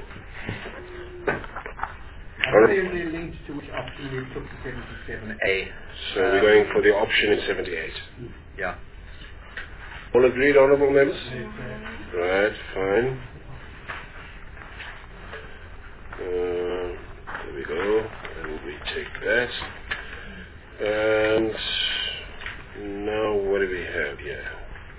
Are they linked to which option we took to seventy-seven A? So we're going for the option in seventy-eight. Yeah. All agreed, honourable members? Right, fine. Uh, there we go. And we take that. And now what do we have here?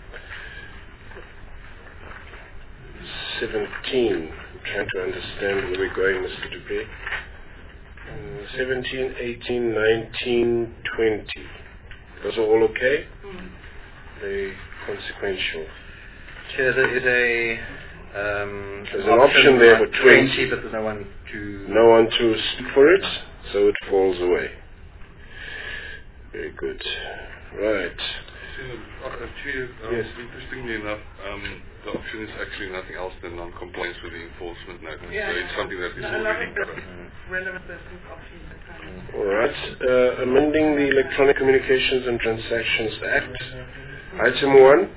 seventeen. I'm trying to understand where we're going, Mister Dupree. Uh, seventeen, eighteen, nineteen, twenty. Those are all okay? Mm. They consequential. Chair, there is a um, There's an option there for twenty, but there's no one to no one to speak for it, so it falls away. Very good. Right. Uh, Chair, um, Yes. interestingly enough, um, the option is actually nothing else than non-compliance with the enforcement notice. Yeah, so it's something that is no, no, already no, covered. relevant persons options are coming. All right. Uh, amending the Electronic Communications and Transactions Act. Item one.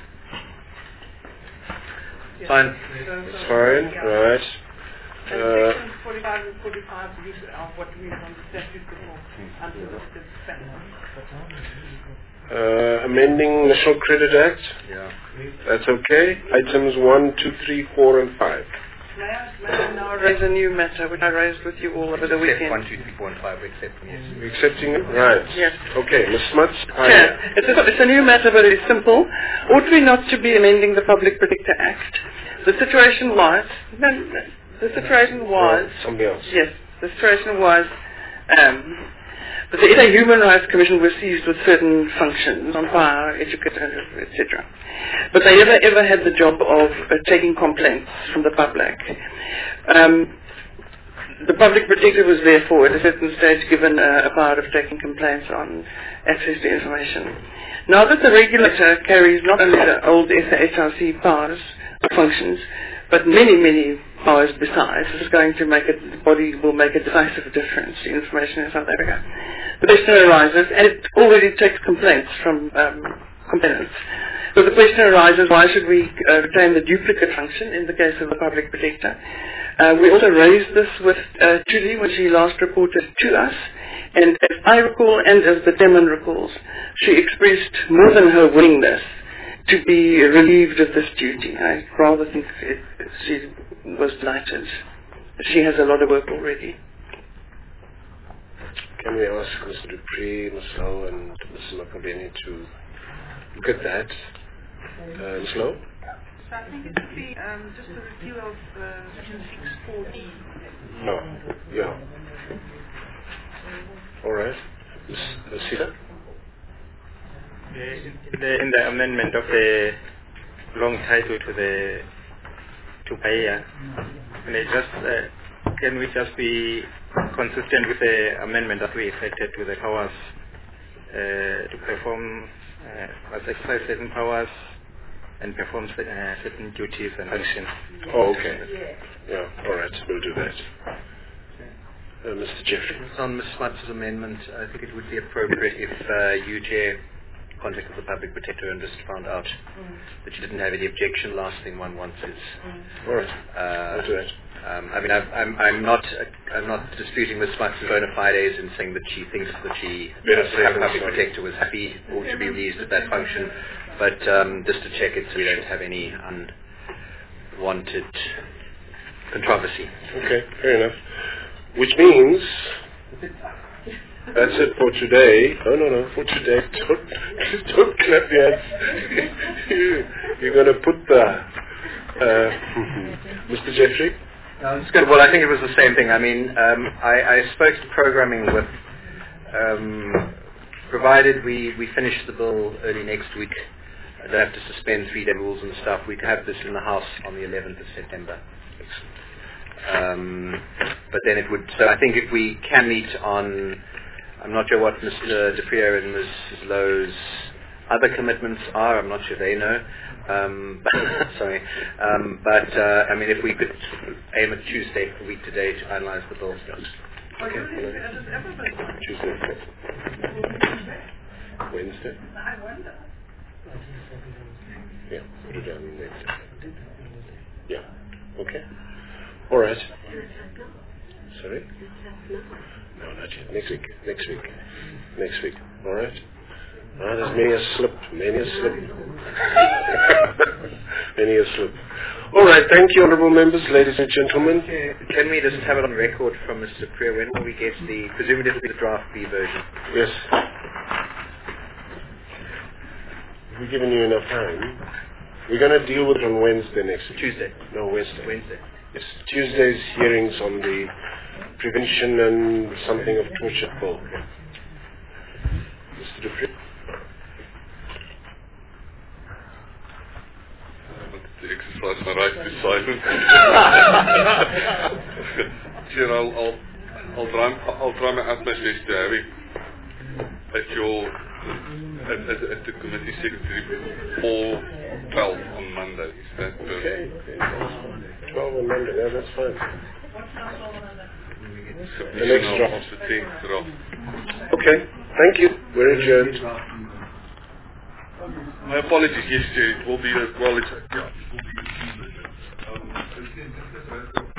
Yes. Fine. So, That's so, fine. yeah. Right. And Uh, sections forty-five and forty-five use of what we have on the statute before under the span. uh, amending National Credit Act. Yeah. That's okay. Items one, two, three, four, and five. May I, may I now raise a new matter which I raised with you all over the Except weekend? one, two, three, four, and five. We accept them. Yes. You accepting it? Right. Yes. Okay, Miz Smuts. Chair, it's a, it's a new matter, but it's simple. Ought we not to be amending the Public Protector Act? The situation was, no, no, the situation was, No, something else. yes, the situation was um, that the N A Human Rights Commission was seized with certain functions on fire, educator, et cetera. But they never ever had the job of uh, taking complaints from the public. Um, the Public Protector was therefore at a certain stage given uh, a power of taking complaints on access to information. Now that the regulator carries not only the old S A H R C powers, functions, but many, many powers besides, this is going to make it, the body will make a decisive difference to information in South Africa. The question arises, and it already takes complaints from um, complainants. So the question arises, why should we uh, retain the duplicate function in the case of the Public Protector? Uh, we also raised this with uh, Julie when she last reported to us, and as I recall and as the Chairman recalls, she expressed more than her willingness to be relieved of this duty. I rather think it, she was delighted. She has a lot of work already. Can we ask Mister Dupree, Miz Lowe, and Mister Makabeni to look at that? Uh, Miz Lowe? So I think it would be um, just a review of uh, section six four D. No. Yeah. All right. Miz Sita? In the, in the amendment of the long title to the to Paia, can I just uh, can we just be consistent with the amendment that we effected to the powers uh, to perform uh, exercise certain powers and perform uh, certain duties and functions? Oh, okay. Yeah. All right. We'll do that. Uh, Mister Jeffrey. On Miz Smuts' amendment, I think it would be appropriate if uh, you, Chair, contacted the Public Protector and just found out mm. that you didn't have any objection. Last thing one wants is. Mm. All right. Uh, I'll do that. Um, I mean, I've, I'm I'm not uh, I'm not disputing Miz Smuts' bona fides and saying that she thinks that she, Yes, uh, the Public Protector was happy or to be released at that function, but um, just to check it so we don't have any unwanted controversy. Okay, fair enough. Which means That's it for today. No, no, no, for today. Don't, don't clap your hands. you, you're going to put the... Uh, Mister Jeffrey? No, it's good. Well, I think it was the same thing. I mean, um, I, I spoke to programming with, um, provided we, we finish the bill early next week, I don't have to suspend three-day rules and stuff. We'd have this in the House on the eleventh of September. Um, but then it would, so I think if we can meet on, I'm not sure what Mister DePriere and Missus Lowe's other commitments are, I'm not sure they know. Um, sorry, um, but uh, I mean, if we could aim at Tuesday, a week today, to finalise the bill. Okay. Tuesday. Wednesday. Yeah, put it down Wednesday. Yeah. Okay. All right. Sorry. No, not yet. Next week. Next week. Next week. All right. Ah, there's many a slip, many a slip. many a slip. All right, thank you, honourable members, ladies and gentlemen. Can we just have it on record from Mister DePriere? When will we get the, presumably it'll be the draft B version? Yes. We've given you enough time. We're going to deal with it on Wednesday next week. Tuesday? No, Wednesday. Wednesday. Yes, Tuesday's hearings on the prevention and something of torture bill. Mister DePriere? To exercise my right to silence. Chair, I'll, I'll, I'll, try, I'll try my utmost best to have it at your, at, at, at the committee secretary for twelve on Monday. Is that okay? twelve on Monday, yeah, that's fine. The next draft. The tenth draft. Okay, thank you. We're adjourned. My apologies, yes, Chair. It will be, a, well, it's, yeah. Um,